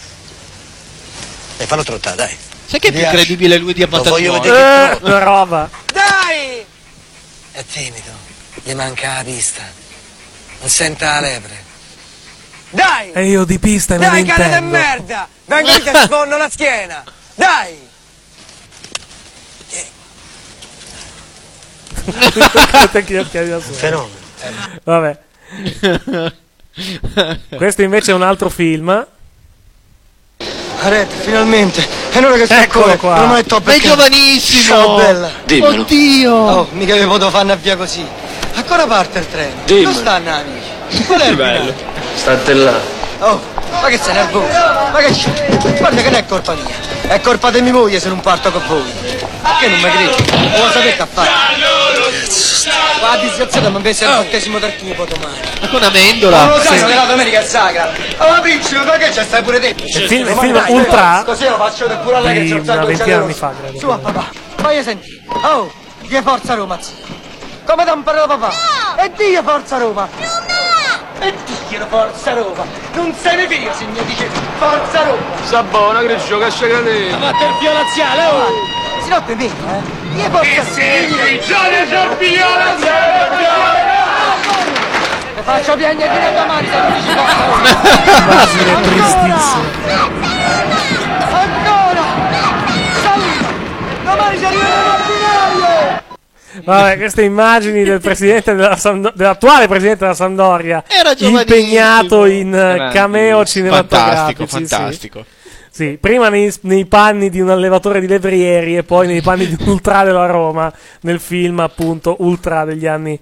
Dai, fallo trottare, dai. Sai che è più credibile lui di Voglio Abbatantuono? vedere che una roba. Dai! È timido, gli manca la pista. Non senta la lepre. Dai! E io di pista me ne Dai, cane di intendo. merda! Vengo che ti sfonno la schiena! Dai! Fenomeno. Vabbè. Questo invece è un altro film. Arete, finalmente! E non è che sei Eccolo qua. Non mai top Ma è giovanissimo! Ciao bella! Dimmelo. Oddio! Oh, mica vi potevo fare via così! Ancora parte il treno? Dimmelo. Dove stanno amici? Qual è il bello. binario? State là. Oh, ma che sei nervoso? Ma che c'è? Guarda che non è colpa mia! È colpa di mia moglie se non parto con voi! Perché non mi credi? Non lo sapete che ha fatto? La disgraziata mi pensa al battesimo del tuo potomare. Ma con amendola? Non lo sai, che la domenica è sacra. Oh, principe, perché c'è stai pure te? Il film Ultra Così lo faccio del pure a lei che di c'è una ventina di anni fa, credo. Su, papà, vai a sentire. Oh, Dio forza Roma, zio. Come ti ha imparato papà? No! E Dio forza Roma. E Dio forza Roma. Non sei mio figlio, signor, dice forza Roma. Sta buona, che gioca a scegare. Ma fatto il violaziale, oh! Si no te vedi, Dio forza Roma. Ti faccio piangere fino a domani se non dici Immagine tristissima. Ancora! Salute! Domani ci arriva il macchinario! Vabbè, queste immagini del presidente dell'attuale presidente della Sampdoria Era giovanissimo. impegnato in cameo cinematografici. Fantastico. Sì, prima nei panni di un allevatore di levrieri e poi nei panni di un ultra della Roma nel film appunto Ultra degli anni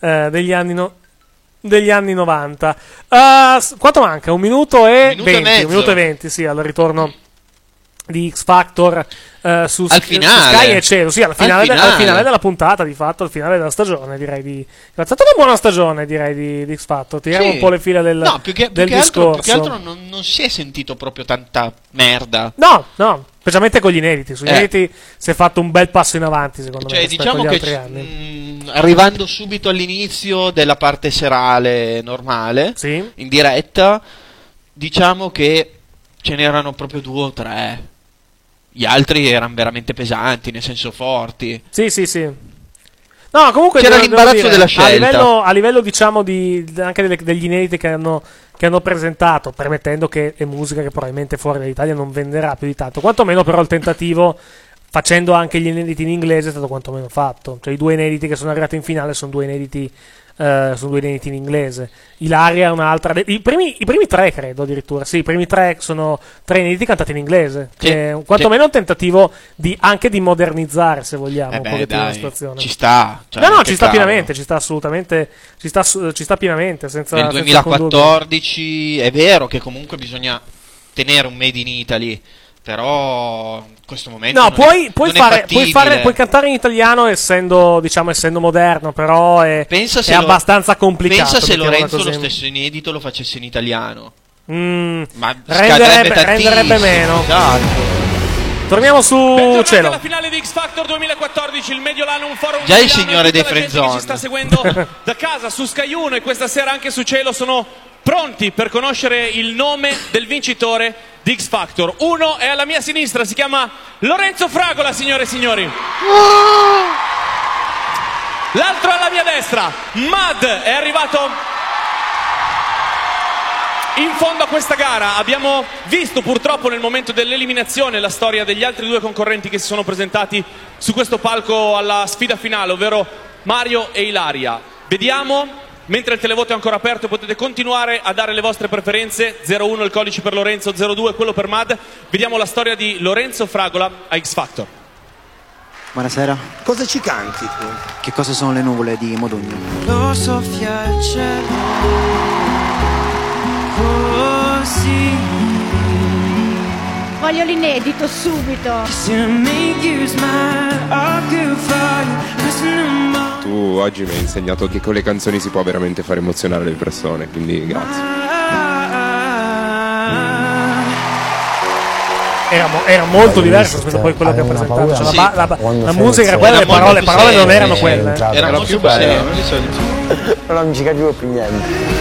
90. Quanto manca? Un minuto e 20. Un minuto e 20, sì, al ritorno di X Factor su Sky e Cielo, sì, al finale della puntata, di fatto, al finale della stagione, direi è stata una buona stagione, direi, di X Factor. Tiriamo un po' le fila del discorso. Più che altro non si è sentito proprio tanta merda. No, specialmente con gli inediti. Sugli inediti si è fatto un bel passo in avanti, secondo me, rispetto diciamo agli che altri anni. Arrivando subito all'inizio della parte serale normale, in diretta, diciamo che ce n'erano proprio 2 o 3. Gli altri erano veramente pesanti, nel senso forti. Sì. No, comunque c'era l'imbarazzo della scelta. A livello diciamo anche degli inediti che hanno presentato, permettendo che è musica che probabilmente fuori dall'Italia non venderà più di tanto. Quantomeno però il tentativo, facendo anche gli inediti in inglese, è stato quantomeno fatto. Cioè i 2 inediti che sono arrivati in finale sono 2 inediti sono due inediti in inglese. Ilaria è un'altra. I primi tre, credo addirittura. Sì, i primi tre sono tre inediti cantati in inglese. Che è quantomeno un tentativo anche di modernizzare, se vogliamo, un pochettino la situazione. Ci sta. Cioè, no, ci sta pienamente, ci sta assolutamente. Ci sta pienamente. Nel 2014 è vero che comunque bisogna tenere un Made in Italy. Però in questo momento puoi cantare in italiano essendo moderno, però è abbastanza complicato. Pensa se Lorenzo lo stesso inedito lo facesse in italiano. Ma renderebbe meno. Esatto. Torniamo su Cielo. La finale di X Factor 2014, il Mediolanum Forum. Già il signore dei friendzone che ci sta seguendo da casa su Sky 1 e questa sera anche su Cielo sono pronti per conoscere il nome del vincitore di X Factor. Uno è alla mia sinistra, si chiama Lorenzo Fragola, signore e signori. L'altro alla mia destra, Mad, è arrivato in fondo a questa gara. Abbiamo visto purtroppo nel momento dell'eliminazione la storia degli altri due concorrenti che si sono presentati su questo palco alla sfida finale, ovvero Mario e Ilaria. Vediamo. Mentre il televoto è ancora aperto potete continuare a dare le vostre preferenze. 01 il codice per Lorenzo, 02 quello per Mad. Vediamo la storia di Lorenzo Fragola a X Factor. Buonasera. Cosa ci canti tu? Che cosa sono le nuvole di Modugno? Lo soffia il cielo così. Voglio l'inedito subito. Tu oggi mi hai insegnato che con le canzoni si può veramente far emozionare le persone, quindi grazie. Era molto diverso rispetto a poi quello che ha presentato. Cioè, la musica era quella, le parole non erano quelle. Erano più belle. Non ci capivo più niente.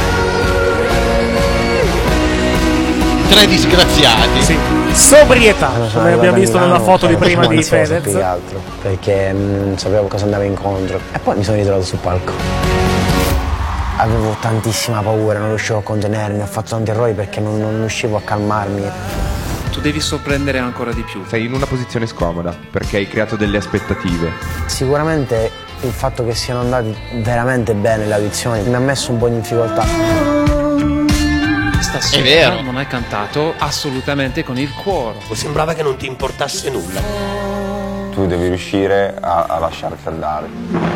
Tre disgraziati. Sì. Sobrietà, come abbiamo visto nella foto di prima di Fedez. Più che altro, perché non sapevo cosa andavo incontro. E poi mi sono ritrovato sul palco. Avevo tantissima paura, non riuscivo a contenermi, ho fatto tanti errori perché non riuscivo a calmarmi. Tu devi sorprendere ancora di più. Sei in una posizione scomoda perché hai creato delle aspettative. Sicuramente il fatto che siano andati veramente bene le audizioni mi ha messo un po' in difficoltà. Stasera non hai cantato assolutamente con il cuore. Sembrava che non ti importasse nulla. Tu devi riuscire a lasciarti andare.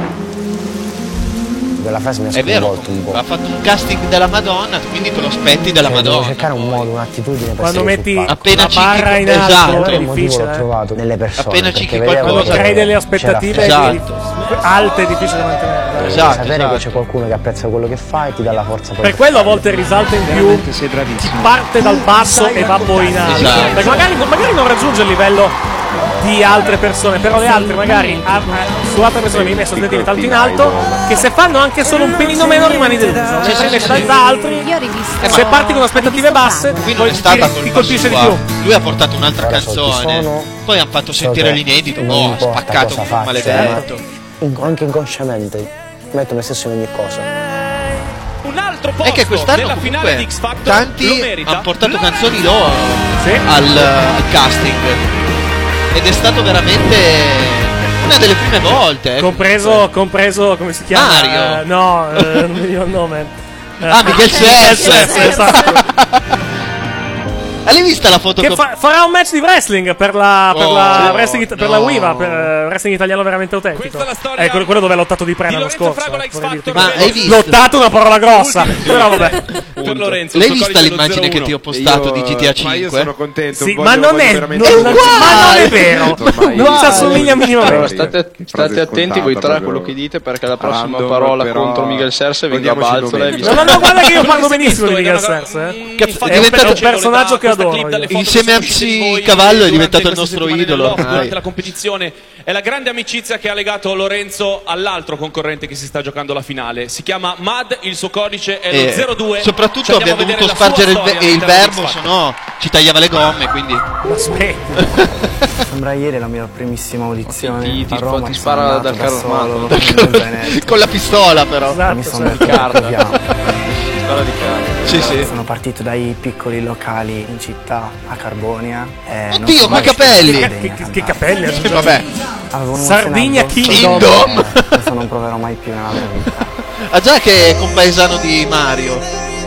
Quella frase mi ha sconvolto un po'. Ha fatto un casting della Madonna, quindi te lo aspetti della Madonna. Devo cercare un modo, un'attitudine per quando metti appena la barra in alto è difficile. L'ho trovato nelle persone. Appena cicchi qualcosa, crei delle aspettative alte e difficili da mantenere. Sapere che c'è qualcuno che apprezza quello che fai e ti dà la forza per quello a volte risalta in più, parte dal basso e va poi in alto. Perché magari non raggiunge il livello di altre persone, però le altre magari su altre persone mi hai messo aspettative tanto in alto che se fanno anche solo un pelino meno rimani deluso. Mentre invece da altri, se parti con aspettative basse, poi ti colpisce di più. Lui ha portato un'altra canzone, poi hanno fatto sentire l'inedito, spaccato come un maledetto. Anche inconsciamente metto me stesso in ogni cosa. Un altro posto è che quest'anno nella finale di X Factor tanti hanno portato canzoni loro al casting ed è stato veramente una delle prime volte. Compreso come si chiama? Mario. No, non mi ricordo il nome. Miguel Sers. Esatto. Hai vista la foto? Che farà un match di wrestling per la WIVA, per wrestling italiano veramente autentico. Ecco, quello dove ha lottato di pre l'anno scorso. Ma hai visto? Lottato una parola grossa. Però vabbè. Per Lorenzo, l'hai vista l'immagine che ti ho postato di GTA 5? Ma io sono contento. Sì, ma non è vero. Non si assomiglia minimamente. State attenti voi tre a quello che dite, perché la prossima parola contro Miguel Sers venga a Balzola. No, guarda che io parlo benissimo di Miguel Sers. È un personaggio che insieme a Psi Cavallo è diventato il nostro idolo durante la competizione. È la grande amicizia che ha legato Lorenzo all'altro concorrente che si sta giocando la finale. Si chiama Mad, il suo codice è lo 02. Soprattutto abbiamo dovuto spargere il verbo, se no ci tagliava le gomme, quindi sembra ieri la mia primissima audizione a Roma. Ti spara dal carro con la pistola, però mi sono mercato Sì. Sono partito dai piccoli locali in città a Carbonia. Oddio, ma capelli! Che capelli? Vabbè. Avevo Sardigna Kingdom. Kingdom. Questo non proverò mai più nella mia vita. Ah già che è compaesano di Mario.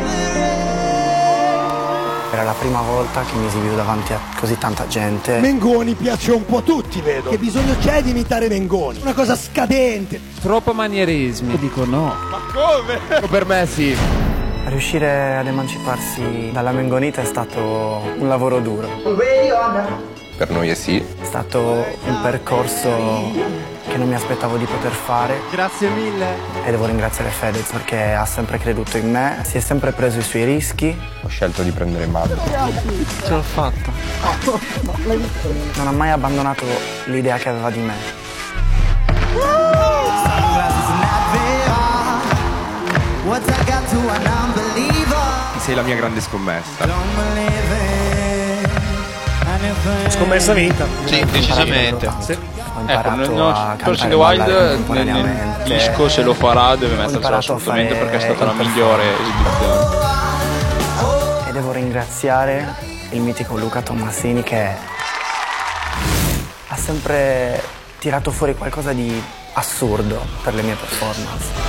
Era la prima volta che mi esibivo davanti a così tanta gente. Mengoni piace un po' a tutti, vedo. Che bisogno c'è di imitare Mengoni? Una cosa scadente. Troppo manierismi, dico no. Ma come? Per me sì. Riuscire ad emanciparsi dalla mengonita è stato un lavoro duro. Per noi è sì. È stato un percorso che non mi aspettavo di poter fare. Grazie mille. E devo ringraziare Fedez perché ha sempre creduto in me, si è sempre preso i suoi rischi. Ho scelto di prendere Mad. Ce l'ho fatta. Non ha mai abbandonato l'idea che aveva di me. Sei la mia grande scommessa. Scommessa vinta. Sì, decisamente. Sì. First in the Wild nel disco, se lo farà deve mettercelo assolutamente perché è stata la migliore esibizione. E devo ringraziare il mitico Luca Tommasini che ha sempre tirato fuori qualcosa di assurdo per le mie performance.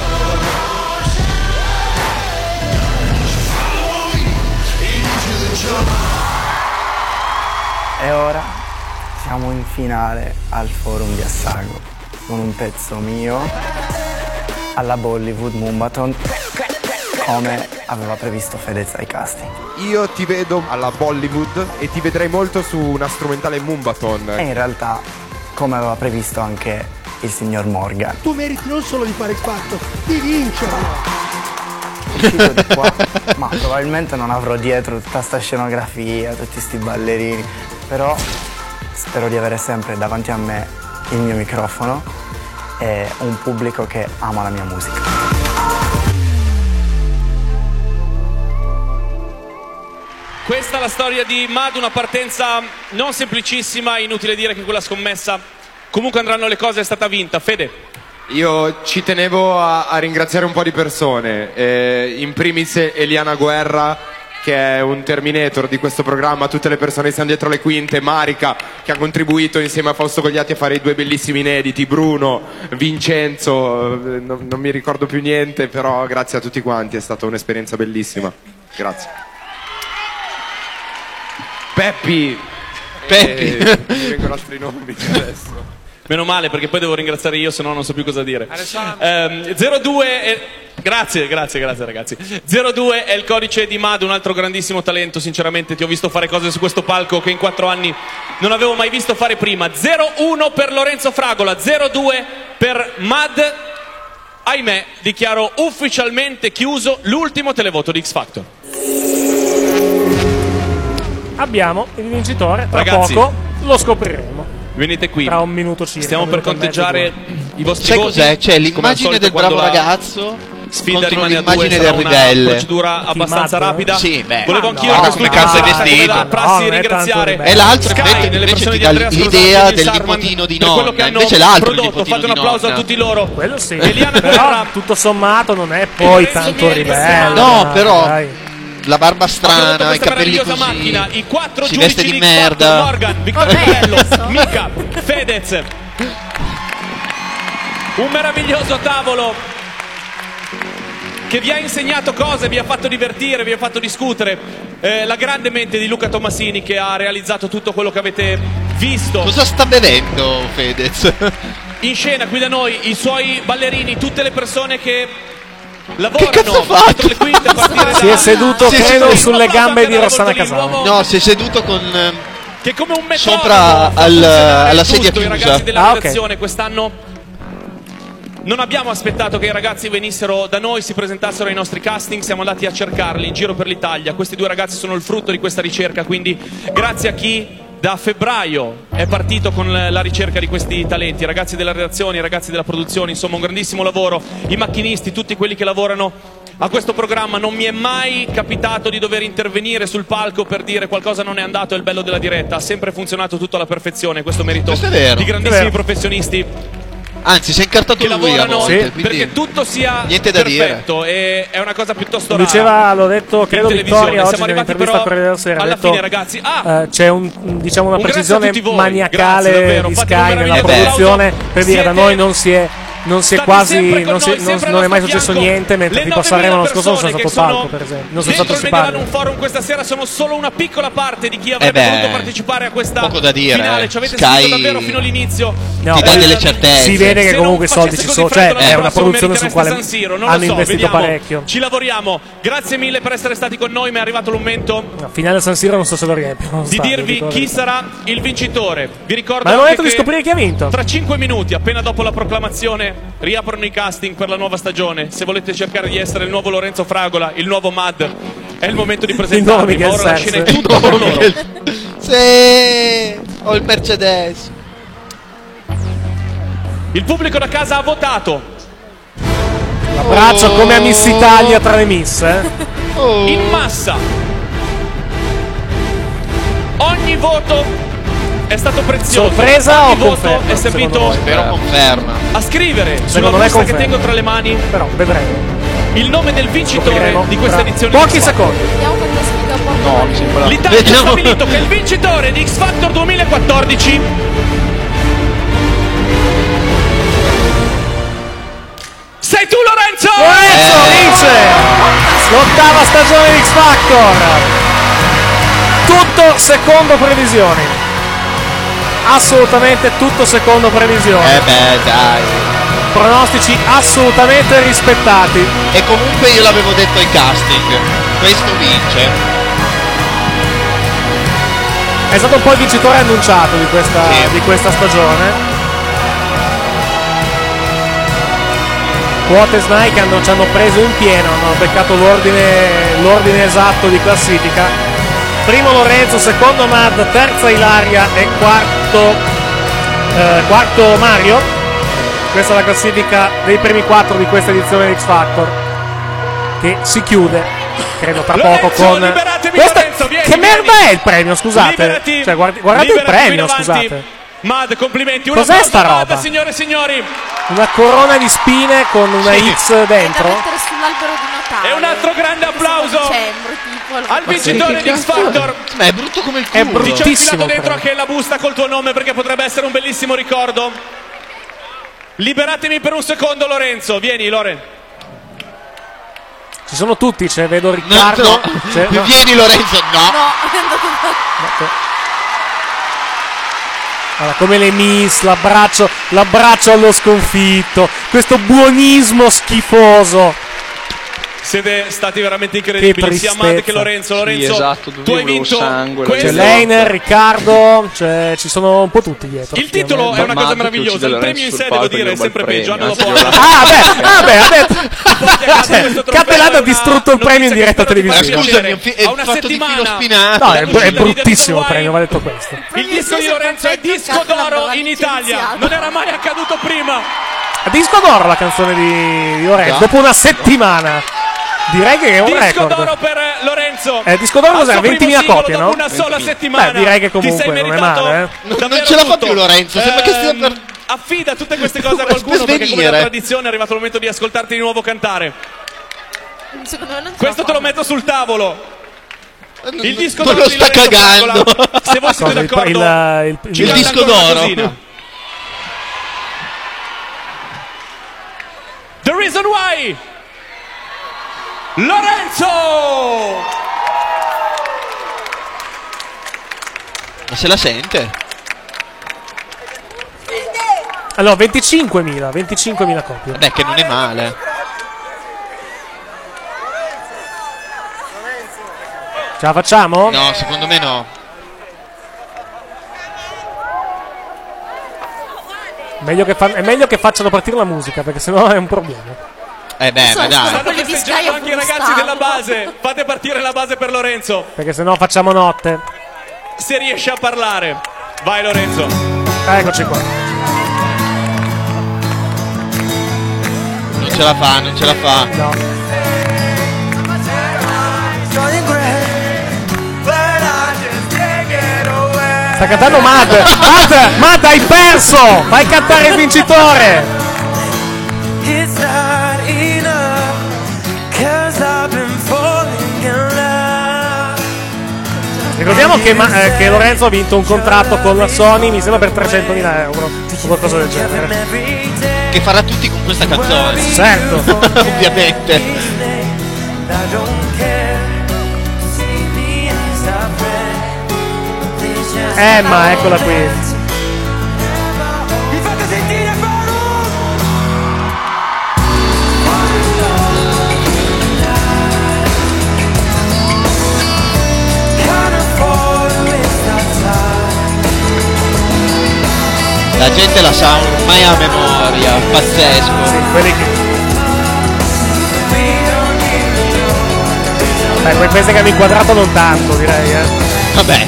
E ora siamo in finale al Forum di Assago con un pezzo mio alla Bollywood Mumbaton come aveva previsto Fedez ai casting. Io ti vedo alla Bollywood e ti vedrei molto su una strumentale Mumbaton. E in realtà come aveva previsto anche il signor Morgan. Tu meriti non solo di fare X Factor, di vincerlo. Uscito di qua, ma probabilmente non avrò dietro tutta sta scenografia, tutti sti ballerini, però spero di avere sempre davanti a me il mio microfono e un pubblico che ama la mia musica. Questa è la storia di Mad, una partenza non semplicissima, inutile dire che in quella scommessa comunque andranno le cose, è stata vinta. Fede? Io ci tenevo a ringraziare un po' di persone, in primis Eliana Guerra che è un Terminator di questo programma, tutte le persone che stanno dietro le quinte, Marica che ha contribuito insieme a Fausto Gogliati a fare i 2 bellissimi inediti, Bruno, Vincenzo, non mi ricordo più niente, però grazie a tutti quanti, è stata un'esperienza bellissima, grazie. Peppi. Mi vengono altri nomi adesso. Meno male perché poi devo ringraziare io, se no non so più cosa dire. 02 grazie ragazzi. 02 è il codice di Mad, un altro grandissimo talento, sinceramente ti ho visto fare cose su questo palco che in 4 anni non avevo mai visto fare prima. 01 per Lorenzo Fragola, 02 per Mad. Ahimè, dichiaro ufficialmente chiuso l'ultimo televoto di X Factor. Abbiamo il vincitore, tra ragazzi, poco lo scopriremo. Venite qui. Tra un minuto circa. Stiamo per conteggiare i vostri sai voti. Cos'è? C'è l'immagine del bravo ragazzo sfida contro rimane a 2, l'immagine sarà del una ribelle. procedura abbastanza rapida. Sì, beh. Volevo anch'io no, come cazzo è vestito? la prassi ringraziare. E l'altro Sky, nelle invece persone ti di dà Andrea l'idea Scrosati, del Sarman, nipotino di per quello che nonna. hanno Invece l'altro prodotto. nipotino Fate un di applauso a nonna. tutti loro. Quello sì. Eliana Però Guerra. tutto sommato non è poi tanto ribelle. No, però dai. la barba strana, i capelli così, macchina, i 4 si giudici veste di X Factor, merda. Morgan, Vittorio Bello, Mika, Fedez. Un meraviglioso tavolo che vi ha insegnato cose, vi ha fatto divertire, vi ha fatto discutere. La grande mente di Luca Tommasini che ha realizzato tutto quello che avete visto. Cosa sta bevendo Fedez? In scena qui da noi, i suoi ballerini, tutte le persone che lavorano Che cazzo ha dietro le quinte a partire Si è seduto Si è credo seduto. sulle gambe di Rossana Casale. No, si è seduto con che come un sopra alla sedia tutto, i chiusa. ragazzi della redazione quest'anno non abbiamo aspettato che i ragazzi venissero da noi, si presentassero ai nostri casting, siamo andati a cercarli in giro per l'Italia. Questi 2 ragazzi sono il frutto di questa ricerca, quindi grazie a chi da febbraio è partito con la ricerca di questi talenti, i ragazzi della redazione, i ragazzi della produzione, insomma un grandissimo lavoro, i macchinisti, tutti quelli che lavorano a questo programma. Non mi è mai capitato di dover intervenire sul palco per dire qualcosa non è andato, è il bello della diretta, ha sempre funzionato tutto alla perfezione, questo merito Questo è vero. di grandissimi professionisti Anzi, si è incartato che lui a lavorano volte, quindi perché tutto sia niente da perfetto e è una cosa piuttosto rara. Diceva, l'ho detto, credo in Vittoria televisione. oggi Siamo arrivati nell'intervista però a Corriere della Sera, alla ha detto, fine, ragazzi. c'è diciamo una un grazie a precisione tutti voi. maniacale Grazie, davvero. di Fate un Sky nella meraviglioso produzione applauso. per dire da Siete noi non si è non si è State quasi sempre con noi, non sempre non al è mai nostro successo fianco. niente, mentre Le tipo a Sanremo l'anno scorso non sono stato persone che palco, per esempio. Non sono dentro stato il Mediolanum sipario. Forum questa sera sono solo una piccola parte di chi avrebbe voluto partecipare a questa poco da dire, finale. Ci avete Sky seguito davvero fino all'inizio. No, ti dà delle certezze. Si vede che Se comunque i non soldi ci facesse sono, così cioè freddo è l'anno una prossimo produzione su meritereste quale San Siro, non hanno lo so, investito vediamo. parecchio. Ci lavoriamo. Grazie mille per essere stati con noi, ma è arrivato il momento Finale San Siro non so se lo riempiono. di dirvi chi sarà il vincitore. Vi ricordo Ma è il momento anche di che scoprire chi ha vinto. tra 5 minuti, appena dopo la proclamazione, riaprono i casting per la nuova stagione. Se volete cercare di essere il nuovo Lorenzo Fragola, il nuovo Mad, è il momento di presentarvi. Ma ora la scena è tutta per loro. Sì, ho il Mercedes. Il pubblico da casa ha votato. L'abbraccio come a Miss Italia tra le Miss, In massa. Ogni voto è stato prezioso. Sorpresa Ogni o voto conferma? è servito Però conferma. a scrivere sulla Secondo me busta che conferma. tengo tra le mani Però vedremo. il nome del vincitore Scopriremo di questa tra edizione. pochi di X Factor. secondi. Vediamo quando spiega un po'. No, mi sembra. L'Italia ha Vediamo. stabilito che il vincitore di X Factor 2014 sei tu, Lorenzo! Lorenzo vince l'8ª stagione di X Factor. Tutto secondo previsioni. Assolutamente tutto secondo previsioni. Beh, dai. Pronostici assolutamente rispettati. E comunque io l'avevo detto ai casting. Questo vince. È stato un po' il vincitore annunciato di questa stagione. Quote Snai che ci hanno preso in pieno, hanno beccato l'ordine esatto di classifica. Primo Lorenzo, secondo Mad, terza Ilaria e quarto Mario. Questa è la classifica dei primi 4 di questa edizione di X Factor, che si chiude, credo tra poco, con Lorenzo, vieni, che merda è il premio, scusate? Liberati, Cioè, guardate il liberati qui premio, davanti. scusate. Mad, complimenti. Un Cos'è applauso sta a Mad, roba? signore e signori. Una corona di spine con una X È da dentro. mettere sull'albero di Natale. E un altro grande applauso Dicembre, tipo. al vincitore di X Factor. Ma è brutto come il È culo. Ti ci ho bruttissimo. infilato dentro però. anche la busta col tuo nome perché potrebbe essere un bellissimo ricordo. Liberatemi per un secondo, Lorenzo. Vieni, Loren. Ci sono tutti, cioè, vedo Riccardo. No. Cioè, no. Vieni Lorenzo, no. Guarda, come le Miss, l'abbraccio allo sconfitto, questo buonismo schifoso. Siete stati veramente incredibili, Che sia Mad tristezza. che Lorenzo. Lorenzo, Sì, esatto, tu hai volevo vinto sangue, questo. C'è Leiner, Riccardo, ci sono un po' tutti dietro. Il titolo è una cosa meravigliosa, il premio in sé devo dire è sempre peggio. Anno dopo ha detto. Cappellano ha distrutto il premio in diretta televisiva. Scusami, è a una fatto di filo settimana. spinato. No, è bruttissimo il premio, va detto questo. Il disco di Lorenzo è disco d'oro in Italia, non era mai accaduto prima. A disco d'oro la canzone di Lorenzo, dopo una settimana. Direi che è un Disco record. d'oro per Lorenzo. Disco d'oro Al cos'era? suo primo 20.000 singolo copie, dopo no? una sola settimana. Beh, direi che Ti sei comunque non è meritato male, Non davvero ce la fa tutto. più Lorenzo, sembra che stia per... Affida tutte queste cose a qualcuno perché come da tradizione è arrivato il momento di ascoltarti di nuovo cantare. Secondo me non ce Questo la te lo fa. metto sul tavolo. Il disco Non d'oro lo di sta Lorenzo cagando. Fragola. Se voi siete d'accordo, ci il canta disco ancora una d'oro. cosina. The Reason Why. Lorenzo! Ma se la sente? Allora, 25.000 copie. Beh, che non è male. Ce la facciamo? No, secondo me no. È meglio che facciano partire la musica, perché sennò è un problema. Beh, ma dai. Stanno festeggiando anche i ragazzi della base. Fate partire la base per Lorenzo. Perché sennò facciamo notte. Se riesce a parlare. Vai Lorenzo. Eccoci qua. Non ce la fa, non ce la fa. No. Sta cantando Mad. Mad, hai perso. Fai cantare il vincitore. It's not enough, 'cause I've been falling in love. Ricordiamo che Lorenzo ha vinto un contratto con la Sony, mi sembra per 300.000 euro o qualcosa del genere. Every day che farà tutti con questa canzone. Certo. Ovviamente. Ma eccola qui. La gente la sa ormai a memoria, pazzesco. Sì, quelli che... Beh, queste che hanno inquadrato non tanto, direi, Vabbè.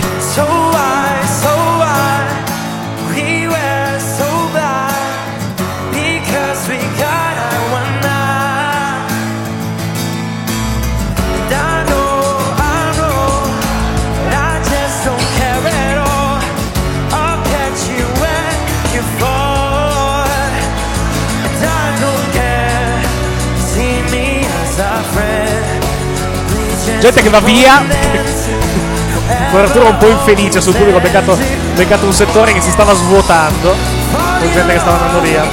Gente che va via, copertura un po' infelice sul pubblico, ho beccato un settore che si stava svuotando, con gente che stava andando via.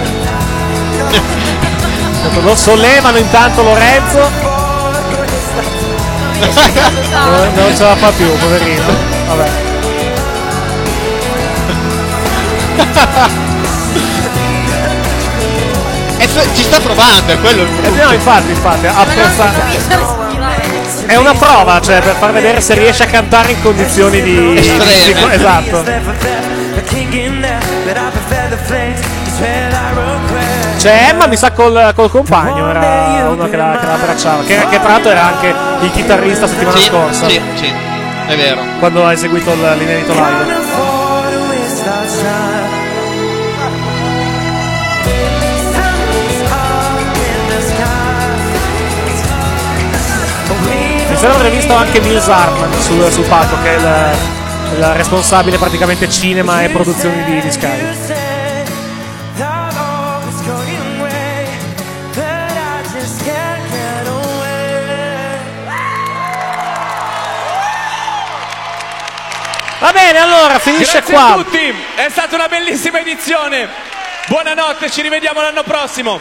Lo sollevano intanto Lorenzo, non ce la fa più, poverino. Vabbè. Ci sta provando, è quello. No, infatti, apprezzato. È una prova, cioè, per far vedere se riesce a cantare in condizioni di estreme. Esatto. C'è Emma, mi sa, col compagno, era uno che la abbracciava, che tra l'altro era anche il chitarrista settimana scorsa. Sì, è vero. Quando ha eseguito l'inedito live. Mi sembra aver visto anche Nils Hartmann sul palco, che è il responsabile praticamente cinema e produzioni di Sky. Va bene, allora finisce Grazie qua. a tutti, è stata una bellissima edizione. Buonanotte, ci rivediamo l'anno prossimo.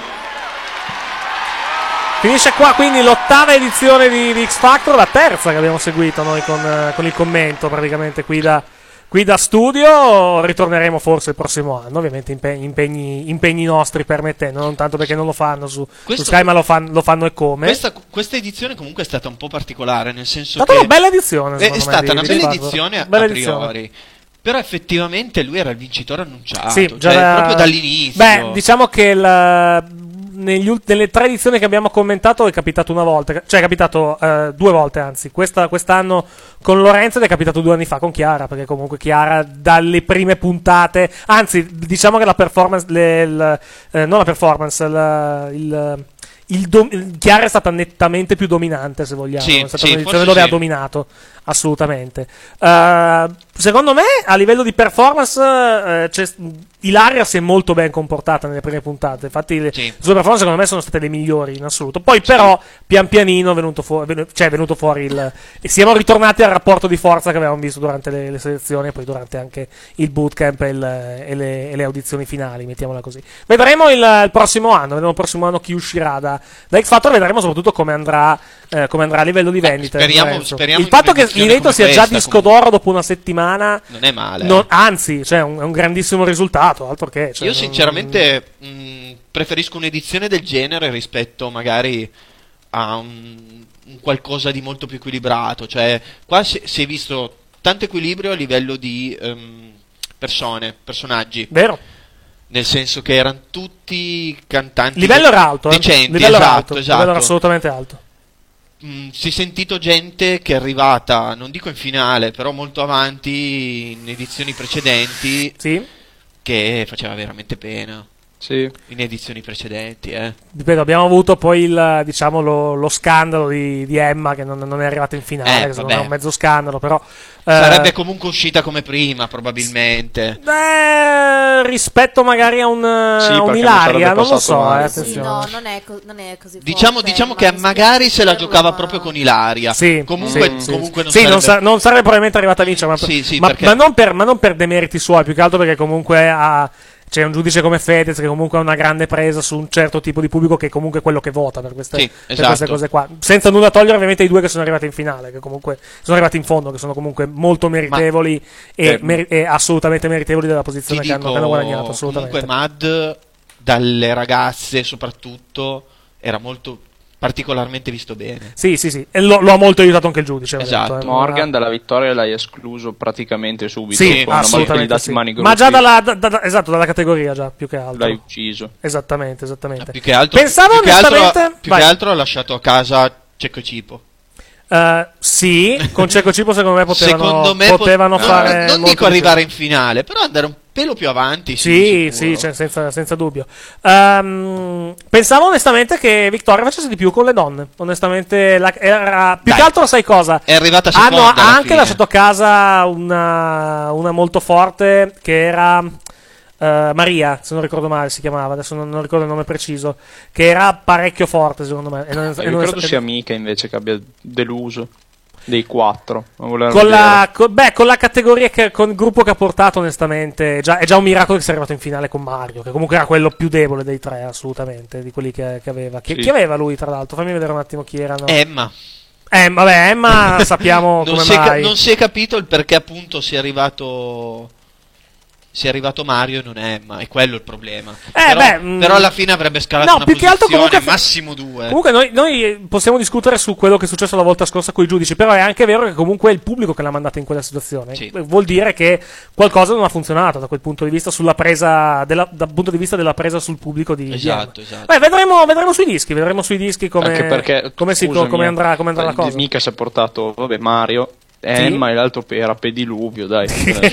Finisce qua quindi l'ottava edizione di X Factor, la terza che abbiamo seguito noi con il commento praticamente qui da studio. Ritorneremo forse il prossimo anno, ovviamente impegni nostri permettendo, non tanto perché non lo fanno su Sky, ma lo fanno e come. Questa edizione comunque è stata un po' particolare, nel senso è stata una bella edizione, è stata una bella Factor. edizione a Bella priori. edizione. Però effettivamente lui era il vincitore annunciato, sì, proprio dall'inizio. Beh, diciamo che nelle 3 edizioni che abbiamo commentato è capitato una volta, cioè è capitato 2 volte anzi, quest'anno con Lorenzo ed è capitato 2 anni fa con Chiara, perché comunque Chiara dalle prime puntate, anzi diciamo che la performance, non la performance, Chiara è stata nettamente più dominante, se vogliamo. È stata un'edizione dove ha dominato assolutamente. Secondo me a livello di performance Ilaria si è molto ben comportata nelle prime puntate, infatti le sue performance secondo me sono state le migliori in assoluto. Poi però pian pianino è venuto fuori e siamo ritornati al rapporto di forza che avevamo visto durante le selezioni e poi durante anche il bootcamp e le audizioni finali, mettiamola così. Vedremo il prossimo anno chi uscirà da X Factor, vedremo soprattutto come andrà a livello di vendite. Speriamo il fatto che l'inedito sia già disco d'oro dopo una settimana non è male. Anzi, cioè, è un grandissimo risultato. Altro che, cioè, io sinceramente preferisco un'edizione del genere rispetto magari a un qualcosa di molto più equilibrato. Cioè, qua si è visto tanto equilibrio a livello di personaggi. Vero. Nel senso che erano tutti cantanti livello era alto, decenti, livello esatto. livello era assolutamente alto. Si è sentito gente che è arrivata, non dico in finale, però molto avanti in edizioni precedenti, che faceva veramente pena. Sì. In edizioni precedenti, Ripeto, abbiamo avuto poi lo scandalo di Emma che non è arrivata in finale, che è un mezzo scandalo, però sarebbe comunque uscita come prima, probabilmente. Rispetto magari a un Ilaria, non lo so, attenzione. No, non è così diciamo che magari se la giocava proprio con Ilaria. Comunque non sarebbe probabilmente arrivata a vincere, ma non per demeriti suoi, più che altro perché comunque c'è un giudice come Fedez che comunque ha una grande presa su un certo tipo di pubblico, che è comunque quello che vota per queste, per queste cose qua, senza nulla togliere ovviamente i due che sono arrivati in finale, che comunque sono arrivati in fondo, che sono comunque molto meritevoli e assolutamente meritevoli della posizione che hanno guadagnato, assolutamente. Comunque Mad dalle ragazze soprattutto era molto particolarmente visto bene. Sì, e lo ha molto aiutato anche il giudice. Esatto. Morgan dalla vittoria l'hai escluso praticamente subito. Sì, assolutamente sì. Ma già dalla categoria, già più che altro. L'hai ucciso. Esattamente. Più che altro, pensavo onestamente più che altro ha lasciato a casa Cecco Cipo. Sì, con Cecco Cipo secondo me potevano fare. Non dico arrivare in finale, però andare un pelo più avanti. Sì, cioè, senza dubbio. Pensavo onestamente che Vittoria facesse di più con le donne. Onestamente, era più che altro, sai cosa? È arrivata seconda. Ha anche lasciato a casa una molto forte che era Maria, se non ricordo male si chiamava, adesso non ricordo il nome preciso, che era parecchio forte secondo me. Io credo sia Mica invece che abbia deluso dei 4 con la categoria con il gruppo che ha portato, onestamente è già un miracolo che sia arrivato in finale con Mario, che comunque era quello più debole dei tre, assolutamente, di quelli che aveva. Chi aveva lui, tra l'altro? Fammi vedere un attimo chi erano. Emma sappiamo come mai non si è capito il perché appunto sia arrivato Mario e non Emma, è quello il problema. Però alla fine avrebbe scalato una posizione, comunque, massimo 2. Comunque noi possiamo discutere su quello che è successo la volta scorsa con i giudici, però è anche vero che comunque è il pubblico che l'ha mandata in quella situazione. Sì. Vuol dire che qualcosa non ha funzionato da quel punto di vista sulla presa dal punto di vista della presa sul pubblico di esatto. Vedremo sui dischi come anche perché come andrà la cosa. Mica si è portato Mario, Emma e l'altro era Pediluvio, dai.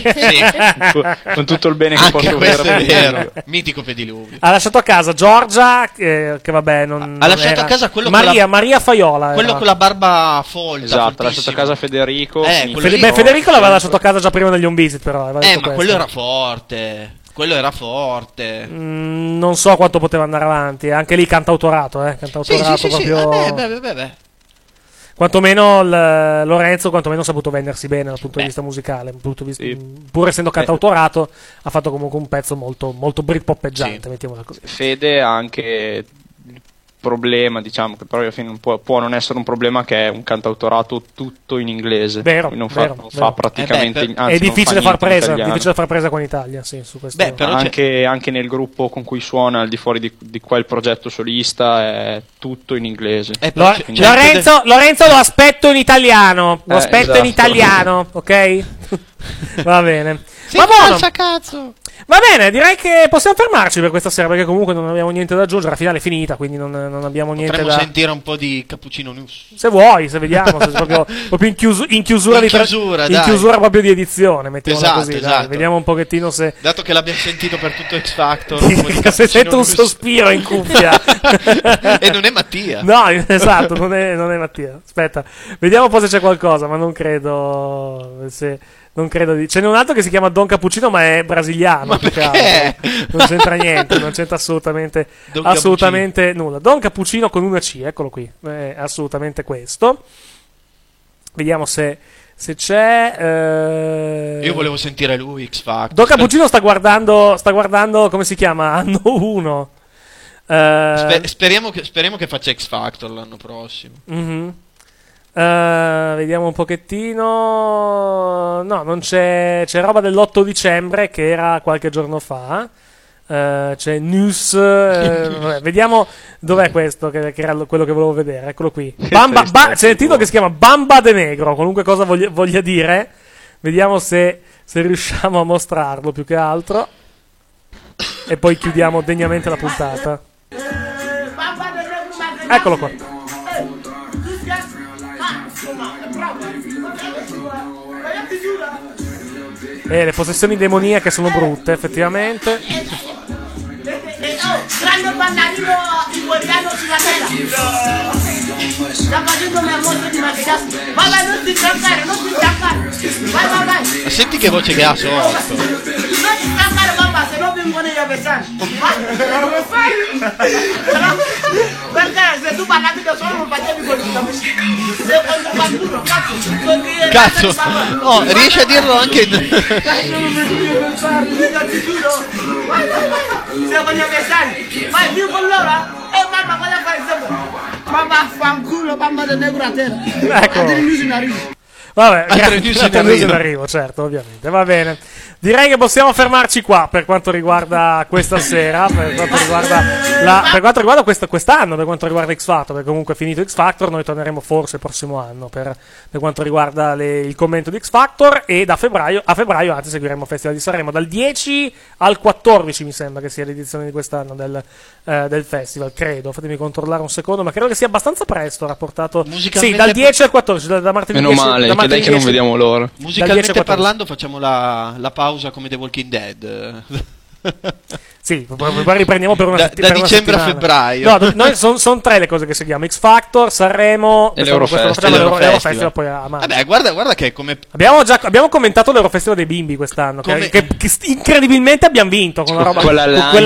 Con tutto il bene che posso avere. Mitico Pediluvio. Ha lasciato a casa Giorgia, che vabbè non ha lasciato a casa quello Maria Faiola, quello con la barba folta. Esatto, ha lasciato a casa Federico. Federico l'aveva lasciato a casa già prima degli Home Visit, però. Ma quello era forte. Non so quanto poteva andare avanti. Anche lì cantautorato, cantautorato proprio. Beh. Quantomeno Lorenzo ha saputo vendersi bene dal punto di vista musicale, pur essendo cantautorato, ha fatto comunque un pezzo molto, molto britpoppeggiante, mettiamola così. Fede ha anche il problema, diciamo, che però alla fine può non essere un problema, che è un cantautorato tutto in inglese. Vero, fa praticamente è difficile far presa con l'Italia, sì, su questo. Però anche nel gruppo con cui suona, al di fuori di quel progetto solista, è tutto in inglese. Lorenzo lo aspetto in italiano. In italiano, ok? Va bene. Cazzo. Va bene, direi che possiamo fermarci per questa sera, perché comunque non abbiamo niente da aggiungere. La finale è finita, quindi non abbiamo niente Potremmo sentire un po' di Cappuccino News. Se vuoi, se vediamo, se proprio in chiusura proprio di edizione, mettiamola così. Esatto. Dai, vediamo un pochettino se. Dato che l'abbiamo sentito per tutto X Factor, se sento un sospiro in cuffia. E non è Mattia. No, esatto, non è Mattia. Aspetta, vediamo un po' se c'è qualcosa, ma non credo. Ce n'è un altro che si chiama Don Cappuccino, ma è brasiliano. Ma perché? Non c'entra niente, non c'entra assolutamente nulla. Don Cappuccino con una C, eccolo qui. È assolutamente questo. Vediamo se c'è. Io volevo sentire lui, X Factor. Don Cappuccino sta guardando come si chiama? Anno 1. Speriamo che faccia X Factor l'anno prossimo. Mm-hmm. Vediamo un pochettino. No, non c'è roba dell'8 dicembre che era qualche giorno fa. C'è News. Vediamo dov'è questo che era quello che volevo vedere. Eccolo qui. C'è il titolo che si chiama Bamba de Negro. Qualunque cosa voglia dire. Vediamo se riusciamo a mostrarlo più che altro. E poi chiudiamo degnamente la puntata. Eccolo qua. Le possessioni demoniache sono brutte, effettivamente. Grande ballarino italiano sulla terra. Sta facendo una mossa di matricasso. Vai, non ti staccare. Vai. Senti che voce che ha sotto. Non ti staccare, papà, se no vengono io a pensare. Perché se tu parlavi da solo non facevi così. Cazzo, oh, riesci a dirlo anche in... Se voglio pensare, vai più con loro? Mamma, cosa fai? Mamma, fanculo, mamma del negro a terra. Ecco. Vabbè, altre news in arrivo, certo, ovviamente. Va bene. Direi che possiamo fermarci qua per quanto riguarda questa sera, per quanto riguarda quest'anno, per quanto riguarda X Factor, perché comunque è finito X Factor, noi torneremo forse il prossimo anno per quanto riguarda il commento di X Factor, e a febbraio anzi seguiremo il Festival di Sanremo dal 10 al 14, mi sembra che sia l'edizione di quest'anno del festival, credo, fatemi controllare un secondo, ma credo che sia abbastanza presto rapportato. Sì, dal 10 al 14, da martedì. Meno male, che dai che non vediamo l'ora. Musicalmente parlando facciamo la pausa come The Walking Dead. Sì, poi riprendiamo per una da dicembre a febbraio. No, noi sono tre le cose che seguiamo: X Factor, Sanremo e l'Eurofestival. Poi vabbè, guarda che come abbiamo commentato l'Eurofestival dei bimbi quest'anno, che incredibilmente abbiamo vinto con una roba, quella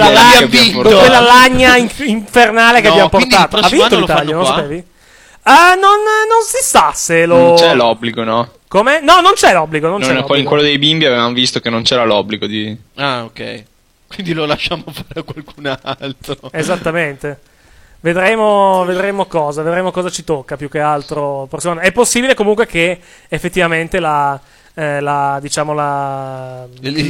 lagna infernale che abbiamo portato. Ha vinto l'Italia, non sapevi? Non si sa se lo... Non c'è l'obbligo, no? Come? No, non c'è l'obbligo. Poi in quello dei bimbi avevamo visto che non c'era l'obbligo di... Ah, ok. Quindi lo lasciamo fare a qualcun altro. Esattamente. Vedremo cosa ci tocca più che altro. È possibile comunque che effettivamente la prossima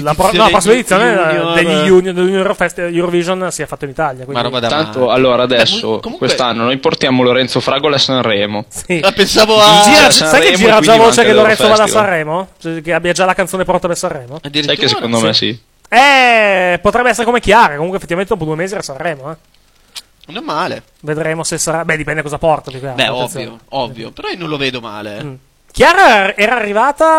edizione degli Junior Eurovision sia fatto in Italia. Tanto allora adesso quest'anno noi portiamo Lorenzo Fragola a Sanremo. Sì. Pensavo sai che gira già voce che Lorenzo vada a Sanremo? Cioè, che abbia già la canzone pronta per Sanremo? Sai che secondo me sì. Potrebbe essere come Chiara. Comunque effettivamente dopo 2 mesi era a Sanremo. Non è male. Vedremo se sarà. Beh, dipende cosa porta. Ovvio. Però io non lo vedo male. Chiara era arrivata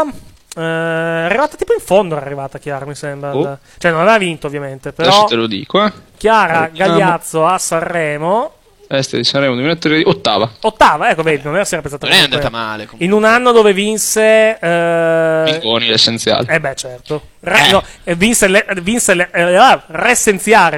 tipo in fondo, era arrivata Chiara, mi sembra. Cioè non aveva vinto ovviamente, però adesso te lo dico. Chiara Gagliazzo a Sanremo, Festa di Sanremo 2013, ottava, ecco, vedi, non era pensata. Non è andata male comunque. In un anno dove vinse Mingoni, l'essenziale. Beh, certo. Vinse Ressenziare.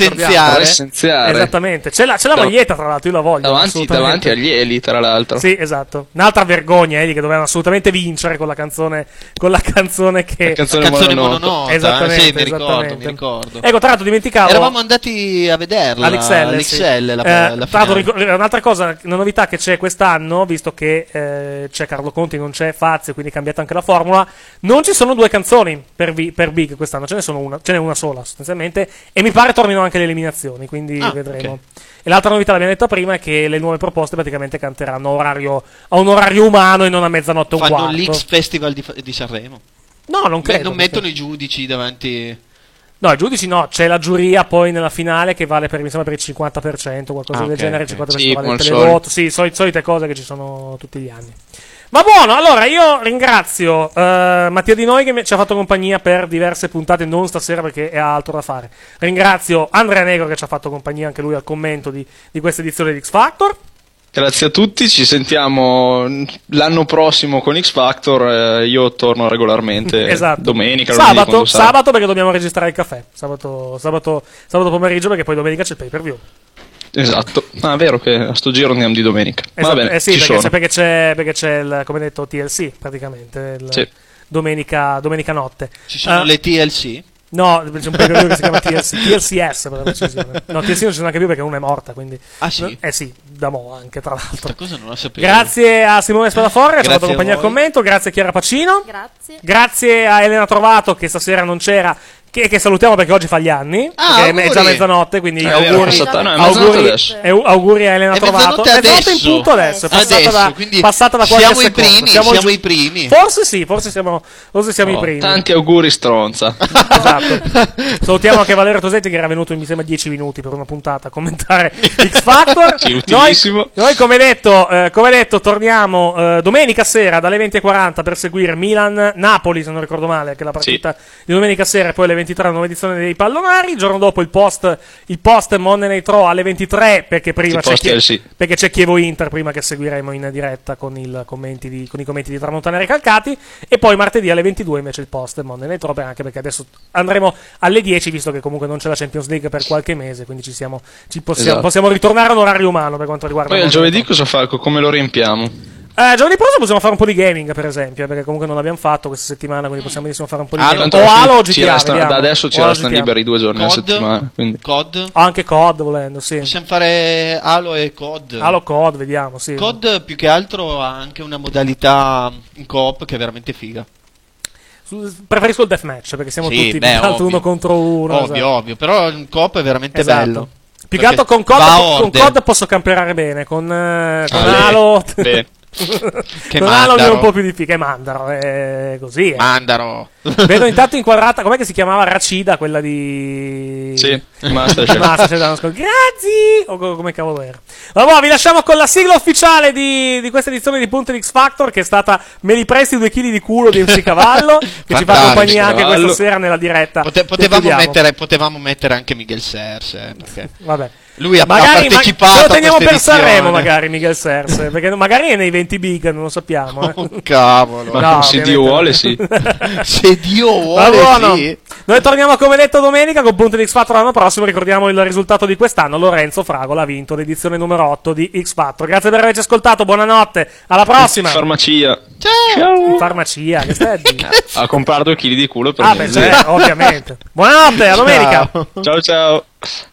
Esattamente. C'è la maglietta, tra l'altro, io la voglio. Davanti agli Eli, tra l'altro. Sì, esatto. Un'altra vergogna, Eli, che dovevano assolutamente vincere con la canzone che... La canzone mononota. Esattamente. Sì, mi ricordo. Ecco, tra l'altro dimenticavo... Eravamo andati a vederla. All'XL, tra l'altro, un'altra cosa, una novità che c'è quest'anno, visto che c'è Carlo Conti, non c'è Fazio, quindi è cambiata anche la formula, non ci sono 2 canzoni per Big quest'anno, ce n'è una sola sostanzialmente, e mi pare tornino anche le eliminazioni, quindi vedremo. Okay. E l'altra novità, l'abbiamo detta prima, è che le nuove proposte praticamente canteranno a un orario umano e non a mezzanotte e un quarto. Fanno l'X Festival di Sanremo? No, non credo. Non mettono i giudici davanti... No, i giudici no, c'è la giuria poi nella finale che vale mi sembra per il 50%, qualcosa del genere, il 50% vale per le voto, sì, solite cose che ci sono tutti gli anni. Ma buono, allora io ringrazio Mattia Di Noi che ci ha fatto compagnia per diverse puntate, non stasera perché ha altro da fare. Ringrazio Andrea Negro che ci ha fatto compagnia anche lui al commento di questa edizione di X Factor. Grazie a tutti, ci sentiamo l'anno prossimo con X Factor, io torno regolarmente esatto. Domenica, sabato perché dobbiamo registrare il caffè, sabato pomeriggio perché poi domenica c'è il pay per view. Esatto, è vero che a sto giro andiamo di domenica. Esatto. Va bene, sì, perché c'è il, come detto, TLC praticamente, sì. domenica notte. Ci sono le TLC? No, c'è un periodo che si chiama TLCS per la precisione. No, TLC non c'è neanche più perché una è morta, quindi... Ah sì? Sì, da mo' anche tra l'altro. Questa cosa non la sapevo. Grazie a Simone Spadaforre che ci ha fatto compagnia al commento, grazie a Chiara Pacino. Grazie a Elena Trovato che stasera non c'era, che salutiamo perché oggi fa gli anni, perché è già mezzanotte, quindi auguri a Elena Trovato. Mezzanotte in punto adesso, passata da qualche secondo. Siamo i primi. Forse siamo i primi. Tanti auguri stronza. Esatto. Salutiamo anche Valerio Tosetti che era venuto mi sembra 10 minuti per una puntata a commentare X Factor. Sì, utilissimo. Noi come detto torniamo domenica sera dalle 20:40 per seguire Milan-Napoli, se non ricordo male, che è la partita di domenica sera, e poi alle 23 la nuova edizione dei Pallonari, il giorno dopo il post Monday Night Raw alle 23 perché prima perché c'è Chievo Inter prima che seguiremo in diretta con i commenti di Tramontana Recalcati, e poi martedì alle 22 invece il post Monday Night Raw, anche perché adesso andremo alle 10 visto che comunque non c'è la Champions League per qualche mese, quindi possiamo ritornare a un orario umano per quanto riguarda poi il giovedì cosa fa? Come lo riempiamo? Giovedì prossimo possiamo fare un po' di gaming, per esempio, perché comunque non l'abbiamo fatto questa settimana, quindi possiamo benissimo fare un po' di gaming. O Halo o GTA, da adesso ci restano liberi 2 giorni alla settimana. Quindi. COD? Anche COD volendo, sì. Possiamo fare Halo e COD. Halo COD, vediamo, sì. COD più che altro ha anche una modalità in co-op che è veramente figa. Preferisco il deathmatch, perché siamo tutti uno contro uno. Ovvio, però il co-op è veramente bello. Più che altro con COD posso camperare bene, con Halo... Che con Halo è un po' più difficile. Mandaro, è così. Mandaro. Vedo intanto inquadrata, com'è che si chiamava? Racida, quella di... Sì, Masterchef. Grazie! O come cavolo era. Vabbè, vi lasciamo con la sigla ufficiale di questa edizione di Punto di X Factor, che è stata Me li presti 2 kg di culo di MC Cavallo, che ci fa compagnia anche questa sera nella diretta. Potevamo mettere anche Miguel Sers, perché... Vabbè. Lui ha partecipato lo teniamo per Sanremo magari Miguel Sers, perché magari è nei 20 big, non lo sappiamo. Oh, cavolo. Ma se Dio vuole sì. Se Dio vuole sì. Noi torniamo come detto domenica con Punto di X Factor l'anno prossimo. Ricordiamo il risultato di quest'anno: Lorenzo Fragola ha vinto l'edizione numero 8 di X Factor. Grazie per averci ascoltato, buonanotte, alla prossima. Farmacia. Ciao. In farmacia, che stai a dire? A comprare 2 kg di culo per beh, certo, ovviamente. Buonanotte, a domenica. Ciao.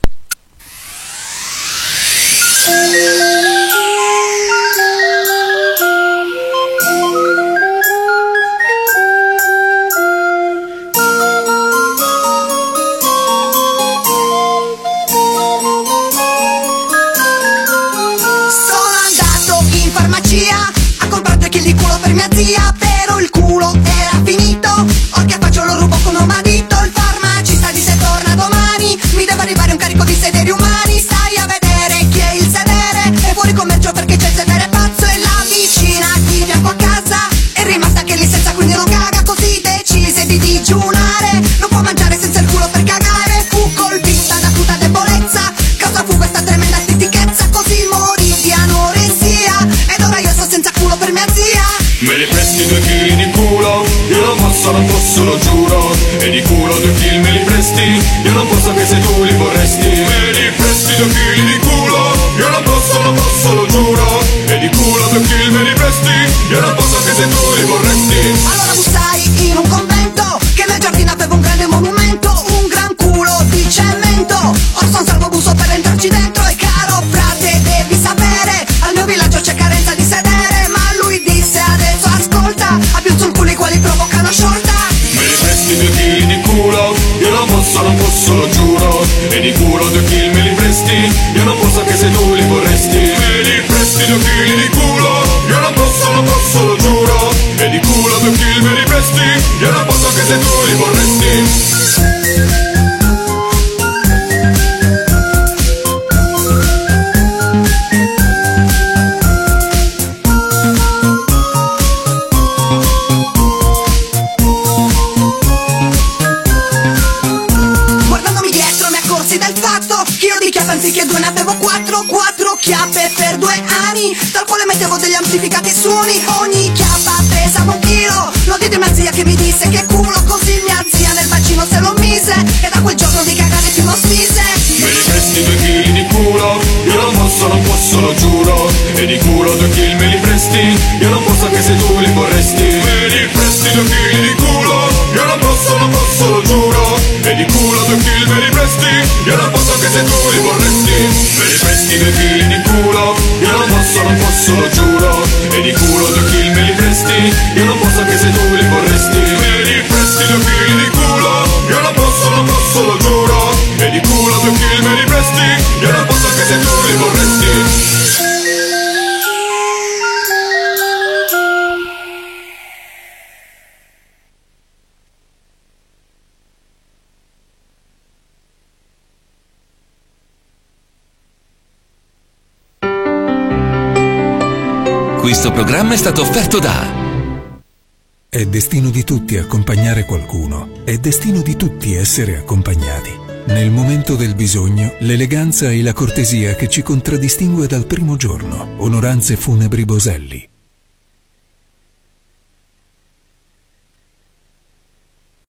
Sono andato in farmacia a comprare 2 kg di culo per mia zia, però il culo era finito. Or che faccio, lo rubo con un marito. Il farmacista disse torna domani, mi deve arrivare un carico di sederi umani. Stai a vedere chi è il sedere, è fuori commercio perché c'è il sedere pazzo. E la vicina di fianco a casa è rimasta anche lì senza, quindi non caga. Così decise di digiunare, non può mangiare senza il culo per cagare. Fu colpita da acuta debolezza, causa fu questa tremenda stitichezza. Così morì di anoressia ed ora io sto senza culo per mia zia. Me li presti 2 kg di culo? Io non posso, lo giuro. E di culo 2 kg me li presti? Io non posso che se tu li vorresti. Me li presti 2 kg di culo? Io non posso, lo giuro. E di culo 2 kg me li presti? Io non posso che se tu li vorresti. Allora bussai in un convento che nel giardino aveva un grande monumento, un gran culo di cemento. Ora son salvo busso per entrarci dentro. E caro frate devi sapere, al mio villaggio c'è carenza di sedere. Ma lui disse adesso ascolta, abbiamo sul culo i quali provocano sciolta. Me li presti 2 kg di culo? Io non posso, lo giuro. E di culo 2 kg me li presti? Io non posso che se tu li vorresti. Me li presti 2 kg di culo? Io non posso, lo giuro. E di culo 2 kg me li presti? Io non posso che se tu li vorresti. Anziché 2 ne avevo 4 chiappe per 2 anni, dal quale mettevo degli amplificati suoni. Ogni chiappa pesava 1 chilo. Lo dite mia zia che mi disse che culo, così mia zia nel bacino se lo mise. E da quel giorno di cagare più non smise. Me li presti 2 kg di culo? Io non posso, lo giuro. E di culo 2 kg me li presti? Io non posso che se tu li vorresti. Me li presti 2 kg di culo? Io non posso, lo giuro. E di culo 2 kg me li presti? Io non posso che se tu li vorresti. Me li presti 2 kg di culo? Io non posso, lo giuro. E di culo 2 kg me li presti? Io non posso che se tu li vorresti. Me li presti 2 kg di culo? Io non posso, lo giuro. E di culo 2 kg me li presti? Io non posso che se tu li vorresti. Questo programma è stato offerto da È destino di tutti accompagnare qualcuno, è destino di tutti essere accompagnati. Nel momento del bisogno, l'eleganza e la cortesia che ci contraddistingue dal primo giorno. Onoranze Funebri Boselli.